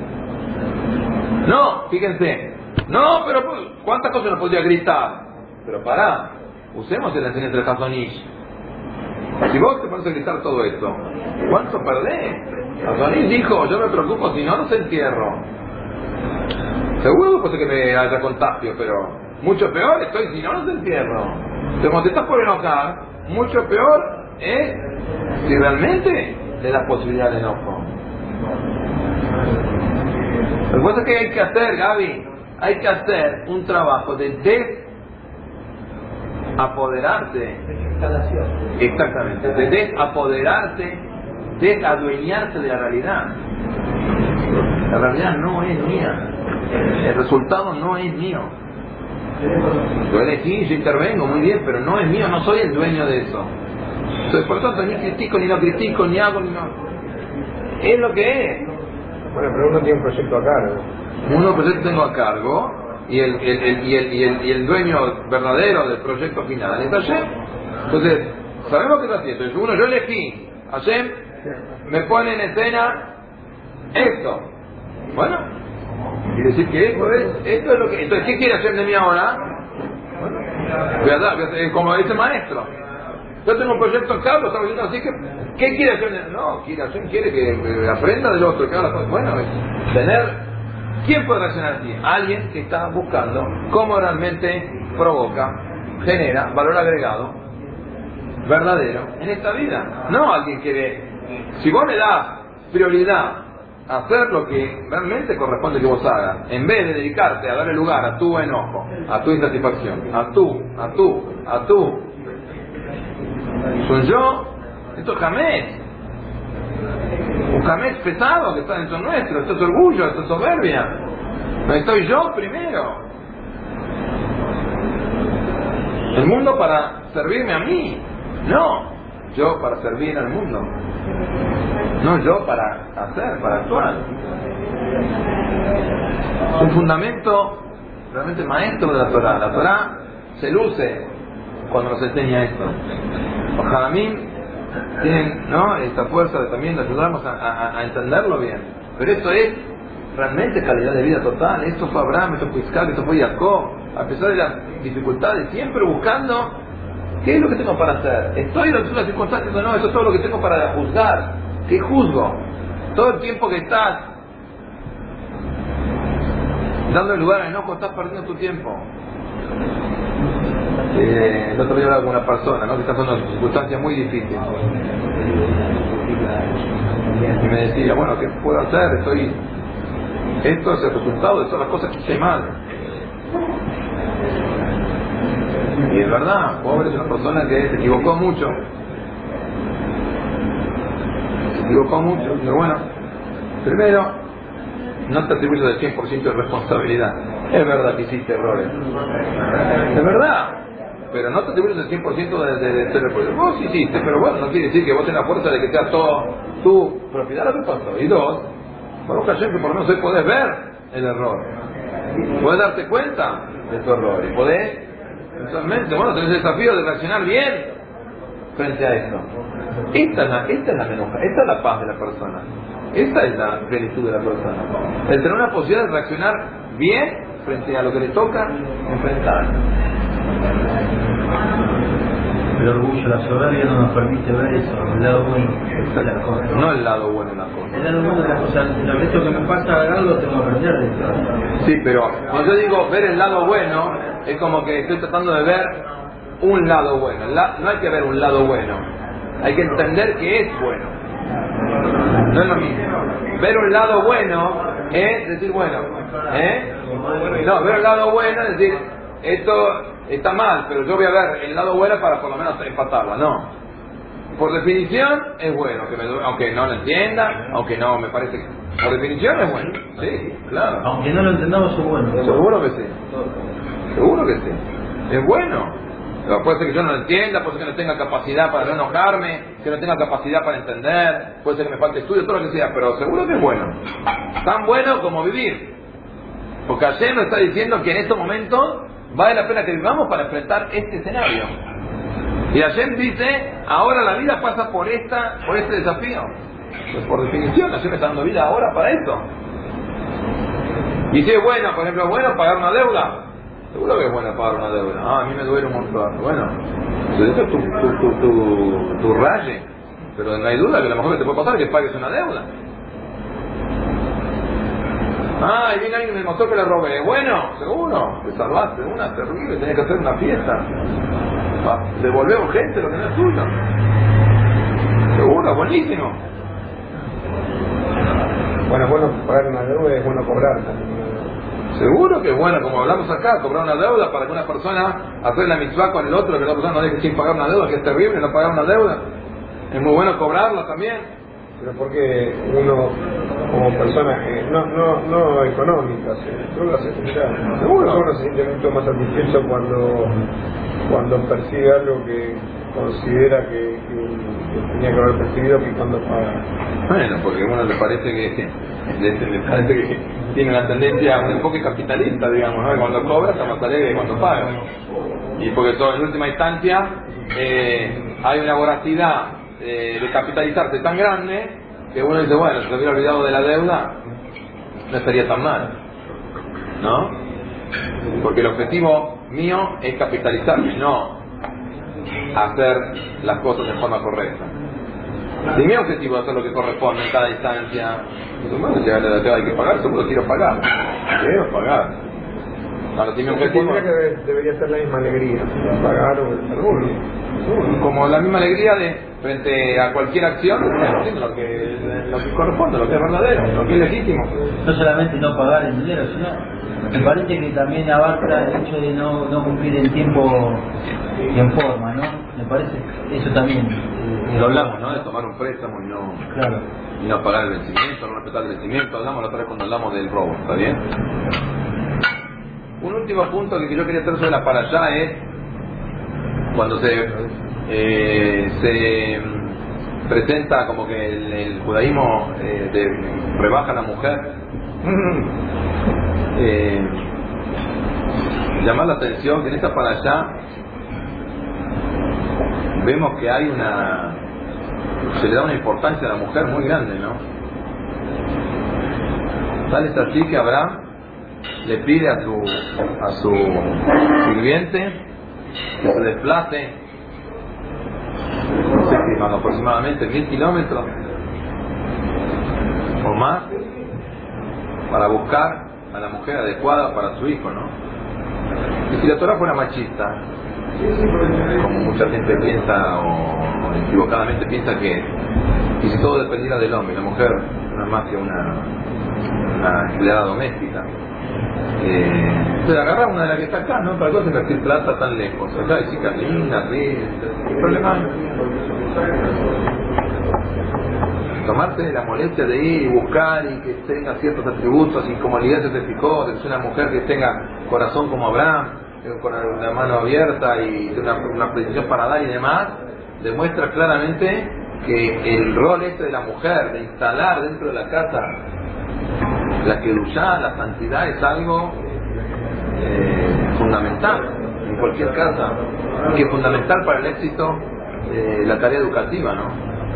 No, fíjense. No, pero ¿cuántas cosas nos podría gritar? Pero pará, usemos el enseñanza de Hazonish. Si vos te pones a gritar todo esto, ¿cuánto perdés? Hazonish dijo, yo me preocupo, si no, no se entierro. Seguro después de que me haya contagio, pero mucho peor estoy, si no, no se entierro. Entonces, cuando te estás por enojar, mucho peor es si realmente le das posibilidad de enojo. Lo que pasa es que hay que hacer, Gaby, hay que hacer un trabajo de desapoderarse. Exactamente, de desapoderarse, desadueñarse de la realidad. La realidad no es mía. El resultado no es mío. Yo elegí, yo intervengo, muy bien, pero no es mío, no soy el dueño de eso. Entonces, por lo tanto, ni critico, ni no critico, ni hago, ni no. Es lo que es. Bueno, pero uno tiene un proyecto a cargo. Uno proyecto tengo a cargo, y el, el, el, y, el, y, el, y el dueño verdadero del proyecto final es Hashem. Entonces, sabemos que es así. Entonces, uno, yo elegí, Hashem me pone en escena esto. Bueno, quiere decir que esto es, esto es lo que... Entonces, ¿qué quiere Hashem de mí ahora? Bueno, voy a dar, voy a hacer, como dice el maestro. Yo tengo un proyecto en cargo, estamos diciendo así que... ¿Qué quiere Hashem? No, quiere Hashem quiere que aprenda del otro, que haga las cosas. Bueno, es tener... ¿Quién puede reaccionar así? Alguien que está buscando cómo realmente provoca, genera valor agregado verdadero en esta vida. No alguien que ve. Si vos le das prioridad a hacer lo que realmente corresponde que vos hagas, en vez de dedicarte a darle lugar a tu enojo, a tu insatisfacción, a tu, a tu, a tu, soy yo, esto es jamés. Un jamés pesado que está dentro nuestro, esto es orgullo, esto es soberbia. No estoy yo primero. El mundo para servirme a mí. No, yo para servir al mundo. No yo para hacer, para actuar. Es un fundamento realmente maestro de la Torah. La Torah se luce cuando nos enseña esto. Los Jadamim tienen, ¿no?, esta fuerza de también de ayudarnos a, a, a entenderlo bien. Pero esto es realmente calidad de vida total. Esto fue Abraham, esto fue Isaac, esto fue Jacob. A pesar de las dificultades, siempre buscando qué es lo que tengo para hacer. Estoy en las circunstancias o no, eso es todo lo que tengo para juzgar. ¿Qué juzgo? Todo el tiempo que estás dando lugar al enojo, estás perdiendo tu tiempo. Eh, el otro día hablaba con una persona, ¿no?, que está en una circunstancia muy difícil. Y me decía, bueno, ¿qué puedo hacer? Estoy... Esto es el resultado de todas las cosas que hice mal. Y es verdad, pobre es una persona que se equivocó mucho. Se equivocó mucho, pero bueno, primero, no te atribuyes el cien por ciento de responsabilidad. Es verdad que hiciste errores. Es verdad. Pero no te atribuyes el cien por ciento de, de, de ser responsable. Vos hiciste, pero bueno, no quiere decir que vos tengas la fuerza de que sea todo tu propiedad lo que pasó. Y dos, Baruch Hashem, que por lo menos hoy podés ver el error. Podés darte cuenta de tu error. Y podés, eventualmente, bueno, tenés el desafío de reaccionar bien frente a esto. Esta es la, esta es la menuja, esta es la paz de la persona. Esta es la plenitud de la persona. El tener una posibilidad de reaccionar bien frente a lo que le toca enfrentar. El orgullo, la soberbia no nos permite ver eso, el lado bueno de las cosas. No el lado bueno de las cosas. El lado bueno de las cosas, lo resto que me pasa algo tengo que aprender de esto. Sí, pero cuando yo digo ver el lado bueno, es como que estoy tratando de ver un lado bueno. La, no hay que ver un lado bueno, hay que entender que es bueno. No es lo mismo. Ver un lado bueno es decir, bueno, ¿eh? No, ver el lado bueno es decir, esto está mal, pero yo voy a ver el lado bueno para por lo menos empatarla. No. por definición es bueno, que me, aunque no lo entienda, aunque no me parece que... Por definición es bueno, sí, claro. Aunque no lo entendamos, es bueno. Seguro que sí. Seguro que sí. Es bueno. Pero puede ser que yo no lo entienda, puede ser que no tenga capacidad para no enojarme, que no tenga capacidad para entender, puede ser que me falte estudio, todo lo que sea, pero seguro que es bueno. Tan bueno como vivir. Porque ayer nos está diciendo que en estos momentos vale la pena que vivamos para enfrentar este escenario. Y Hashem dice, ahora la vida pasa por esta, por este desafío. Pues por definición, Hashem me está dando vida ahora para esto. Y si es bueno, por ejemplo, es bueno pagar una deuda. Seguro que es bueno pagar una deuda. Ah, a mí me duele un montón. Bueno, eso es tu, tu, tu, tu, tu raye. Pero no hay duda que lo mejor que te puede pasar es que pagues una deuda. Ah, y viene alguien y me mostró que le robé. Bueno, seguro, te salvaste de una terrible, tenés que hacer una fiesta. Devolver urgente lo que no es tuyo. Seguro, buenísimo. Bueno, es bueno pagar una deuda, es bueno cobrar también. Seguro que es bueno, como hablamos acá, cobrar una deuda para que una persona hacer la mitzvah con el otro, que la persona no deje sin pagar una deuda, que es terrible no pagar una deuda. Es muy bueno cobrarla también. Pero porque uno, como persona, eh, no, no, no económica, se, uno se, ya, seguro uno se siente mucho más satisfecho cuando, cuando percibe algo que considera que, que, que tenía que haber percibido que cuando paga. Bueno, porque a uno le parece que, le, le parece que tiene una tendencia a un enfoque capitalista, digamos, ¿no? Cuando cobra está más alegre que cuando paga. Y porque todo, en última instancia eh, hay una voracidad eh, de capitalizarse tan grande que uno dice, bueno, si se hubiera olvidado de la deuda no estaría tan mal, ¿no? Porque el objetivo mío es capitalizarme, no hacer las cosas de forma correcta. Si mi objetivo es hacer lo que corresponde en cada instancia, pues bueno, si la deuda hay que pagar, seguro quiero pagar. Quiero pagar. Ahora, si mi objetivo... que debería ser la misma alegría, pagar o el seguro. Como la misma alegría de frente a cualquier acción, lo que, lo que corresponde, lo que es verdadero, lo que es legítimo. No solamente no pagar el dinero, sino me parece que también abarca el hecho de no, no cumplir en tiempo y en forma, ¿no? Me parece eso también. Eh, lo hablamos, ¿no? De tomar un préstamo y no, claro. y no pagar el vencimiento, no respetar el vencimiento. Hablamos la otra vez cuando hablamos del robo, ¿está bien? Un último punto que yo quería hacer sobre la parashá es cuando se eh, se presenta como que el, el judaísmo eh, de, rebaja a la mujer. eh, llamar la atención que en esta parashá vemos que hay una, se le da una importancia a la mujer muy grande, ¿no? Tal es así que Abraham le pide a su a su sirviente que se desplace, no sé si aproximadamente mil kilómetros o más para buscar a la mujer adecuada para su hijo, ¿no? Y si la Torah fuera machista, como mucha gente piensa o, o equivocadamente piensa que y si todo dependiera del hombre, la mujer no es más que una, una empleada doméstica, eh, se agarra una de las que está acá, ¿no? Para qué invertir plata tan lejos, acá hay chicas lindas, ¿qué problema hay? Tomarse la molestia de ir y buscar y que tenga ciertos atributos y como Elías se fijó, que es una mujer que tenga corazón como Abraham, con la mano abierta y una, una predisposición para dar y demás, demuestra claramente que el rol este de la mujer, de instalar dentro de la casa la kedushá, la santidad, es algo eh, fundamental en cualquier casa, y que es fundamental para el éxito de la tarea educativa, ¿no?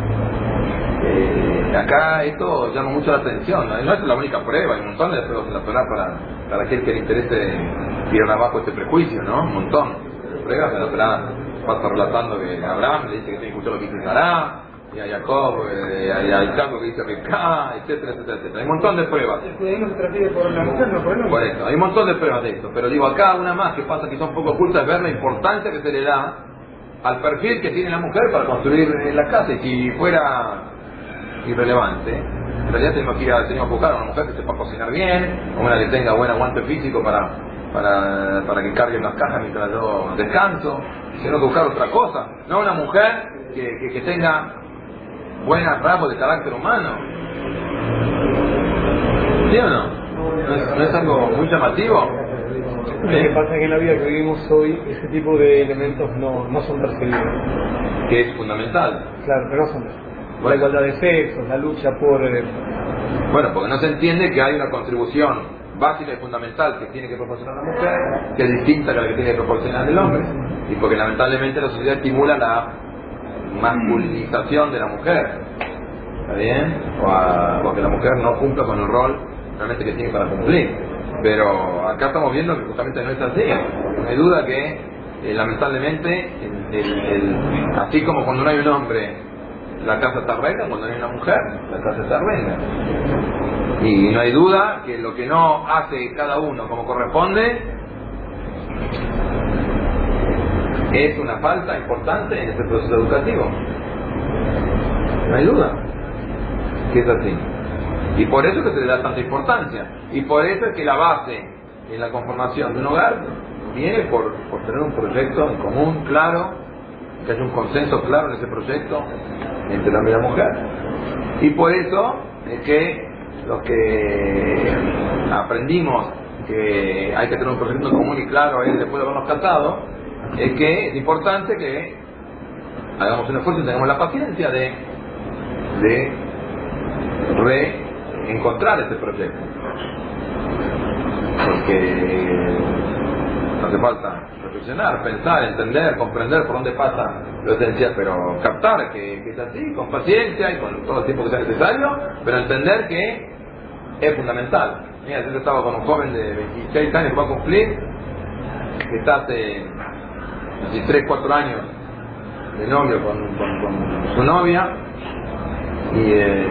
Eh, acá esto llama mucho la atención, ¿no? No es la única prueba, hay un montón de pruebas en la Torah para, para aquel que le interese tirar abajo este prejuicio, ¿no? Un montón de pruebas en la Torah pasa relatando que Abraham le dice que tiene que escuchar lo que dice Sará, y a Jacob, eh, y a Isaac lo que dice Rebeca, etcétera, etcétera, etcétera. Hay un montón de pruebas. El judaísmo se transfiere por la mujer, no por el hombre. Por eso, hay un montón de pruebas de esto, pero digo acá una más que pasa que son un poco ocultas, es ver la importancia que se le da al perfil que tiene la mujer para construir la casa, y si fuera irrelevante, en realidad tenemos que ir a, tenemos que buscar a una mujer que sepa cocinar bien, una que tenga buen aguante físico para, para, para que cargue las cajas mientras yo descanso, tenemos que buscar otra cosa, no una mujer que, que, que tenga buenos rasgos de carácter humano. ¿Sí o no? ¿No es, no es algo muy llamativo? Lo que pasa es que en la vida que vivimos hoy ese tipo de elementos no, no son percibidos. Que es fundamental. Claro, pero no son percibidos. Bueno. La igualdad de sexos, la lucha por... Eh... Bueno, porque no se entiende que hay una contribución básica y fundamental que tiene que proporcionar la mujer, que es distinta a la que tiene que proporcionar el hombre. Y porque lamentablemente la sociedad estimula la masculinización de la mujer. ¿Está bien? O, a, o que la mujer no cumpla con el rol realmente que tiene para cumplir. Pero acá estamos viendo que justamente no es así. No hay duda que eh, lamentablemente el, el, el, así como cuando no hay un hombre la casa está reina, cuando no hay una mujer la casa está reina. Y no hay duda que lo que no hace cada uno como corresponde es una falta importante en este proceso educativo. No hay duda que es así. Y por eso que se le da tanta importancia. Y por eso es que la base en la conformación de un hogar viene por, por tener un proyecto en común, claro, que haya un consenso claro en ese proyecto entre el hombre y la mujer. Y por eso es que los que aprendimos que hay que tener un proyecto en común y claro es después de habernos casado, es que es importante que hagamos un esfuerzo y tengamos la paciencia de de reencontrar este proyecto, porque no hace falta reflexionar, pensar, entender, comprender por dónde pasa lo esencial, pero captar que, que es así, con paciencia y con todo el tiempo que sea necesario, pero entender que es fundamental. Mira, yo estaba con un joven de veintiséis años que va a cumplir, que está hace tres, cuatro años de novio con, con, con su novia, y eh,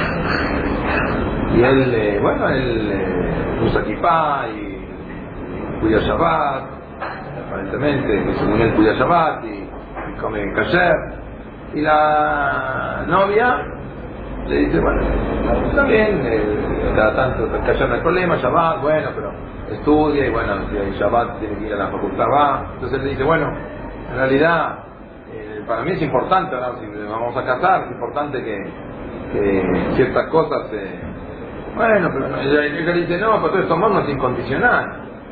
y él, eh, bueno, él eh, usa kipá y cuida Shabbat, aparentemente, que según él cuida Shabbat y, y come kasher, y la novia le dice, bueno, está bien, eh, cada tanto kasher no hay problema, Shabbat, bueno, pero estudia y bueno, si hay Shabbat tiene que ir a la facultad, va. Entonces él le dice, bueno, en realidad eh, para mí es importante, ¿no? Si nos vamos a casar, es importante que, que ciertas cosas eh, bueno, pero ella, ella dice, no, pero todo tu amor no es incondicional.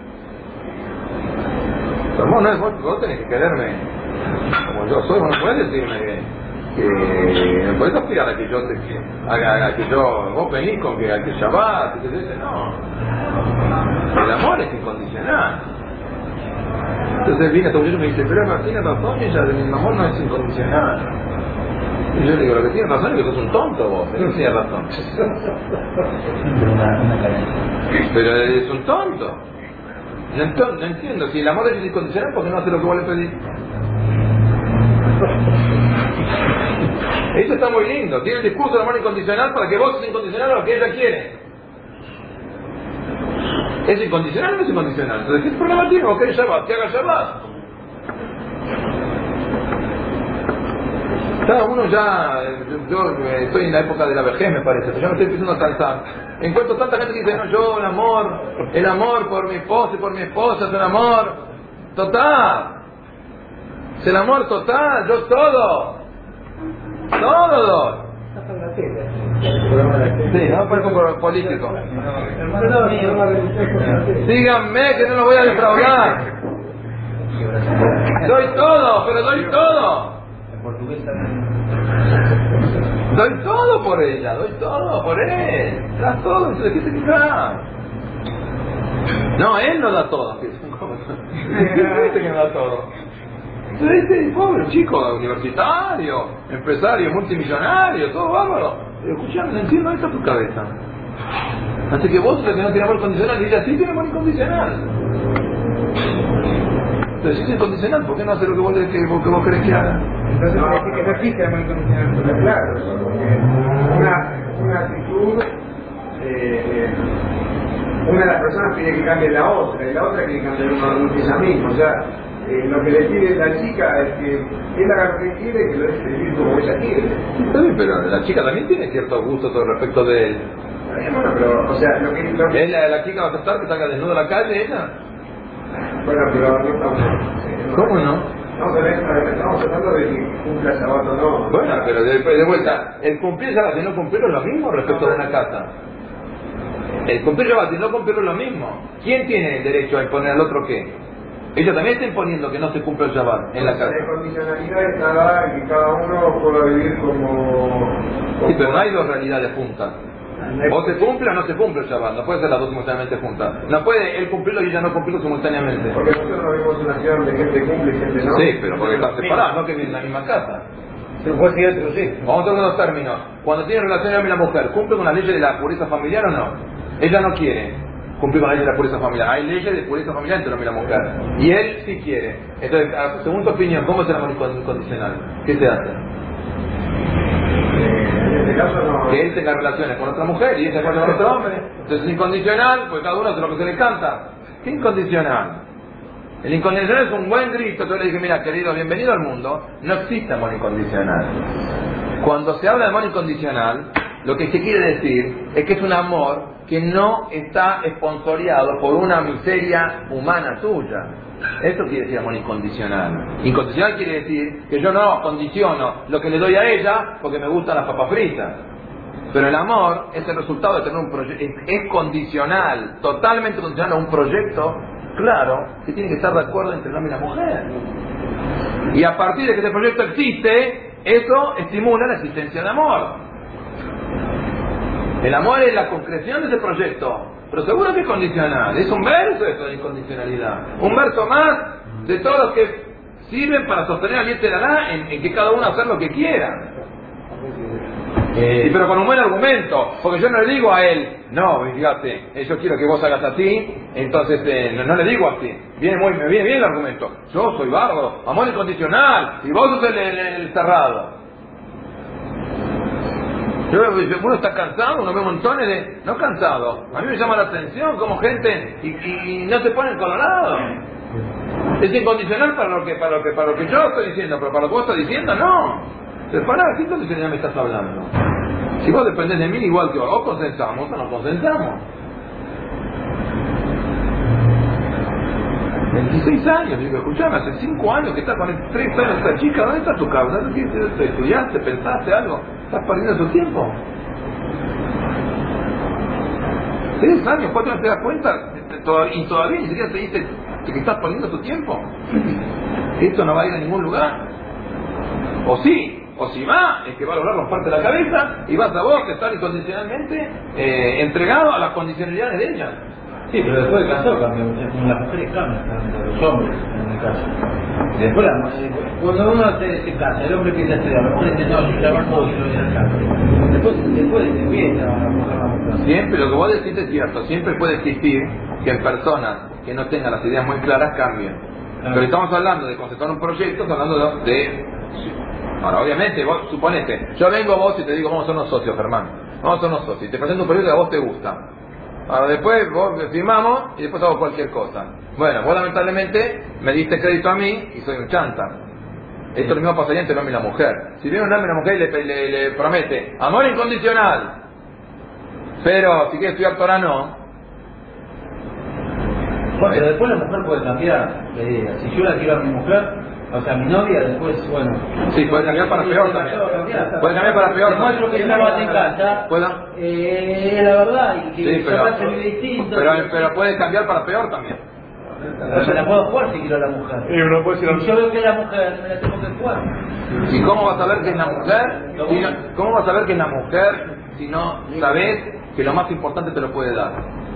Tu amor no es, vos, vos tenés que quererme como yo soy, vos no podés decirme que, que no podés aspirar a que yo te que, a, a que yo, vos venís con que a que Shabbat, y que dice, no. El amor es incondicional. Entonces viene este muchacho y me dice, pero Martina razón, ella, el amor no es incondicional. Y yo le digo, lo que tiene razón es que sos un tonto vos, él no tiene razón. Pero es un tonto. No, ento, no entiendo, si el amor es incondicional, ¿por qué no hace lo que vos le pedís? Eso está muy lindo, tiene el discurso del amor incondicional para que vos seas incondicional a lo que ella quiere. ¿Es incondicional o no es incondicional? Entonces, ¿qué problema tiene? ¿Vos querés Shabbat? ¿Que haga Shabbat? Cada uno ya, yo, yo estoy en la época de la vejez, me parece, pero ya me estoy empezando a cansar. Encuentro tanta gente que dice, no, yo el amor, el amor por mi esposo y por mi esposa es el amor total. Es el amor total, yo todo. Todo. Sí, no parece un político. Díganme que no lo voy a defraudar. Doy todo, pero doy todo. Doy todo por ella, doy todo por él. Das todo, entonces ¿qué te quedas? No, él no da todo. ¿Qué dice que no da todo? Entonces este pobre chico universitario, empresario, multimillonario, todo bárbaro. Escuchame, no entiendo, ahí está tu cabeza. Así que vos sos el que no tiene amor condicional y ella sí tiene amor incondicional. Entonces si es incondicional, ¿por qué no hace lo que vos, que vos, que vos querés que haga? Entonces no, parece que no existe amor incondicional. Pero claro, porque una, una actitud, eh, una de las personas tiene que cambiar la otra, y la otra tiene que cambiar uno ella misma. O sea, eh, lo que le pide la chica es que él haga lo que quiere y que lo deje vivir como ella quiere. Está bien, pero la chica también tiene cierto gusto todo respecto de él. Bueno, pero, o sea, lo que... Lo que... ¿Es la, la chica va a aceptar que salga desnuda a la calle ella? Bueno, pero no estamos... ¿Cómo no? No, pero estamos tratando de que cumpla Shabbat o no. Bueno, pero de, de vuelta, el cumplir Shabbat y no cumplirlo es lo mismo respecto de una casa. El cumplir Shabbat y no cumplirlo es lo mismo. ¿Quién tiene el derecho a imponer al otro qué? Ellos también están imponiendo que no se cumpla el Shabbat en la casa. La condicionalidad está en que cada uno pueda vivir como... Sí, pero no hay dos realidades juntas. O se cumple o no se cumple el Shabbat, no puede ser las dos simultáneamente juntas. No puede él cumplirlo y ella no cumplirlo simultáneamente. Porque nosotros no vivimos una ciudad donde gente cumple y gente no. Sí, pero porque están separados, no que viven en la misma casa. Se puede seguir otro sí. Vamos a ver los términos. Cuando tiene relación el hombre y la mujer, ¿cumple con las leyes de la pureza familiar o no? Ella no quiere cumplir con las leyes de la pureza familiar. Hay leyes de pureza familiar entre el hombre y la mujer. Y él sí quiere. Entonces, según tu opinión, ¿cómo es el amor incondicional? ¿Qué se hace? No. Que él tenga relaciones con otra mujer y ella con otro hombre. Entonces es incondicional, pues cada uno hace lo que se le canta. ¿Qué incondicional? El incondicional es un buen grito. Yo le dije, mira, querido, bienvenido al mundo. No existe amor incondicional. Cuando se habla de amor incondicional, lo que se quiere decir es que es un amor que no está esponsoreado por una miseria humana tuya. Eso quiere decir amor incondicional. Incondicional quiere decir que yo no condiciono lo que le doy a ella porque me gustan las papas fritas. Pero el amor es el resultado de tener un proyecto, es, es condicional, totalmente condicional a un proyecto, claro, que tiene que estar de acuerdo entre el hombre y la mujer. Y a partir de que ese proyecto existe, eso estimula la existencia del amor. El amor es la concreción de ese proyecto. Pero seguro que es condicional. Es un verso eso de incondicionalidad. Un verso más de todos los que sirven para sostener al Yetzer Hará en, en que cada uno hacer lo que quiera. Eh, y pero con un buen argumento. Porque yo no le digo a él, no, fíjate, eh, yo quiero que vos hagas así, entonces eh, no, no le digo así. Viene muy, me viene bien el argumento. Yo soy bárbaro, amor incondicional, y vos sos el, el, el cerrado. Yo, uno está cansado, uno ve montones de... No cansado, a mí me llama la atención como gente y, y, y no se pone colorado. Es incondicional para lo que para lo que para lo que yo estoy diciendo, pero para lo que vos estás diciendo no. Pero para ¿qué condicionalidad me estás hablando? Si vos dependés de mí igual que vos, o consensamos o no consensamos. veintiséis años, digo, escuchame, hace cinco años que estás con tres años esta chica, ¿dónde está tu cabeza? ¿Estudiaste? ¿Pensaste algo? ¿Estás perdiendo tu tiempo? Tres años, cuatro años, ¿te das cuenta? Y todavía ni siquiera te dice que estás perdiendo tu tiempo. Esto no va a ir a ningún lugar. O sí, o si va, es que va a lograr romperte la cabeza y vas a vos que estar incondicionalmente eh, entregado a las condicionalidades de ella. Sí, pero después de casado cambió, las mujeres cambian, los hombres en el caso. Después, cuando uno se, se casa, el hombre empieza a estudiar, la mujer dice, no, yo trabajo, yo voy al campo. Después, después empieza a mujer a mujer. Siempre, lo que vos decís es cierto, siempre puede existir que en personas que no tengan las ideas muy claras cambien. Claro. Pero estamos hablando de conceptuar un proyecto, estamos hablando de... Ahora, obviamente, vos suponete, yo vengo a vos y te digo, vamos a ser unos socios, Germán, vamos a ser unos socios, y te presento un proyecto que a vos te gusta. Ahora después vos firmamos y después hago cualquier cosa. Bueno, vos lamentablemente me diste crédito a mí y soy un chanta. Esto lo mismo pasaría entre el hombre y la mujer. Si viene un hombre y una mujer y le, le, le promete amor incondicional, pero si quiere estudiar Torah no. Bueno, pero después la mujer puede cambiar de idea. Si yo la quiero a mi mujer, o sea, mi novia, después, bueno... Sí, puede cambiar para peor también. Puede cambiar para peor. Demuestro que no lo en casa. ¿Pueda? Eh, la verdad, y que sí, pero, se vive distinto. Pero, pero puede cambiar para peor también. O sea, la puedo jugar si quiero a la mujer. Sí, no puede ser si yo veo que es la mujer, me la tengo que jugar. ¿Y cómo vas a ver que es la mujer? Si no, ¿Cómo vas a ver que es la mujer si no sabes que lo más importante te lo puede dar?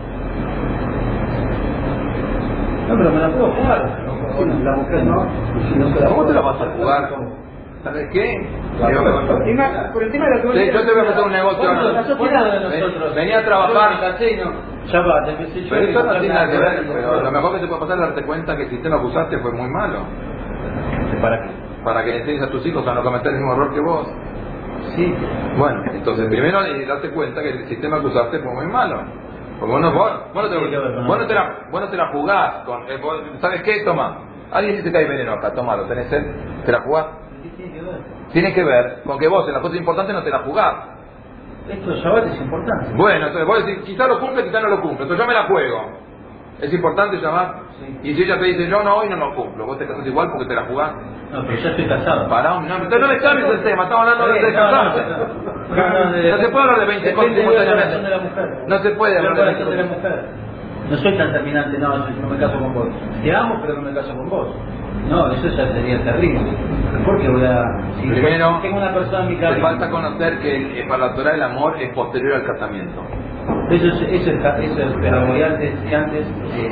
No, pero me la puedo jugar. La mujer no. Si no se la ¿Cómo te la vas a jugar? ¿Sabes qué? Por encima, por encima de lo que sí, yo te voy a hacer un negocio. Bueno, no, bueno, de nosotros. Venía a trabajar. Ya va, te empecé yo. Pero eso no tiene nada que ver. Pero lo mejor que te puede pasar es darte cuenta que el sistema que usaste fue muy malo. ¿Para qué? Para que enseñes a tus hijos a no cometer el mismo error que vos. Sí. Bueno, entonces primero darte cuenta que el sistema que usaste fue muy malo. Porque vos no, vos, vos no, te, sí, vos no, te, la, vos no te la jugás. Con, eh, vos, ¿sabes qué? Toma. Alguien dice que hay veneno acá, tomalo, tenés sed, ¿te la jugás? ¿Qué tiene que ver? Tiene que ver con que vos en las cosas importantes no te la jugás. Esto de Shabbat es importante. Bueno, entonces vos decís, quizá lo cumple, quizá no lo cumple, entonces yo me la juego. ¿Es importante llamar? Y si ella te dice, yo no, hoy no lo cumplo, vos te casas igual porque te la jugás. No, pero ya estoy casado. Pará, no, entonces no me cambies el tema, estamos hablando de No, no, casarse. no, no, de- No se puede hablar de veinte cosas Depende de la simultáneamente. relación de la mujer. No se puede Pero hablar de la relación de veinte la cosas. mujer. No soy tan terminante, no, yo no me caso con vos. Te amo, pero no me caso con vos. No, eso ya sería terrible. Porque voy a... Si Primero, tengo una persona en mi te cabeza... falta conocer que eh, para la Torah el amor es posterior al casamiento. Eso es, eso es, eso es, pero voy antes, y antes... Eh,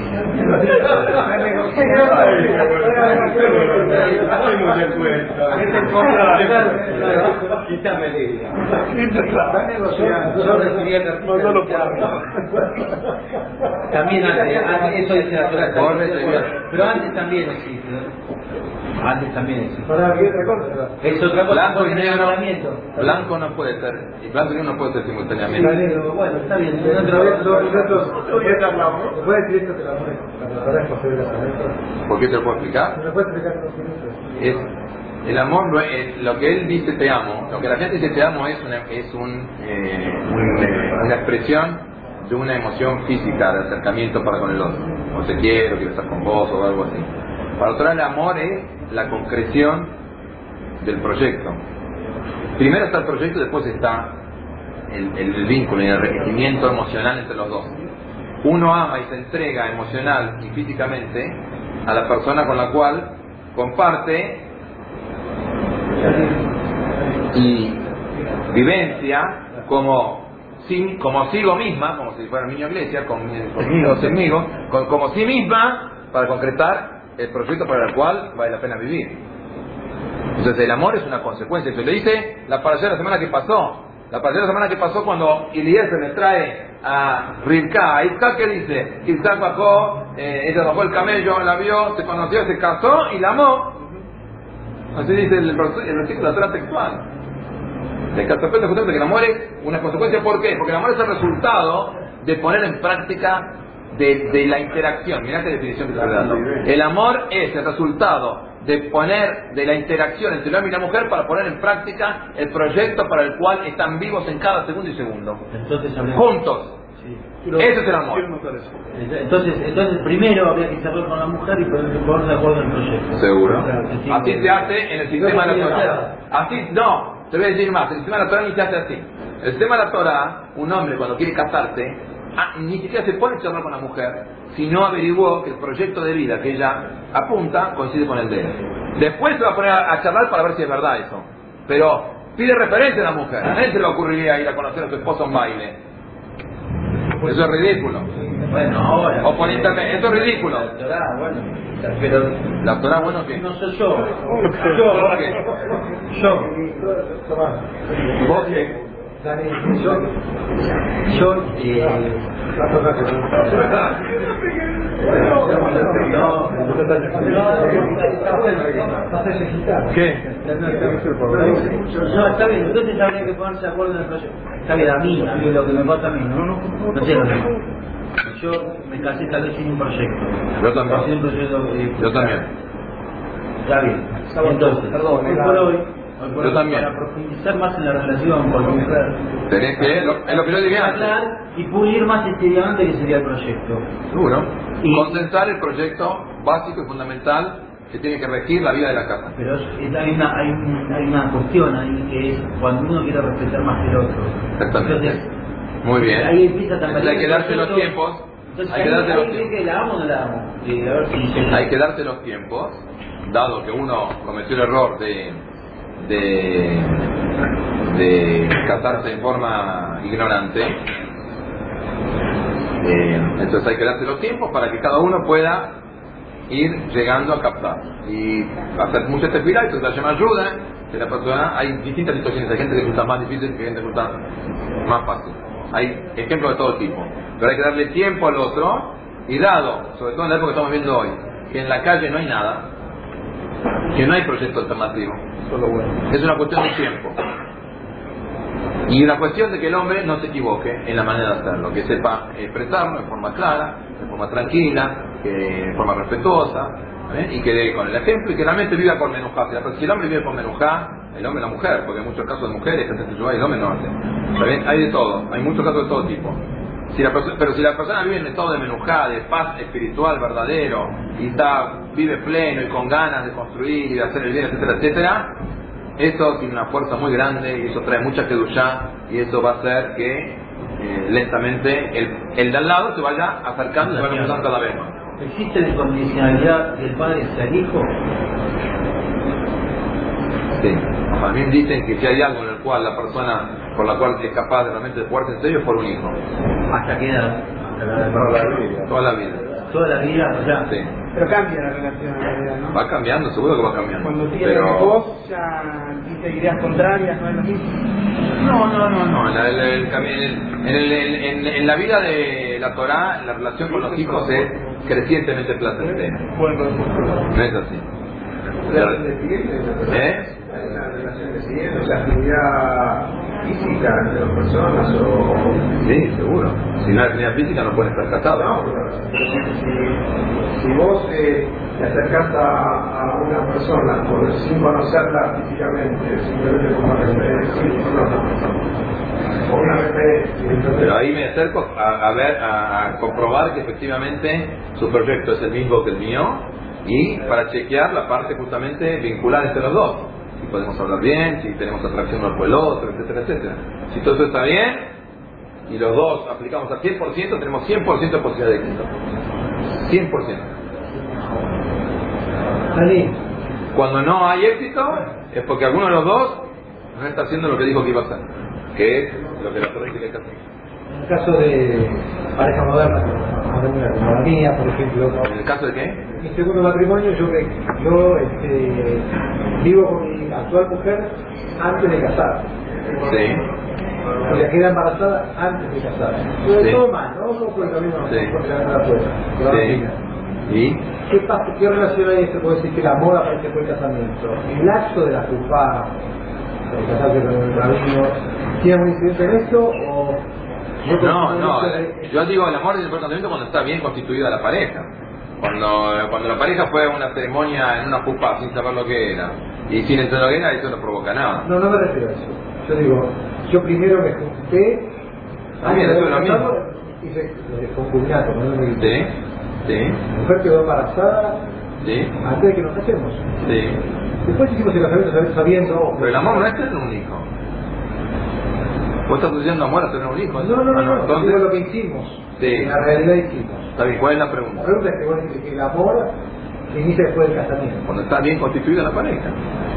Quítame el día. yo recibí el No, no lo puedo. También antes, antes, eso dice la Torah. Vos recibías. Pero antes también existe. Antes también existe. Para ¿qué otra cosa? Es otra cosa. Blanco y porque negro, enamoramiento. blanco no puede ser, y blanco y negro no puede ser simultáneamente. Pero bueno, está bien. Pero otra vez- esto- esto- ¿Puedes decir esto que la mujer cuando la verdad es posible casamiento? ¿Por qué te lo puedo explicar? ¿Me lo puedes explicar en dos minutos? Es, el amor, no es, lo que él dice te amo, lo que la gente dice te amo es una, es un, eh, un, eh, una expresión de una emoción física, de acercamiento para con el otro. O te quiero, quiero estar con vos o algo así. Para otro el amor es la concreción del proyecto. Primero está el proyecto, después está el, el, el vínculo y el enriquecimiento emocional entre los dos. Uno ama y se entrega emocional y físicamente a la persona con la cual comparte y vivencia como, sí, como sigo misma, como si fuera un niño iglesia, con, conmigo, conmigo, con, como sí misma, para concretar el proyecto para el cual vale la pena vivir. Entonces el amor es una consecuencia. Eso le dice la parashá de la semana que pasó. La parashá de la semana que pasó cuando Eliezer le trae a Rivka, a Isaac, que dice, Isaac bajó, eh, ella bajó el camello, la vio, se conoció, se casó y la amó. Así dice el, el versículo de la Torah textual. El catapulta justamente que el amor es una consecuencia. ¿Por qué? Porque el amor es el resultado de poner en práctica de, de la interacción. Mirá qué definición que estoy dando. El amor es el resultado de poner de la interacción entre el hombre y la mujer para poner en práctica el proyecto para el cual están vivos en cada segundo y segundo. Entonces hablemos. Juntos. Sí. Ese es el amor. Quiero notar eso. Entonces, entonces primero habría que cerrar con la mujer y ponerse poner de acuerdo en el proyecto. Seguro. Claro, sí, sí. Así se hace en el sistema de la Torah. Así, no, te voy a decir más, el sistema de la Torah ni se hace así. El sistema de la Torah, un hombre cuando quiere casarse, ah, ni siquiera se pone a charlar con la mujer, sino averiguó que el proyecto de vida que ella apunta coincide con el de él. Después se va a poner a, a charlar para ver si es verdad eso. Pero pide referencia a la mujer. A nadie se le ocurriría ir a conocer a su esposo a un baile. Eso es ridículo. Bueno, ahora. O por internet, eso es ridículo. La Torah, bueno, pero La Torah, bueno, que no soy yo. yo, ¿por qué? Yo. ¿Vos qué? Dani, yo, Yo, eh, la cosa que no, ¿Qué? no, está bien, entonces habría que ponerse de acuerdo en el proyecto. Está bien, a mí, a mí lo que me pasa a mí, no, no, no sé lo que yo me casé tal vez sin un proyecto. Yo también. Sin un proyecto, eh, Yo también. Está bien. Entonces, Perdón, hoy por hoy, hoy por Yo hoy, también. para profundizar más en la relación con la mujer, Tenés que, es lo, es lo que yo dije antes. hablar y pulir más este diamante que sería el proyecto. Seguro. Y- Condensar el proyecto básico y fundamental que tiene que regir la vida de la casa. Pero es- es- hay, una, hay, un- hay una cuestión ahí que es cuando uno quiere respetar más que el otro. Exactamente. Entonces, Muy bien. ahí empieza también. Entonces hay que darse los tiempos. Entonces, Hay que ahí- darse ahí los es tiempos. que la amo o no la amo. Y a ver si se- Hay que darse los tiempos, dado que uno cometió el error de, de, de casarse en forma ignorante. Eh, entonces hay que darse los tiempos para que cada uno pueda ir llegando a captar y hacer muchas tefilá. Entonces la llama ayuda de la persona. Hay distintas situaciones, hay gente que resulta más difícil y gente que resulta más fácil. Hay ejemplos de todo tipo, pero hay que darle tiempo al otro. Y dado, sobre todo en la época que estamos viendo hoy, que en la calle no hay nada, que no hay proyecto alternativo, Solo bueno. es una cuestión de tiempo. Y una cuestión de que el hombre no se equivoque en la manera de hacerlo, que sepa expresarlo de forma clara, de forma tranquila, que, de forma respetuosa, ¿eh? Y que dé con el ejemplo y que realmente viva con menujá. Si el hombre vive con menujá, el hombre y la mujer, porque hay muchos casos de mujeres que hacen y el hombre no hace. ¿Está bien? Hay de todo, hay muchos casos de todo tipo. Si la persona, pero si la persona vive en estado de menujá, de paz espiritual verdadero, y está, vive pleno y con ganas de construir y de hacer el bien, etcétera, etcétera, eso tiene una fuerza muy grande y eso trae mucha kedushá y eso va a hacer que eh, lentamente el, el de al lado se vaya acercando y se vaya mudando cada vez más. ¿Existe la incondicionalidad del padre hacia el hijo? Sí. Para mí dicen que si hay algo en el cual la persona por la cual es capaz de realmente de jugarse en serio es por un hijo. ¿Hasta qué edad? Hasta la Toda la vida. Toda la vida. Toda la vida, o sea. Sí. Pero cambia la relación en realidad, ¿no? Va cambiando, seguro que va cambiando. Cuando tienes pero... vos, ya dice ideas contrarias, no es lo mismo. No, no, no, no. En, el, el, en, el, en, en la vida de la Torá, la relación con los hijos es crecientemente placentera. No es así. ¿Eh? La relación de siguiente, o sea, actividad física entre las personas o... Sí, seguro. Si no hay actividad física no puedes estar casado. No, pero si, si, si vos eh, te acercás a, a una persona por, sin conocerla físicamente, simplemente como referencia, o una referencia... Pero ahí me acerco a, a ver, a, a comprobar que efectivamente su proyecto es el mismo que el mío y para chequear la parte justamente vinculada entre los dos. Si podemos hablar bien, si tenemos atracción uno por el otro, etcétera, etcétera. Si todo eso está bien y los dos aplicamos al cien por ciento, tenemos cien por ciento de posibilidad de éxito. cien por ciento. Cuando no hay éxito es porque alguno de los dos no está haciendo lo que dijo que iba a hacer, que es lo que la Torá dice que hay que hacer. En el caso de pareja moderna, como la mía, por ejemplo. ¿En el caso de qué? Mi segundo matrimonio, yo, yo este, vivo con mi actual mujer antes de casar. Sí. O sea, queda embarazada antes de casar. Pero Sí. todo mal, ¿no? No por el camino, no Sí. porque la verdad fuera. Sí. ¿Y? ¿Qué, pasa, ¿Qué relación hay? Se puede decir que el amor aparece por el casamiento. El acto de la culpa, de casarse con el rabino, ¿tiene un incidente en esto o...? No, no, yo digo el amor del casamiento cuando está bien constituida la pareja. Cuando, cuando la pareja fue a una ceremonia en una pupa sin saber lo que era y sin entender lo que era, eso no provoca nada. No, no me refiero a eso. Yo digo, yo primero me junté, También, eso es lo mismo. hice concubinato, ¿no? Sí, sí, Mi mujer quedó embarazada sí, antes de que nos casemos. sí. Después hicimos el casamiento sabiendo... Pero el amor no es tener un hijo. ¿Vos estás diciendo amor a tener un hijo? No, no, no, Ah, no, entonces, digo lo que hicimos. Sí. En la realidad hicimos. Está bien, ¿cuál es la La pregunta? pregunta es que vos dices que el amor se inicia después del casamiento. Cuando está bien constituida la pareja.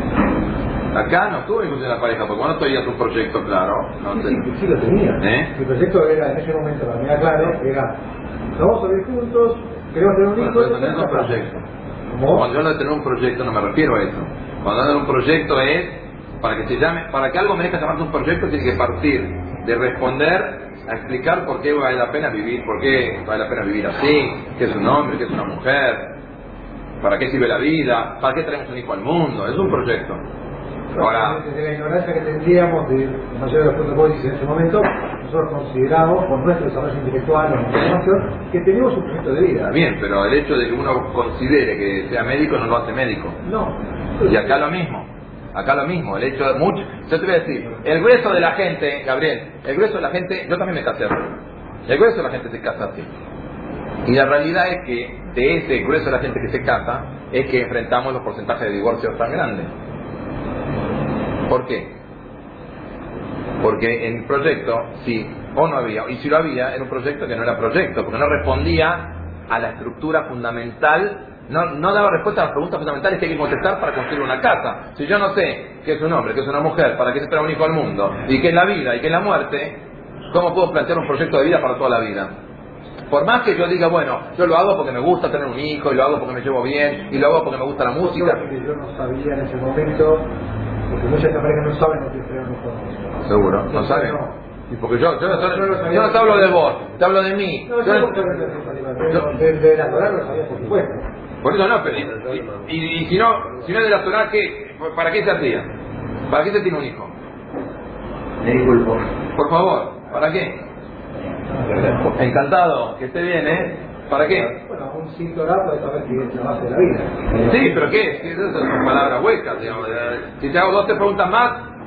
Acá no tuve inclusión la pareja, porque cuando tenías un proyecto claro, no Sí, sé. sí, sí lo tenía. ¿Eh? Mi proyecto era, en ese momento, para mí era claro, era, nos vamos a vivir juntos, queremos tener un Bueno, hijo... pero tenés un proyecto. ¿Cómo? Cuando yo hablo de tener un proyecto no me refiero a eso. Cuando hablo de un proyecto es, para que se llame, para que algo merezca llamarse un proyecto tiene que partir de responder a explicar por qué vale la pena vivir, por qué vale la pena vivir así, qué es un hombre, qué es una mujer, para qué sirve la vida, para qué traemos un hijo al mundo, es un proyecto. Ahora, Desde la ignorancia que tendríamos de la mayoría de los protocolos en ese momento, nosotros consideramos, por nuestro desarrollo intelectual, nuestra formación, que tenemos un proyecto de vida. está bien, pero el hecho de que uno considere que sea médico no lo hace médico. No. Y acá lo mismo, acá lo mismo, el hecho de mucho, yo te voy a decir, el grueso de la gente, Gabriel, el grueso de la gente, yo también me casé así, el grueso de la gente se casa así. Y la realidad es que de ese grueso de la gente que se casa, es que enfrentamos los porcentajes de divorcios tan grandes. ¿Por qué? Porque en el proyecto, sí o no había, y si lo había, era un proyecto que no era proyecto, porque no respondía a la estructura fundamental. No, no daba respuesta a las preguntas fundamentales que hay que contestar para construir una casa. Si yo no sé qué es un hombre, qué es una mujer, para qué se trae un hijo al mundo, y qué es la vida y qué es la muerte, ¿cómo puedo plantear un proyecto de vida para toda la vida? Por más que yo diga, bueno, yo lo hago porque me gusta tener un hijo, y lo hago porque me llevo bien, y lo hago porque me gusta la música. Yo no sabía en ese momento, porque muchas de estas parejas no saben lo que es tener un hijo. Seguro, no saben. Y porque yo, yo, no, yo, yo no te hablo de vos, te hablo de mí. No, Yo- yo no sabía de, de la Torá lo sabía, por supuesto. Por eso no, pero y, y, y si no, si no es de la Torá, ¿qué, ¿para qué se hacía? ¿Para qué se tiene un hijo? Me disculpo. Por favor, ¿para qué? Encantado, que esté bien, ¿eh? ¿Para qué? Bueno, un sin Torá puede saber que es la base de la vida. Sí, pero ¿qué? ¿Qué? Esas son palabras huecas, digamos. Si te hago dos, tres preguntas más,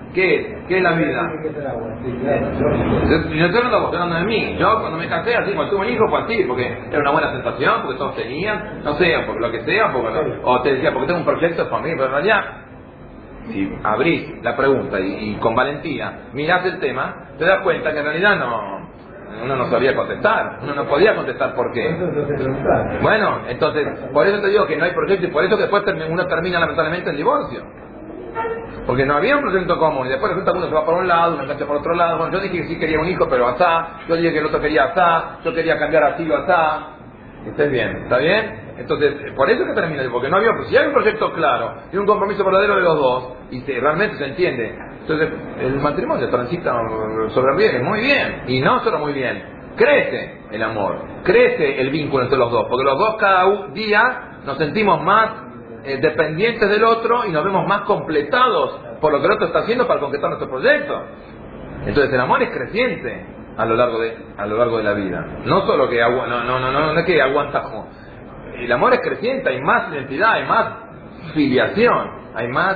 ¿Qué es? ¿Qué es la vida? Yo no estoy hablando de mí. Yo cuando me casé, así, cuando tuve un hijo, fue así, porque era una buena sensación, porque todos tenían, no sé, porque lo que sea, porque no, o te decía, porque tengo un proyecto de familia, pero en realidad, si abrís la pregunta y, y con valentía mirás el tema, te das cuenta que en realidad no, uno no sabía contestar, uno no podía contestar por qué. Bueno, entonces, por eso te digo que no hay proyecto y por eso que después uno termina lamentablemente en divorcio. Porque no había un proyecto común y después resulta que uno se va por un lado, uno engancha por otro lado. Bueno, yo dije que sí quería un hijo, pero asá. Yo dije que el otro quería asá. Yo quería cambiar así o asá. ¿Está bien? ¿Está bien? Entonces, por eso que termina, porque no había, si hay un proyecto claro y un compromiso verdadero de los dos y se, realmente se entiende, entonces el matrimonio transita sobrevive muy bien y no solo muy bien, crece el amor, crece el vínculo entre los dos, porque los dos cada día nos sentimos más Eh, dependientes del otro y nos vemos más completados por lo que el otro está haciendo para concretar nuestro proyecto. Entonces el amor es creciente a lo largo de a lo largo de la vida. No solo que agu no no no no no es que aguanta como el amor es creciente, hay más identidad, hay más filiación, hay más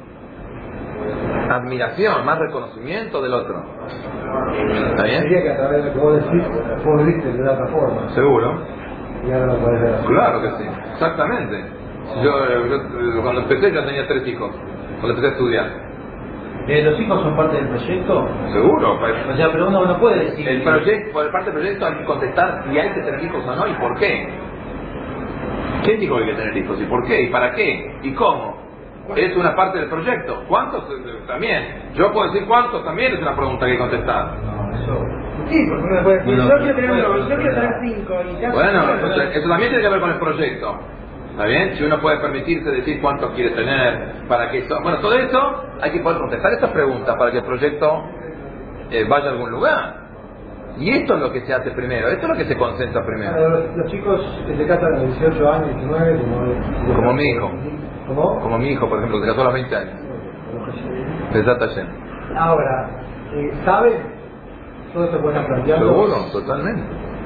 admiración, más reconocimiento del otro. ¿Está bien? Sería que a través de lo que vos decís, vos lo viste de otra forma. Seguro. Y ahora lo podés ver. Claro que sí, exactamente. Yo, yo cuando empecé ya tenía tres hijos, cuando empecé a estudiar. Eh, ¿Los hijos son parte del proyecto? Seguro. O sea, pero uno no puede decir... El proyecto, por parte del proyecto hay que contestar si hay que tener hijos o no y por qué. ¿Quién dijo que hay que tener hijos? ¿Y por qué? ¿Y para qué? ¿Y cómo? Es una parte del proyecto. ¿Cuántos? También. Yo puedo decir cuántos también es una pregunta que hay que contestar. No, eso... Sí, porque uno puede decir, yo quiero tener uno, yo quiero tener cinco y ya. Bueno, eso, eso también tiene que ver con el proyecto. ¿Está bien? Si uno puede permitirse decir cuántos quiere tener, para que eso... Bueno, todo eso hay que poder contestar estas preguntas para que el proyecto eh, vaya a algún lugar. Y esto es lo que se hace primero, esto es lo que se concentra primero. Los, los chicos que se casan a los dieciocho años, diecinueve, como... Como mi hijo. ¿Cómo? Como mi hijo, por ejemplo, que se casó a los veinte años. Exacto, Hashem. Ahora, eh, ¿saben? Todo se pueden plantear. Seguro, totalmente.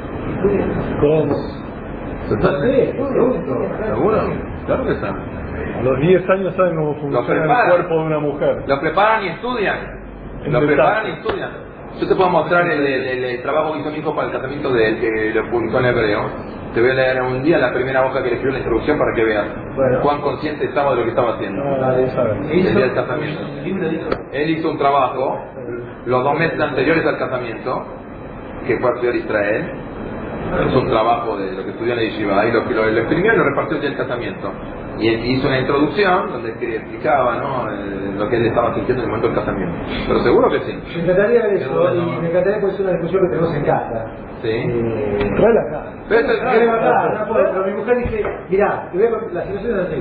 ¿Cómo? Totalmente. Sí, ¿Seguro? Claro que saben. A los diez años saben cómo Lo funciona el preparan. cuerpo de una mujer. Lo preparan y estudian. En Lo detalle. preparan y estudian. Yo te puedo mostrar el, el, el, el trabajo que hizo mi hijo para el casamiento de él, que lo publicó en hebreo. Te voy a leer un día la primera hoja que le escribió en la introducción para que veas Bueno. cuán consciente estaba de lo que estaba haciendo. No, nadie sabe. El día del casamiento. Él hizo un trabajo los dos meses anteriores al casamiento, que fue a estudiar Israel. Es un trabajo de lo que estudió en la Yeshiva y lo, lo, lo escribió y lo repartió el día del casamiento. Y él hizo una introducción donde explicaba, ¿no?, eh, lo que él estaba sintiendo en el momento del casamiento. Pero seguro que sí. Me encantaría ver eso, y me encantaría que sea una discusión que tenemos en casa. Sí. Eh, Tráela acá. Pero esto es- Tráela acá, no puedo, pero mi mujer dice, mirá, te voy a contar- la situación es así.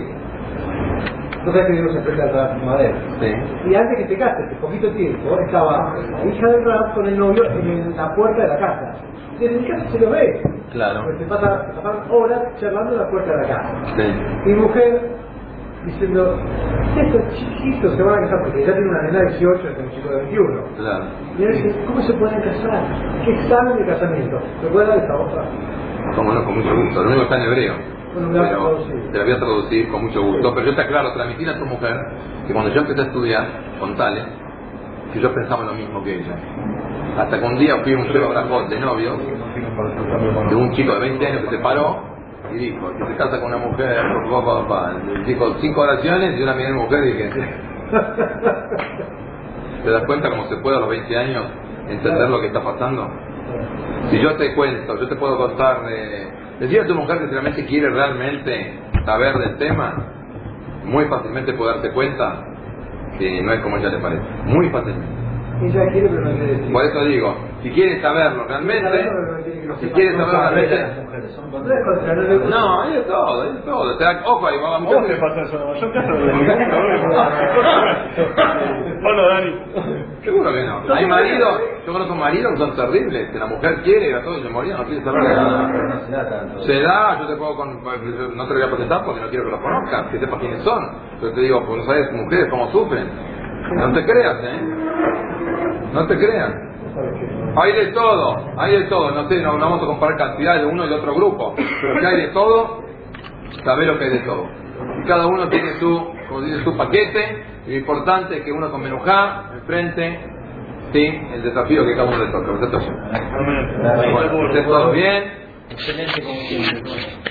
No sabes que vivimos enfrente del Rav Madero. Sí. Y antes que te cases, de poquito tiempo, estaba la hija del Rav con el novio en la puerta de la casa. Desde mi casa se lo ve. Claro. Porque se pasa, se pasan horas charlando en la puerta de la casa. Sí. Mi mujer diciendo, estos chiquitos se van a casar porque ya tiene una nena de dieciocho y un chico de veintiuno. Claro. Y él dice, ¿cómo se pueden casar? ¿Qué saben de casamiento? ¿Me puede dar esta hoja? Como no, con mucho gusto. Lo único está en hebreo. Bueno, me la vas a Pero traducir. te la voy a traducir con mucho gusto. Pero yo te aclaro, transmitir a tu mujer que cuando yo empecé a estudiar con Tales, que yo pensaba lo mismo que ella. Hasta que un día fui a un cero brajot de novios, de un chico de veinte años que se paró y dijo, que se casa con una mujer, papá, papá. Dijo cinco oraciones y una miré a mi mujer y dije, ¿te das cuenta cómo se puede a los veinte años entender lo que está pasando? Si yo te cuento, yo te puedo contar de... Decir a tu mujer que si realmente quiere realmente saber del tema, muy fácilmente puede darte cuenta que no es como ella le parece. Muy fácilmente. Ella quiere, pero no quiere decir. Por eso digo, si quieres saberlo realmente, si quieres saberlo realmente... No, hay de todo, hay de todo. Te da, ojo, ahí va a ¿Cómo te pasa eso? Yo en casa no le digo. Hola, Dani. Seguro que no. Hay maridos, yo conozco maridos que son terribles, que la mujer quiere y a todos se morían, no quiere saber de nada. Se da, yo te puedo, con, no te lo voy a presentar porque no quiero que los conozcas, que sepas quiénes son. Pero te digo, pues no sabes mujeres cómo sufren. No te creas, ¿eh? No te creas. Hay de todo, hay de todo. No sé, no, no vamos a comparar cantidades de uno y de otro grupo, pero que hay de todo, sabés lo que hay de todo. cada uno tiene su, como dice, su paquete. Lo importante es que uno con menujá, enfrente, sí, el desafío que cada uno le toca. Bueno, que esté todo bien. Excelente como siempre.